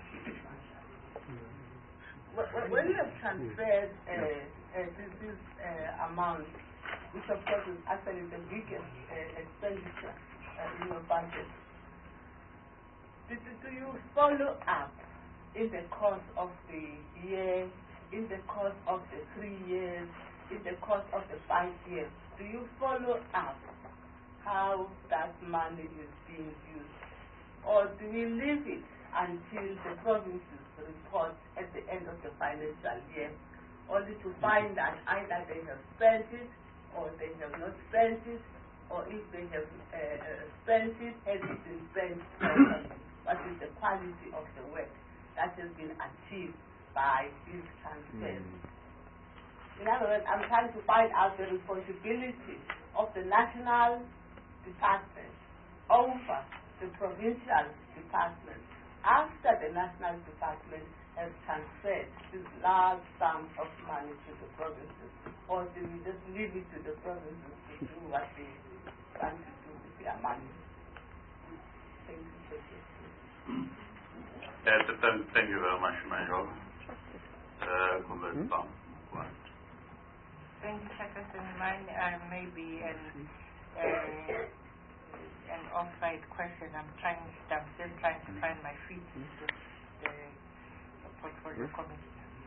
when you have transferred uh, uh, this, this uh, amount, which of course is actually the biggest uh, expenditure uh, in your budget, do, do you follow up in the course of the year, in the course of the three years, in the course of the five years? Do you follow up how that money is being used? Or do we leave it until the provinces report at the end of the financial year, only to find that either they have spent it or they have not spent it, or if they have uh, uh, spent it, has it been spent properly? What is the quality of the work that has been achieved by these transfers? Mm. In other words, I'm trying to find out the responsibility of the national department over the provincial department after the national department has transferred this large sum of money to the provinces, or do we just leave it to the provinces to do what they want to do with their money? Thank you, Secretary. Yes, thank you very much, Major. Uh, hmm? Thank you, Secretary. Mine uh, may be an uh, an off-site question. I'm trying, I'm still trying to find my feet into the portfolio committee.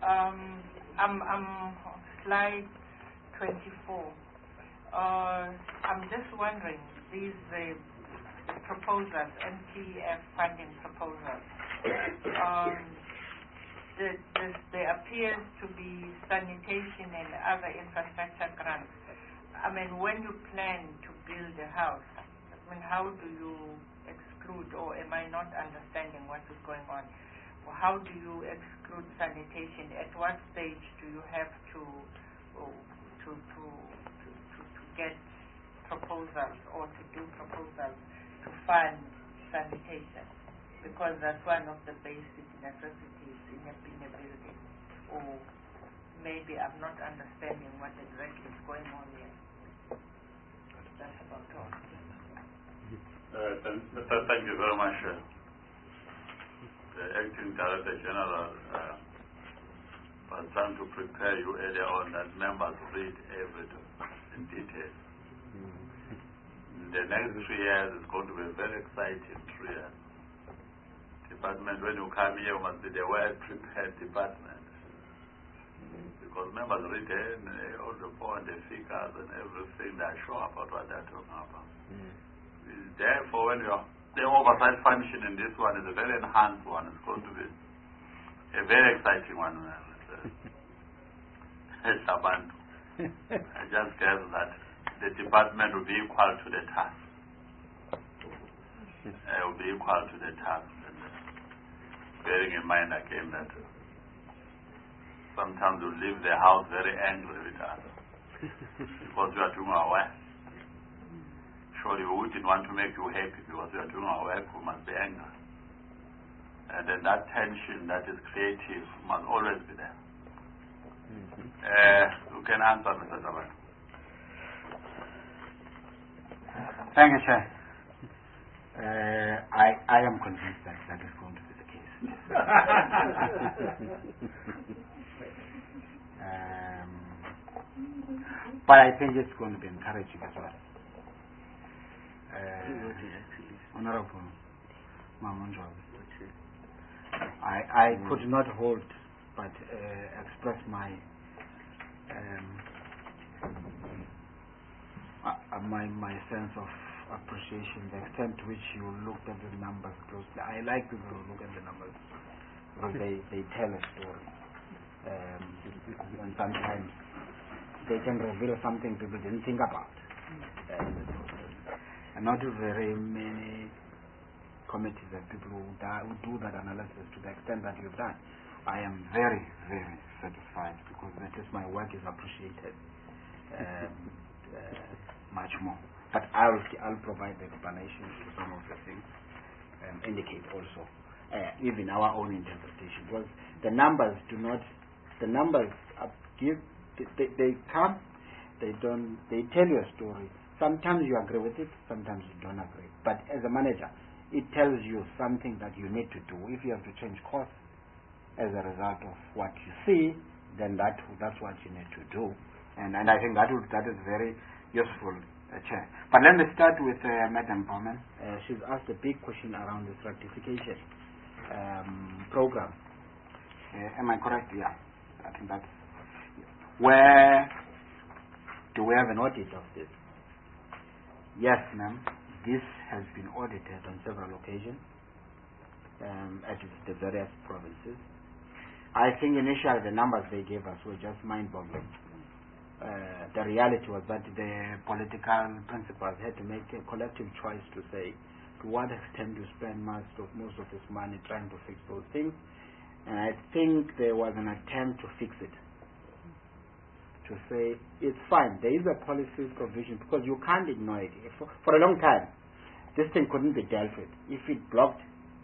Um, I'm, I'm slide twenty-four. Uh, I'm just wondering, these uh, proposals, N T F funding proposals, um, the, the, there appears to be sanitation and other infrastructure grants. I mean, when you plan to build a house, I mean, how do you exclude, or am I not understanding what is going on? How do you exclude sanitation? At what stage do you have to oh, to, to, to, to, to get proposals or to do proposals to fund sanitation? Because that's one of the basic necessities in a, in a building. Or maybe I'm not understanding what exactly is going on here. That's about all. Uh, thank, thank you very much. Uh, the Acting Director General uh, was trying to prepare you earlier on that members read everything in detail. The next three years is going to be a very exciting three years. Department, when you come here, you must be the well-prepared department. Because members read uh, all the point, the figures and everything that show about what they're talking about. Mm. Therefore, when you're, the oversight function in this one is a very enhanced one. It's going to be a very exciting one. Shabantu. I just guess that the department will be equal to the task. It will be equal to the task. And, uh, bearing in mind again that uh, sometimes you leave the house very angry with us because we are doing our work. Surely we wouldn't want to make you happy because we are doing our work, we must be angry. And then that tension that is creative must always be there. Mm-hmm. uh, you can answer, Mister Taban. Thank you, Chair. Uh, I, I am convinced that that is going to be the case. um, but I think it's going to be encouraging as well. Uh, Honorable Mamunjo, I, I mm. could not hold but uh, express my um, uh, my my sense of appreciation, the extent to which you looked at the numbers closely. I like people who look at the numbers because they, they tell a story. Um, and sometimes they can reveal something people didn't think about. Um, and not very many committees and people who, da, who do that analysis to the extent that you've done. I am very, very satisfied because that is my work is appreciated um, uh, much more. But I'll, I'll provide the explanations to some of the things, um, indicate also, uh, even our own interpretation. Because the numbers do not, the numbers are give, they, they come, they don't, they tell you a story. Sometimes you agree with it, sometimes you don't agree. But as a manager, it tells you something that you need to do. If you have to change course as a result of what you see, then that that's what you need to do. And and I think that would, that is very useful, uh, Chair. But let me start with uh, Madam Bowman. Uh, she's asked a big question around the certification um, program. Uh, am I correct? Yeah. I think that's where do we have an audit of this? Yes, ma'am. This has been audited on several occasions um, at the various provinces. I think initially the numbers they gave us were just mind-boggling. Uh, the reality was that the political principals had to make a collective choice to say to what extent to spend most of, most of this money trying to fix those things. And I think there was an attempt to fix it. To say, it's fine, there is a policy provision, because you can't ignore it. For, for a long time, this thing couldn't be dealt with. If it blocked,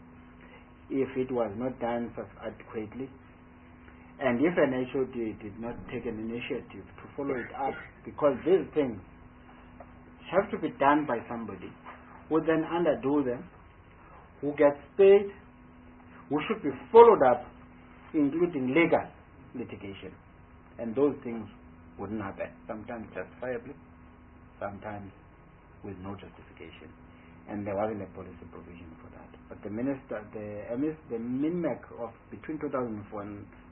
if it was not done adequately, and if an H O D did not take an initiative to follow it up, because these things have to be done by somebody who then underdo them, who gets paid, who should be followed up, including legal litigation. And those things wouldn't happen, sometimes justifiably, sometimes with no justification. And there wasn't a policy provision for that. But the minister, the, the M I M E C of between two thousand four and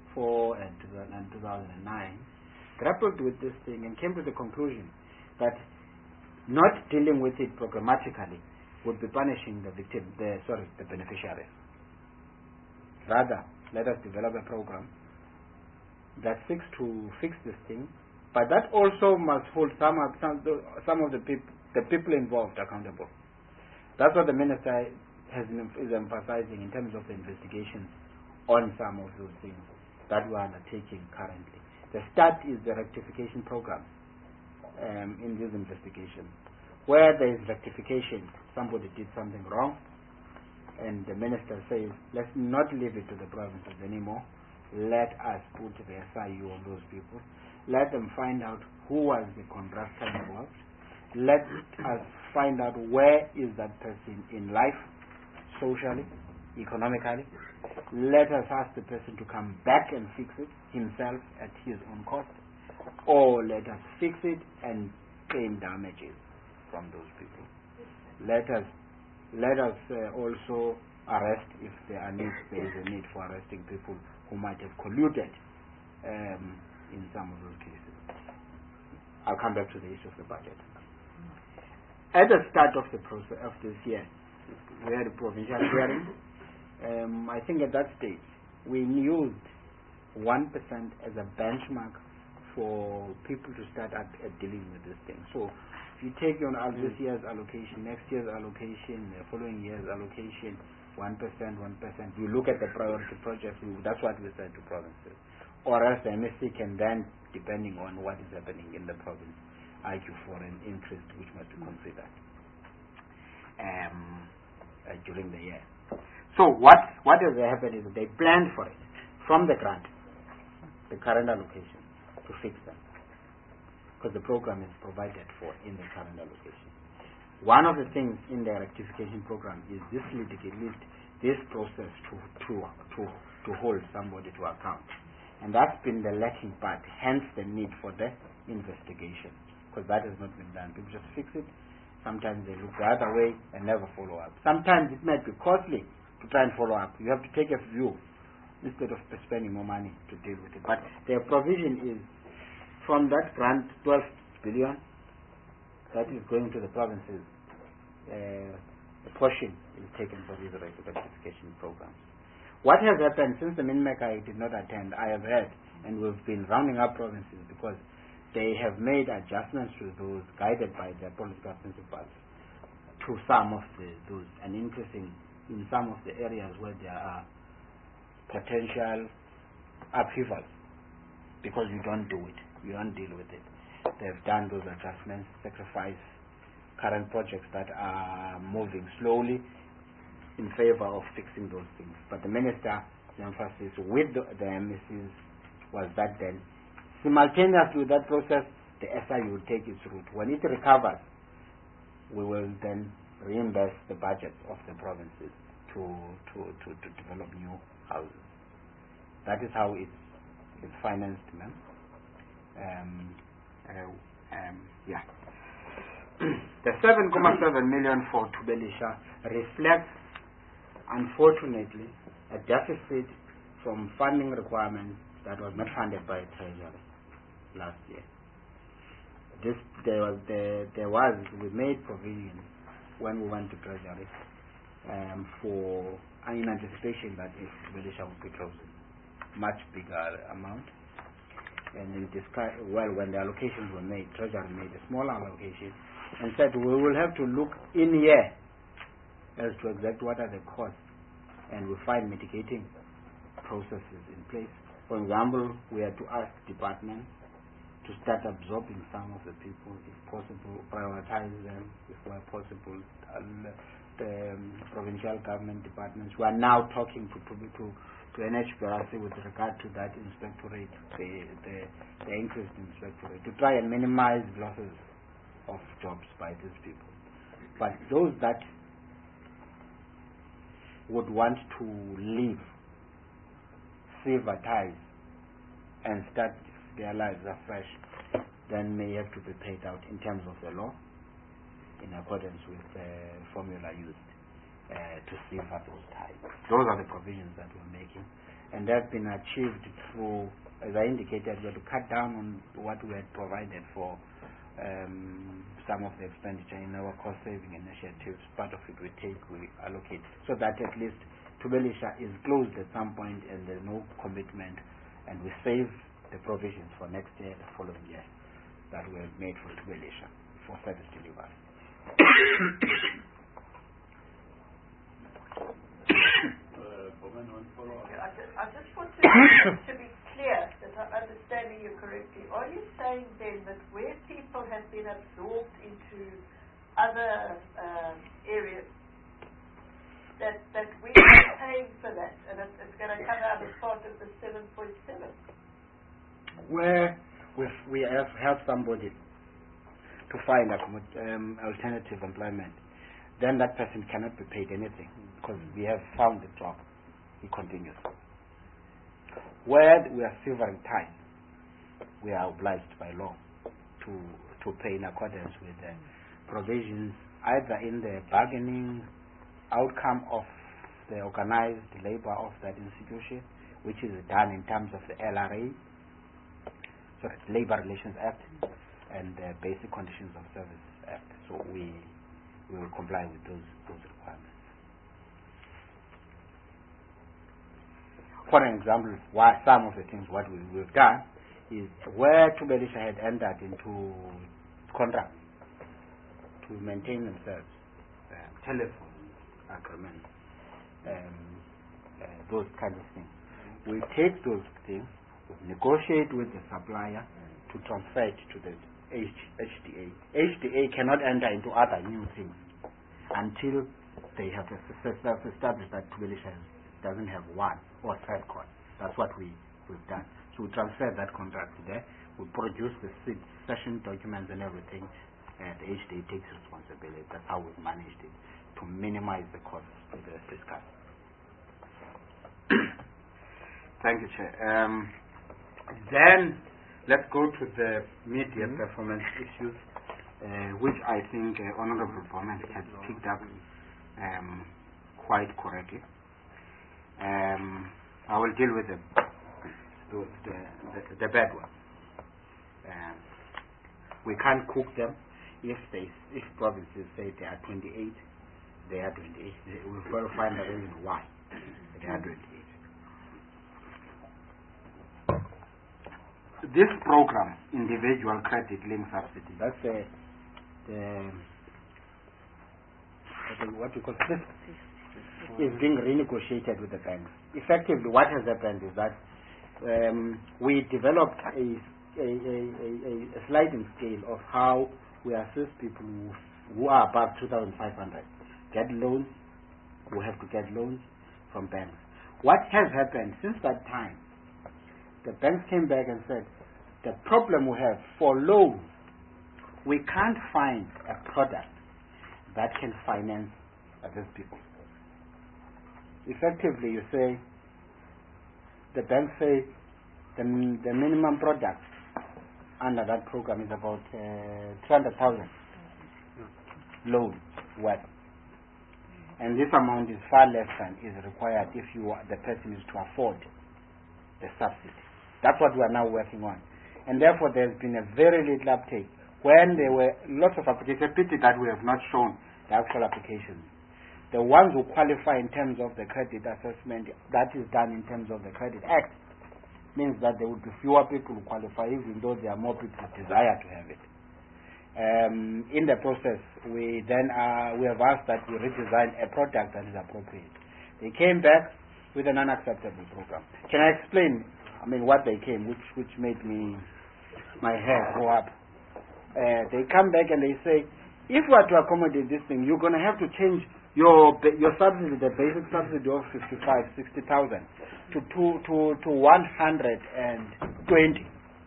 four and two thousand nine, grappled with this thing and came to the conclusion that not dealing with it programmatically would be punishing the victim, the sorry, the beneficiaries. Rather, let us develop a program that seeks to fix this thing, but that also must hold some of, some, some of the people, the people involved accountable. That's what the minister has is emphasizing in terms of the investigations on some of those things that we are undertaking currently. The start is the rectification program um, in this investigation. Where there is rectification, somebody did something wrong, and the minister says, let's not leave it to the provinces anymore. Let us put the S I U on those people. Let them find out who was the contractor involved. Let us find out where is that person in life, socially, economically. Let us ask the person to come back and fix it himself at his own cost, or let us fix it and claim damages from those people. Let us let us uh, also arrest if there are needs. There is a need for arresting people who might have colluded um, in some of those cases. I'll come back to the issue of the budget. At the start of the process of this year, we had a provincial hearing. Um, I think at that stage we used one percent as a benchmark for people to start at, at dealing with this thing. So if you take on mm. this year's allocation, next year's allocation, the following year's allocation, one percent, one percent, you look at the priority projects, we, that's what we said to provinces. Or else the M S C can then, depending on what is happening in the province, argue for an increase which must be considered um, uh, during the year. So what, what has happened is they planned for it from the grant, the current allocation, to fix them, because the program is provided for in the current allocation. One of the things in the rectification program is this litigate, this process to, to, to, to hold somebody to account. And that's been the lacking part, hence the need for the investigation, because that has not been done. People just fix it. Sometimes they look the other way and never follow up. Sometimes it might be costly to try and follow up. You have to take a view instead of spending more money to deal with it. But their provision is from that grant, twelve billion that is going to the provinces, uh, a portion is taken for these rectification programs. What has happened since the MINMEC I did not attend, I have heard, and we've been rounding up provinces because they have made adjustments to those guided by their political principles to some of the, those, and increasing in some of the areas where there are potential upheavals because you don't do it, you don't deal with it. They've done those adjustments, sacrifice current projects that are moving slowly in favor of fixing those things. But the minister's emphasis with the, the M S Cs was that then, simultaneous with that process, the S I U will take its route. When it recovers, we will then reimburse the budget of the provinces to, to, to, to develop new houses. That is how it's, it's financed, ma'am. Um, uh, um, yeah. The seven point seven million for Tubelisha reflects, unfortunately, a deficit from funding requirements that was not funded by Treasury last year. This there was the, there was we made provision when we went to Treasury um, for in anticipation that if Tubelisha would be closing, much bigger amount. And in discuss, well, when the allocations were made, Treasury made a small allocation and said we will have to look in here as to exactly what are the costs, and we find mitigating processes in place. For example, we had to ask departments to start absorbing some of the people, if possible, prioritize them, if were possible. Uh, the um, provincial government departments, we are now talking to to, to to N H B R C with regard to that inspectorate, the, the, the increased inspectorate, to try and minimize losses of jobs by these people. But those that would want to leave, sever ties, and start their lives afresh, then may have to be paid out in terms of the law, in accordance with the formula used uh, to sever those ties. Those are the provisions that we're making. and that's been achieved through, as I indicated, we had to cut down on what we had provided for um, some of the expenditure in our cost-saving initiatives. Part of it we take, we allocate, so that at least Thubelisha is closed at some point and there's no commitment, and we save the provisions for next year, the following year, that we have made for Thubelisha for service delivery. I just, I just want to, to be clear that I'm understanding you correctly. Are you saying then that where people have been absorbed into other um, areas, that, that we are paying for that, and it, it's going to come out as part of the seven point seven? Where we've, we have helped somebody to find um, alternative employment, then that person cannot be paid anything because we have found the job. He continues. Where we are severing ties, we are obliged by law to to pay in accordance with the provisions, either in the bargaining outcome of the organized labor of that institution, which is done in terms of the L R A, sorry, Labor Relations Act, and the Basic Conditions of Service Act. So we we will comply with those those requirements. For example, why some of the things what we, we've done is where Thubelisha had entered into contract to maintain themselves, uh, telephone agreements, um, uh, those kinds of things. We take those things, we negotiate with the supplier to transfer it to the H D A. H D A cannot enter into other new things until they have established that Thubelisha doesn't have one or third court. That's what we, we've done. So we transfer that contract there, we produce the session documents and everything, and the H D A takes responsibility. That's how we've managed it, to minimize the costs to the fiscal. Thank you, Chair. Um, then let's go to the media mm-hmm. performance issues, uh, which I think uh, Honourable Bowman has picked up um, quite correctly. Um, I will deal with the the, the, the bad ones. Um, we can't cook them. If they, if provinces say they are twenty-eight, they are twenty-eight. We've got to find the reason why they are twenty-eight. This program, individual credit link subsidy, that's the, the, the what you call it, is being renegotiated with the banks. Effectively, what has happened is that um, we developed a, a, a, a, a sliding scale of how we assist people who, who are above two thousand five hundred. Get loans, who have to get loans from banks. What has happened since that time, the banks came back and said, the problem we have for loans, we can't find a product that can finance these people. Effectively, you say, the bank say the, the minimum product under that program is about uh, two hundred thousand loan worth. And this amount is far less than is required if you are, the person is to afford the subsidy. That's what we are now working on. And therefore there's been a very little uptake. When there were lots of applications, pity that we have not shown the actual applications. The ones who qualify in terms of the credit assessment, that is done in terms of the Credit Act, means that there will be fewer people who qualify, even though there are more people who desire to have it. Um, in the process, we then uh, we have asked that we redesign a product that is appropriate. They came back with an unacceptable program. Can I explain? I mean, what they came, which which made me my hair go up. Uh, they come back and they say, if we are to accommodate this thing, you're going to have to change your your subsidy, the basic subsidy of fifty-five, sixty thousand, to to to to one hundred and twenty.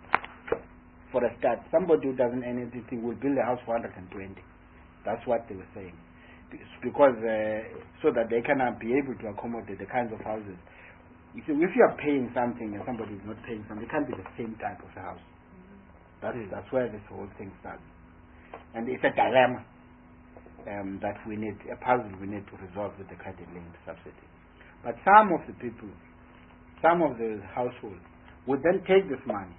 For a start, somebody who doesn't earn anything will build a house for one hundred twenty. That's what they were saying, because uh, so that they cannot be able to accommodate the kinds of houses. If you, if you are paying something and somebody is not paying something, it can't be the same type of house. That's that's where this whole thing starts, and it's a dilemma um, that we need, a puzzle we need to resolve with the credit linked subsidy. But some of the people some of the households would then take this money,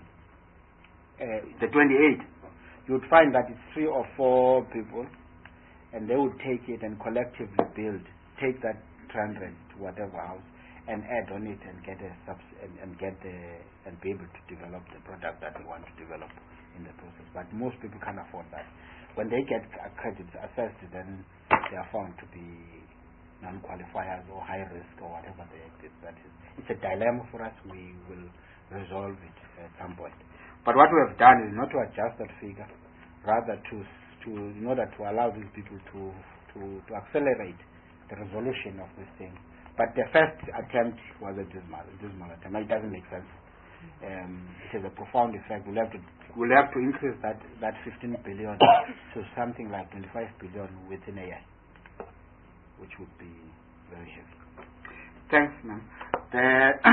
uh, the twenty-eight, you would find that it's three or four people, and they would take it and collectively build, take that three hundred to whatever house, and add on it and get a subs and, and get the and be able to develop the product that they want to develop in the process. But most people can't afford that. When they get credits assessed, then they are found to be non-qualifiers or high risk or whatever they did. That is, it's a dilemma for us. We will resolve it at some point. But what we have done is not to adjust that figure, rather to to in order to allow these people to to to accelerate the resolution of this thing. But the first attempt was a dismal, dismal attempt. It doesn't make sense. Um, it has a profound effect. We'll have to we'll have to increase that that fifteen billion to something like twenty-five billion within a year, which would be very heavy. Thanks, ma'am. The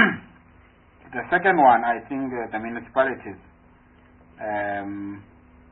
the second one, I think, uh, the municipalities um,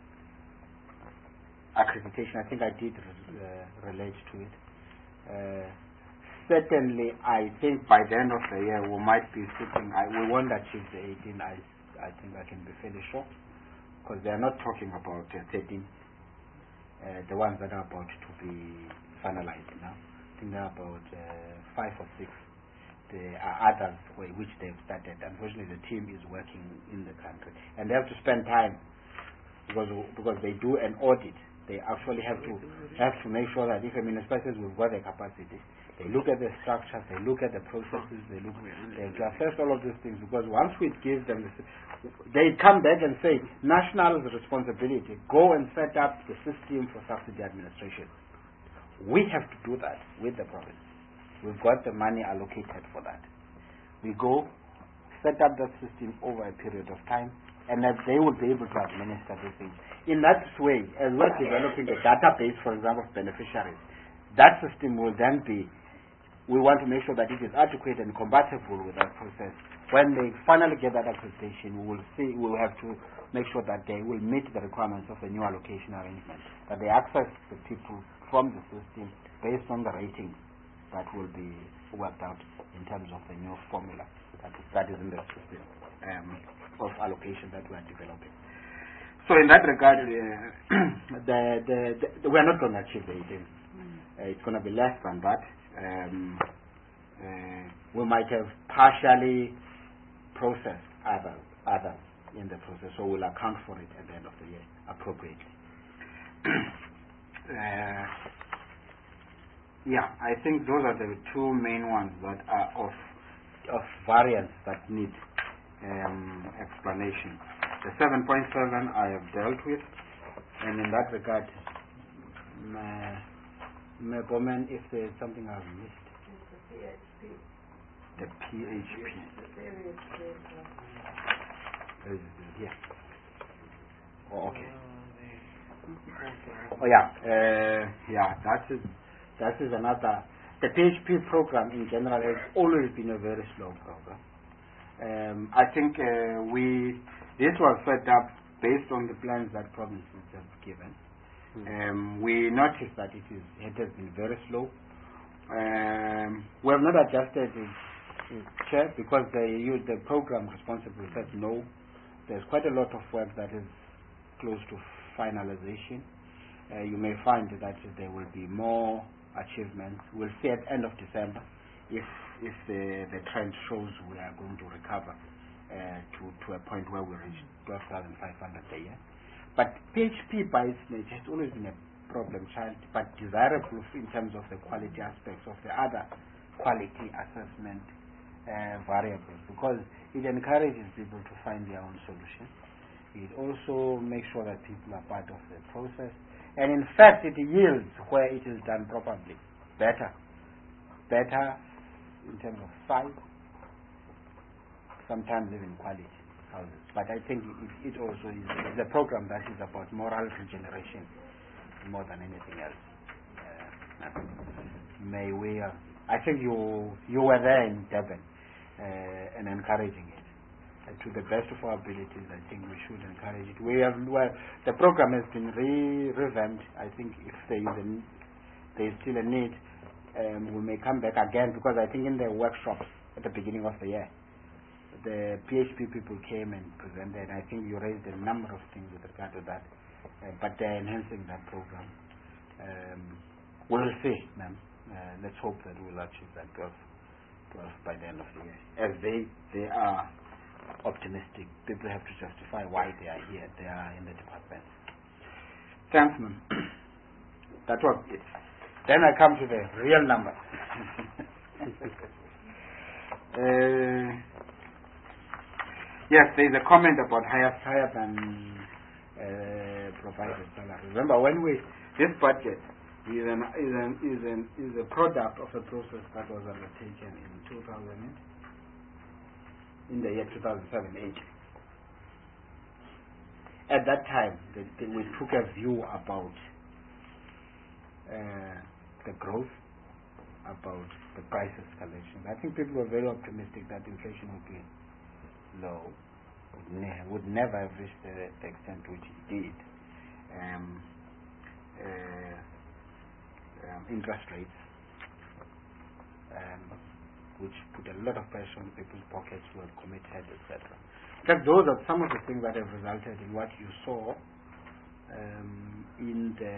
accreditation. I think I did uh, relate to it. Uh, Certainly, I think by the end of the year we might be sitting. I, we won't achieve the eighteen. I, I think I can be fairly sure, because they are not talking about uh, thirteen. Uh, the ones that are about to be finalized now. I think they're about uh, five or six. There are others which they've started. Unfortunately, the team is working in the country, and they have to spend time because because they do an audit. They actually have to have to make sure that if a municipality will got the capacity. They look at the structures, they look at the processes, they look they have to assess all of these things, because once we give them this, they come back and say, national responsibility, go and set up the system for subsidy administration. We have to do that with the province. We've got the money allocated for that. We go, set up that system over a period of time, and that they will be able to administer these things. In that way, as we're developing a database, for example, of beneficiaries, that system will then be, we want to make sure that it is adequate and compatible with that process. When they finally get that accreditation, we will see, we will have to make sure that they will meet the requirements of the new allocation arrangement, that they access the people from the system based on the ratings that will be worked out in terms of the new formula that is, that is in the system um, of allocation that we are developing. So in that regard, uh, the, the, the, we are not going to achieve the eighteen. Uh, it's going to be less than that. Um, uh, we might have partially processed others, others in the process, so we'll account for it at the end of the year appropriately. uh, yeah, I think those are the two main ones that are of of variance that need um, explanation. The seven point seven I have dealt with, and in that regard, uh, may comment if there is something I've missed. The P H P. Is it here? Oh, okay. Oh yeah, uh, yeah. That is that is another. The P H P program in general has always been a very slow program. Um, I think uh, we this was set up based on the plans that provinces have given. Um, we noticed that it is it has been very slow. Um, we have not adjusted it, it Chair, because the you, the program responsible said no. There's quite a lot of work that is close to finalization. Uh, you may find that there will be more achievements. We'll see at the end of December if if the, the trend shows we are going to recover uh, to to a point where we reach twelve thousand five hundred a year. But P H P by its nature has always been a problem child, but desirable in terms of the quality aspects of the other quality assessment uh, variables, because it encourages people to find their own solution. It also makes sure that people are part of the process, and in fact it yields, where it is done properly, better better in terms of size, sometimes even quality houses. But I think it, it also is, is a program that is about moral regeneration more than anything else. Uh, may we, uh, I think you you were there in Durban uh, and encouraging it. Uh, to the best of our abilities, I think we should encourage it. We have, well, the program has been re revamped. I think if there is, a, there is still a need, um, we may come back again, because I think in the workshops at the beginning of the year. The P H P people came and presented. I think you raised a number of things with regard to that, uh, but they're enhancing that program. Um, we'll see, ma'am. Uh, let's hope that we'll achieve that twelve, twelve by the end of the year. As they, they are optimistic. People have to justify why they are here. They are in the department. Thanks, ma'am. That was it. Then I come to the real numbers. uh, yes, there is a comment about higher, higher than uh, provided salary. Remember, when we this budget is an is an is an is a product of a process that was undertaken in two thousand in the year two thousand seven eight. At that time, the, the, we took a view about uh, the growth, about the price escalation. I think people were very optimistic that inflation would be low, would, ne- would never have reached the, the extent which it did. Um, uh, um, interest rates, um, which put a lot of pressure on people's pockets who have committed, et cetera. In fact, those are some of the things that have resulted in what you saw um, in the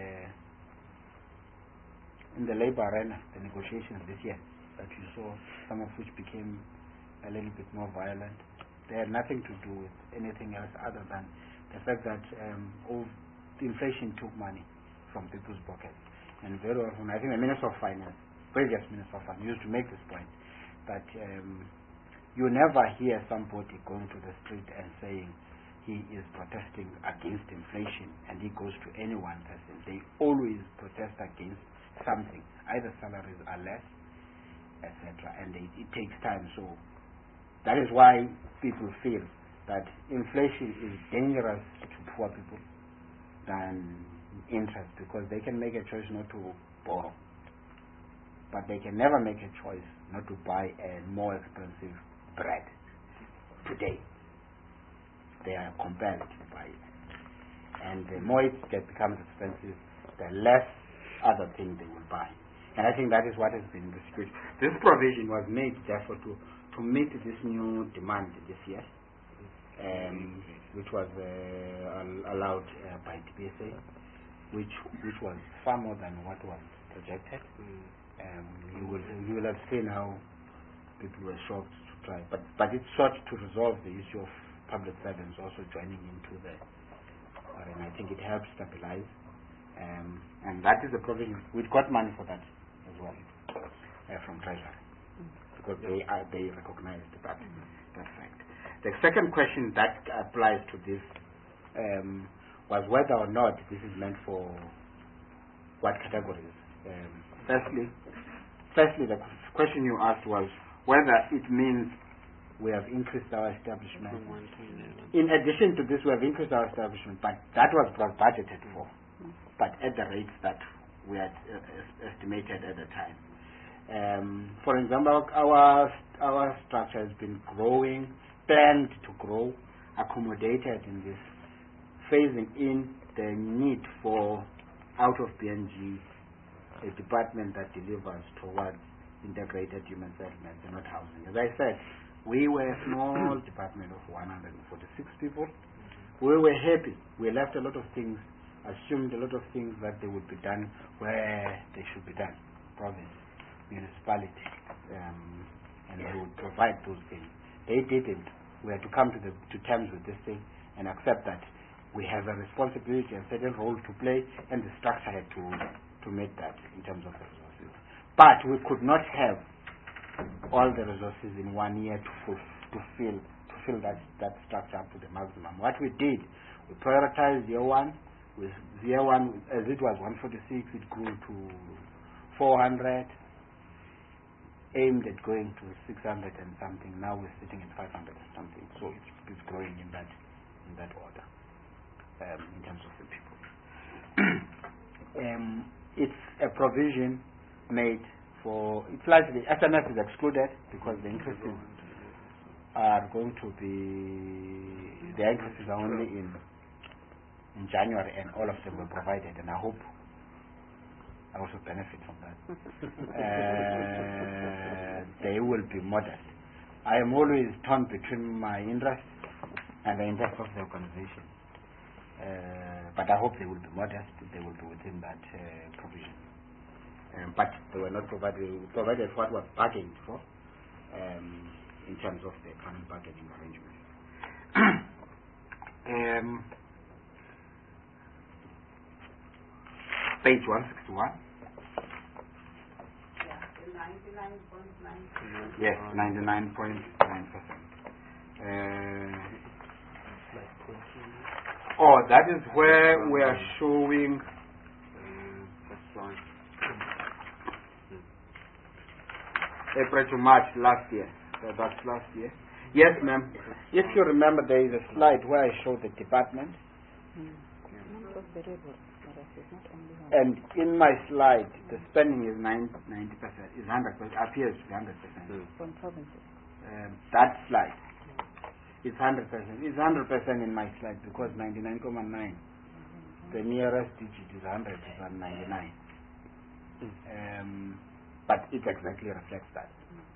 in the labor arena, the negotiations this year, that you saw, some of which became a little bit more violent. They had nothing to do with anything else other than the fact that um, all the inflation took money from people's pockets. And very often, I think the Minister of Finance, previous Minister of Finance, used to make this point, that um, you never hear somebody going to the street and saying he is protesting against inflation and he goes to any one person. They always protest against something. Either salaries are less, et cetera, and they, it takes time. So that is why people feel that inflation is dangerous to poor people than interest, because they can make a choice not to borrow, but they can never make a choice not to buy a more expensive bread today. They are compelled to buy it, and the more it get, becomes expensive, the less other thing they will buy. And I think that is what has been the situation. This provision was made therefore to, to meet this new demand this year, um, which was uh, al- allowed uh, by T B S A, which which was far more than what was projected. Mm. Um, you will you will have seen how people were shocked to try, but but it sought to resolve the issue of public servants also joining into the, and I think it helps stabilize. Um, and that is the provision. We've got money for that as well uh, from Treasury, because they are they recognized that that fact. The second question that applies to this um, was whether or not this is meant for what categories. Um, firstly, firstly, the question you asked was whether it means we have increased our establishment. In addition to this, we have increased our establishment, but that was budgeted for, but at the rates that we had uh, estimated at the time. Um, for example, our our structure has been growing, planned to grow, accommodated in this, phasing in the need for out of B N G a department that delivers towards integrated human settlements and not housing. As I said, we were a small department of one hundred forty-six people. We were happy. We left a lot of things, assumed a lot of things that they would be done where they should be done, province, municipality, um, and they would provide those things. They didn't. We had to come to the to terms with this thing and accept that we have a responsibility and certain role to play, and the structure had to to meet that in terms of the resources. But we could not have all the resources in one year to full, to fill to fill that that structure up to the maximum. What we did, we prioritized year one. With year one, as it was one forty-six, it grew to four hundred. Aimed at going to six hundred and something. Now we're sitting at five hundred and something. So it's, it's growing in that in that order um, in terms of the people. um, it's a provision made for. It's largely S M F is excluded because the increases are going to be the increases are only in in January, and all of them were provided. And I hope I also benefit from that. uh, they will be modest. I am always torn between my interests and the interest of the organization. Uh, but I hope they will be modest. They will be within that uh, provision. Um, but they were not provided. Provided what was bargained for um, in terms of the current bargaining arrangements. um, page one sixty-one. ninety-nine point nine percent. Yes, ninety-nine point nine percent. Uh, oh, that is where we are showing. April to March last year. So that's last year. Yes, ma'am. If you remember, there is a slide where I show the department. And in my slide, the spending is ninety percent, is one hundred percent, appears to be one hundred percent. From provinces. Um, that slide is one hundred percent. It's one hundred percent in my slide because ninety-nine point nine, the nearest digit is one hundred, is ninety-nine. Um, but it exactly reflects that.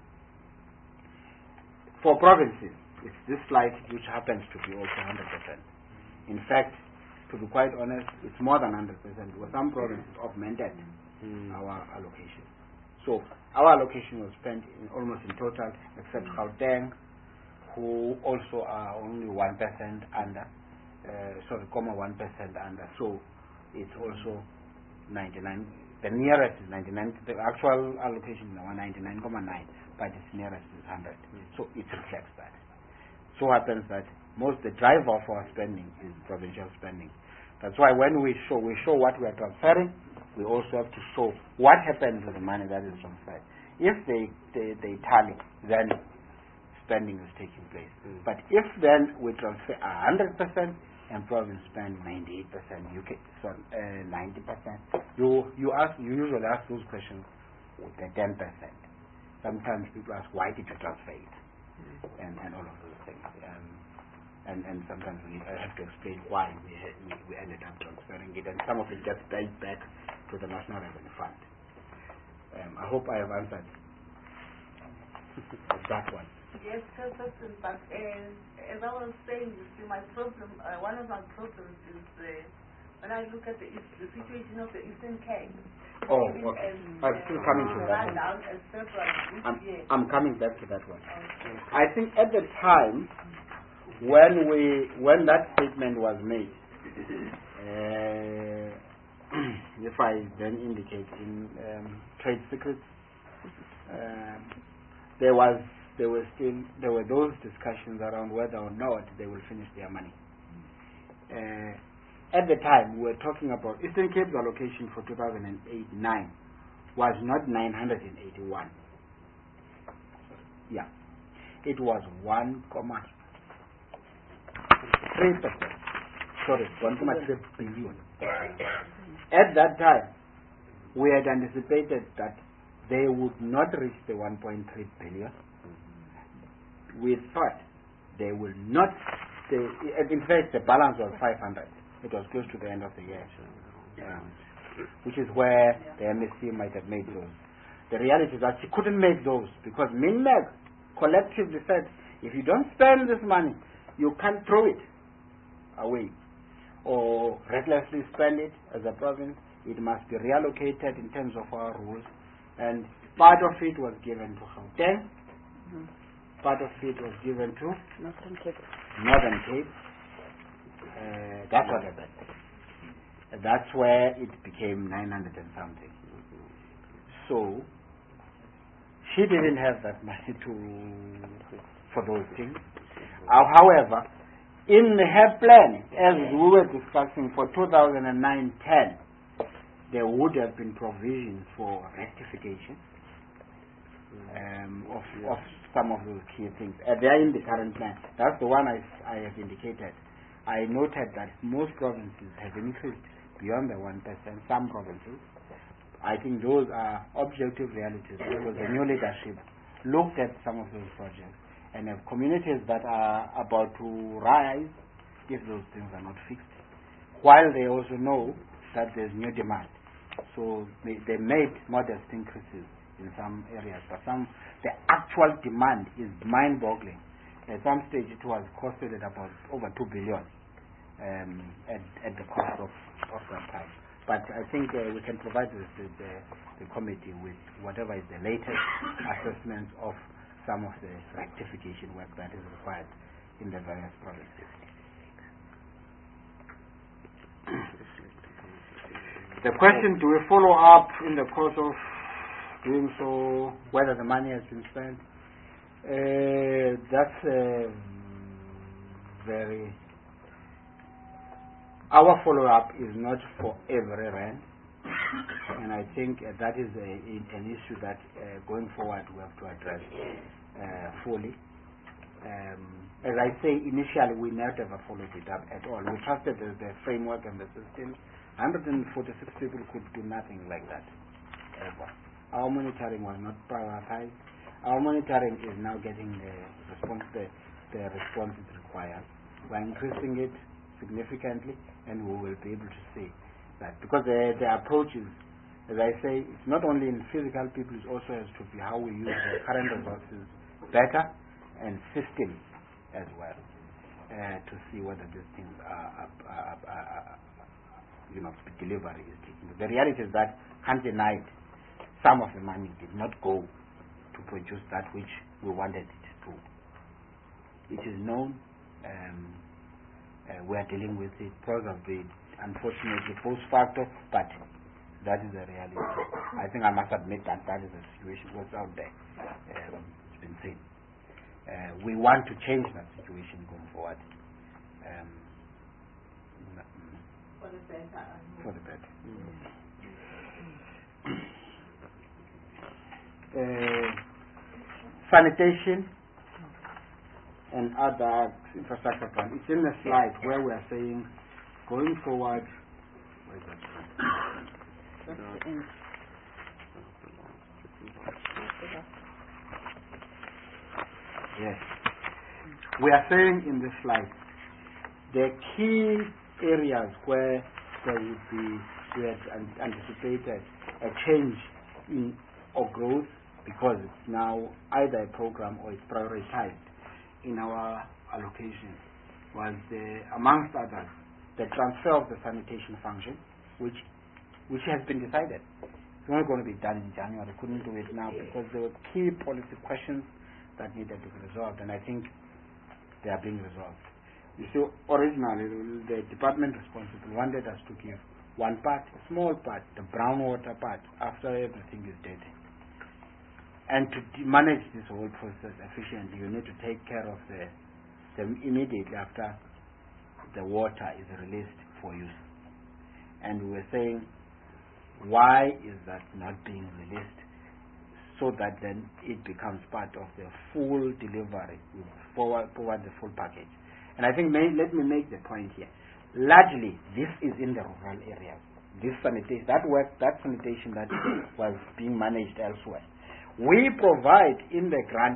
For provinces, it's this slide which happens to be also one hundred percent. In fact, to be quite honest, it's more than one hundred percent because some provinces augmented mm. our allocation. So our allocation was spent in almost in total, except Gauteng, who also are only one percent under, uh, sorry, comma one percent under. So it's also ninety-nine. The nearest is ninety-nine. The actual allocation is ninety-nine point nine, but its nearest is one hundred. Mm. So it reflects that. So happens that most the driver for our spending is provincial spending. That's why when we show we show what we are transferring, we also have to show what happens to the money that is transferred. If they they, they tally, then spending is taking place. Mm. But if then we transfer a hundred percent and province spend ninety-eight percent, U K so uh, ninety percent. You you ask you usually ask those questions with the ten percent. Sometimes people ask why did you transfer it, mm. and and all of those things. Um, and and sometimes we uh, have to explain why we, we we ended up transferring it, and some of it gets paid back to the National Revenue Fund. Um, I hope I have answered that one. Yes, Chairperson, but uh, as I was saying, you see, my problem, uh, one of my problems is uh, when I look at the, the situation of the Eastern Cape. Oh, okay. And, I'm still uh, coming to that one. Down as February this I'm, year. I'm coming back to that one. Okay. I think at the time when we when that statement was made, uh, if I then indicate in um, trade secrets, uh, there was there were still there were those discussions around whether or not they will finish their money. Uh, at the time, we were talking about Eastern Cape's allocation for two thousand eight nine was not nine hundred eighty-one. Yeah, it was one comma three percent. Sorry, one comma three billion. At that time, we had anticipated that they would not reach the one point three billion. We thought they will not. They, in fact, the balance was five hundred. It was close to the end of the year, um, which is where the M S C might have made those. The reality is that she couldn't make those because MINMEG collectively said, if you don't spend this money, you can't throw it away or recklessly spend it as a province. It must be reallocated in terms of our rules, and part of it was given to Gauteng. Mm-hmm. Part of it was given to Northern Cape. Northern Cape. Uh, that's what happened. That's where it became nine hundred and something. So she didn't have that money to for those things. Uh, however, in her plan, as we were discussing for two thousand nine ten, there would have been provisions for rectification um, of, of some of those key things. Uh, they are in the current plan. That's the one I, I have indicated. I noted that most provinces have increased beyond the one percent. Some provinces, I think those are objective realities because the new leadership looked at some of those projects and have communities that are about to rise if those things are not fixed, while they also know that there's new demand. So they, they made modest increases in some areas, but some the actual demand is mind-boggling. At some stage, it was costed at about over two billion um, at, at the cost of, of that time. But I think uh, we can provide the, the, the, the committee with whatever is the latest assessments of some of the rectification work that is required in the various provinces. The question, do we follow up in the course of doing so, whether the money has been spent? Uh, that's uh, very... Our follow-up is not for every rand, and I think uh, that is a, an issue that uh, going forward we have to address uh, fully. Um, as I say, initially we never followed it up at all. We trusted the, the framework and the system. one hundred forty-six people could do nothing like that ever. Our monitoring was not prioritized. Our monitoring is now getting the response, the, the response it requires. We're increasing it significantly, and we will be able to see that. Because the, the approach is, as I say, it's not only in physical people, it also has to be how we use the current resources better, and systems as well, uh, to see whether these things are, are, are, are, are you know, delivery is taking. The reality is that, can't deny it, some of the money did not go to produce that which we wanted it to. It is known. Um, uh, we are dealing with it probably, unfortunately, post facto, but that is the reality. I think I must admit that that is the situation what's out there. Um, it's been seen. Uh, we want to change that situation going forward. Um, For the better. For the better. Uh, sanitation and other infrastructure plans. It's in the slide where we are saying, going forward, where is that? Yes. We are saying in this slide, the key areas where there would be, we had anticipated a change in or growth, because it's now either a program or it's prioritized in our allocation, was the, amongst others, the transfer of the sanitation function, which which has been decided. It's not going to be done in January. Couldn't do it now because there were key policy questions that needed to be resolved, and I think they are being resolved. You see, originally the department responsible wanted us to give one part, a small part, the brown water part, after everything is dead. And to manage this whole process efficiently, you need to take care of the, the immediately after the water is released for use. And we were saying, why is that not being released so that then it becomes part of the full delivery, forward, forward the full package. And I think, may, let me make the point here. Largely, this is in the rural areas. This sanitation, that work, that sanitation that was being managed elsewhere. We provide in the grant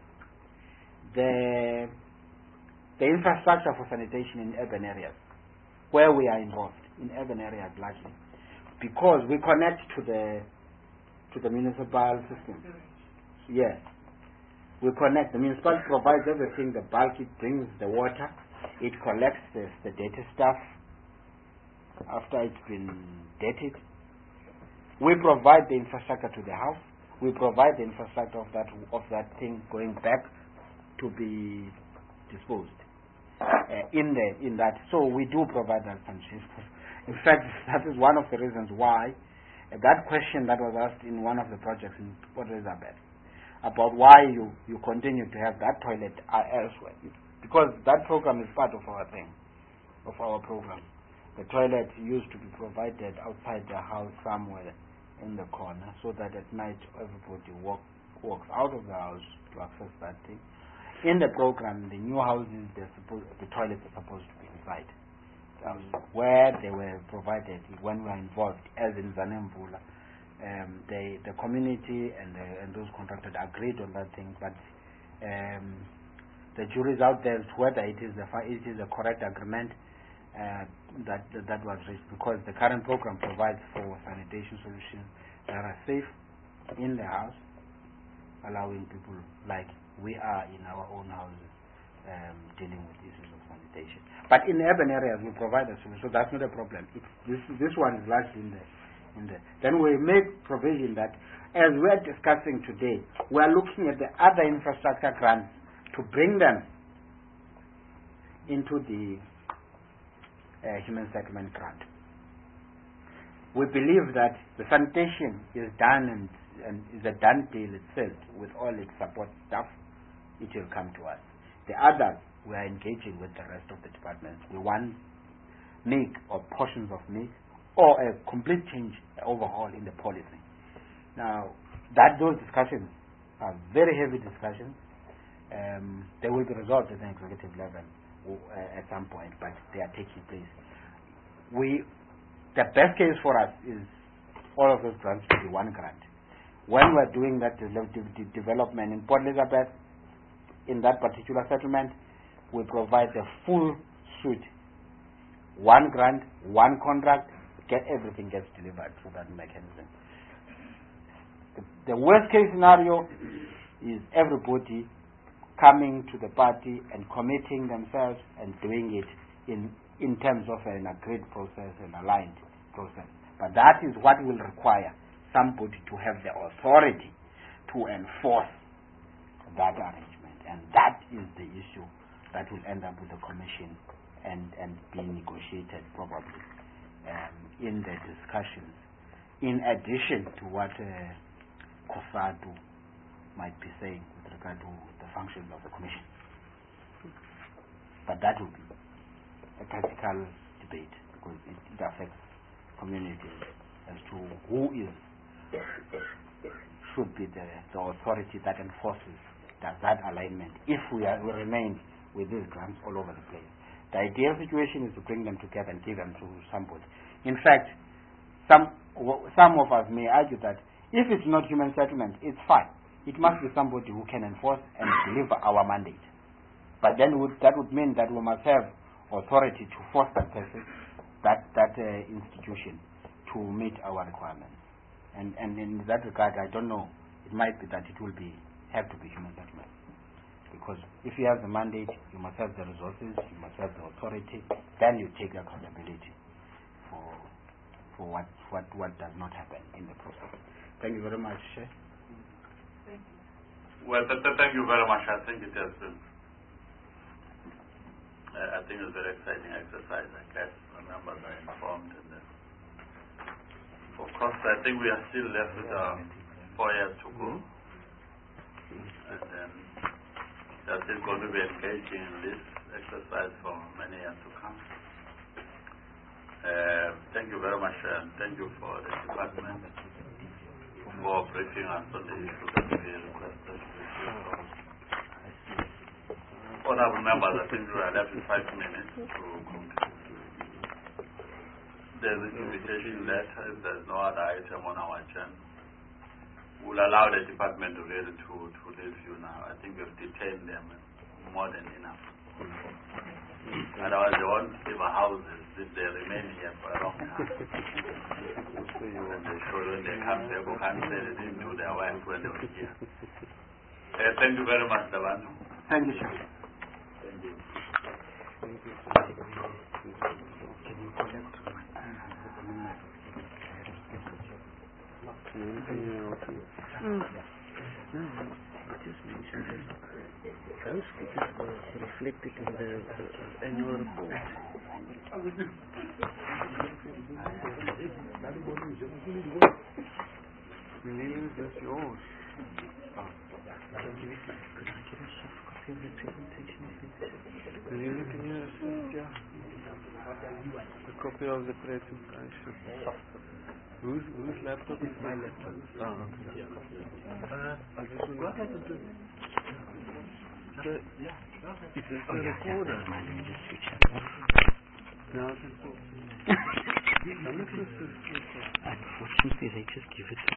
the the infrastructure for sanitation in urban areas, where we are involved in urban areas largely, because we connect to the to the municipal system. Yes, we connect. The municipality provides everything. The bulk, it brings the water, it collects the, the dirty stuff after it's been dated. We provide the infrastructure to the house. We provide the infrastructure of that of that thing going back to be disposed uh, in the in that. So we do provide that function. In fact, that is one of the reasons why uh, that question that was asked in one of the projects in Port Elizabeth about why you, you continue to have that toilet uh, elsewhere, because that program is part of our thing, of our program. The toilet used to be provided outside the house somewhere in the corner, so that at night everybody walk, walks out of the house to access that thing. In the program, the new houses, supposed, the toilets are supposed to be inside. Um, where they were provided when we were involved, as in Zanembula, um, they, the community and, the, and those contracted agreed on that thing, but um, the jury's out there as to whether it is, the, it is a correct agreement. Uh, that, that that was raised, because the current program provides for sanitation solutions that are safe in the house, allowing people like we are in our own houses um, dealing with issues of sanitation. But in urban areas, we provide a solution, so that's not a problem. It's, this this one is largely in the in the. Then we make provision that, as we are discussing today, we are looking at the other infrastructure grants to bring them into the uh, human settlement grant. We believe that the sanitation is done and, and is a done deal itself with all its support staff. It will come to us. The others, we are engaging with the rest of the departments. We want M I C or portions of M I C or a complete change, overhaul in the policy. Now, that those discussions are very heavy discussions. Um, they will be resolved at the executive level uh, at some point, but they are taking place. We, the best case for us is all of those grants to be one grant. When we're doing that de de development in Port Elizabeth, in that particular settlement, we provide the full suite. One grant, one contract, get everything gets delivered through that mechanism. The, the worst case scenario is everybody coming to the party and committing themselves and doing it in, in terms of an agreed process, an aligned process. But that is what will require somebody to have the authority to enforce that arrangement. And that is the issue that will end up with the commission and, and be negotiated probably um, in the discussions, in addition to what uh, COSATU might be saying with regard to the functions of the commission. But that will be a critical debate, because it, it affects communities as to who is should be the, the authority that enforces that, that alignment if we, are, we remain with these grants all over the place. The ideal situation is to bring them together and give them to somebody. In fact, some some of us may argue that if it's not human settlement, it's fine. It must be somebody who can enforce and deliver our mandate. But then would, that would mean that we must have authority to force that person, that, that uh, institution, to meet our requirements. And, and in that regard, I don't know, it might be that it will be have to be human settlement. Because if you have the mandate, you must have the resources, you must have the authority, then you take accountability for for what, what, what does not happen in the process. Thank you very much, Chair. Thank you. Well, th th thank you very much. I think it has been, uh, I think it's a very exciting exercise. I guess the members are informed. And uh, of course, I think we are still left with uh, four years to go. And then they're still going to be engaging in this exercise for many years to come. Uh, thank you very much, and thank you for the department for briefing us on the issue that we requested. Honorable members, I think we are left with five minutes to conclude. There's an invitation letter. If there's no other item on our agenda, we'll allow the department to really to, to leave you now. I think we've detained them more than enough. Otherwise, they won't leave our houses if they remain here for a long time. They show when they come, they go and say they didn't do their work when they were here. Uh, thank you very much, Davano. Thank you, sir. Thank you. Can you collect my Mm. No, I just mentioned that those figures were reflected in the uh, annual report. Millions, that's yours. Could I get a soft copy of the presentation? Millions, can you assist, yeah? A copy of the presentation. Whose, whose laptop is my laptop? Oh, okay. Uh, I just want what happened to it? The, it's a Oh, yeah, recorder. yeah, let me just switch it off. Now I can talk. I'm not supposed to. Unfortunately, they just give it to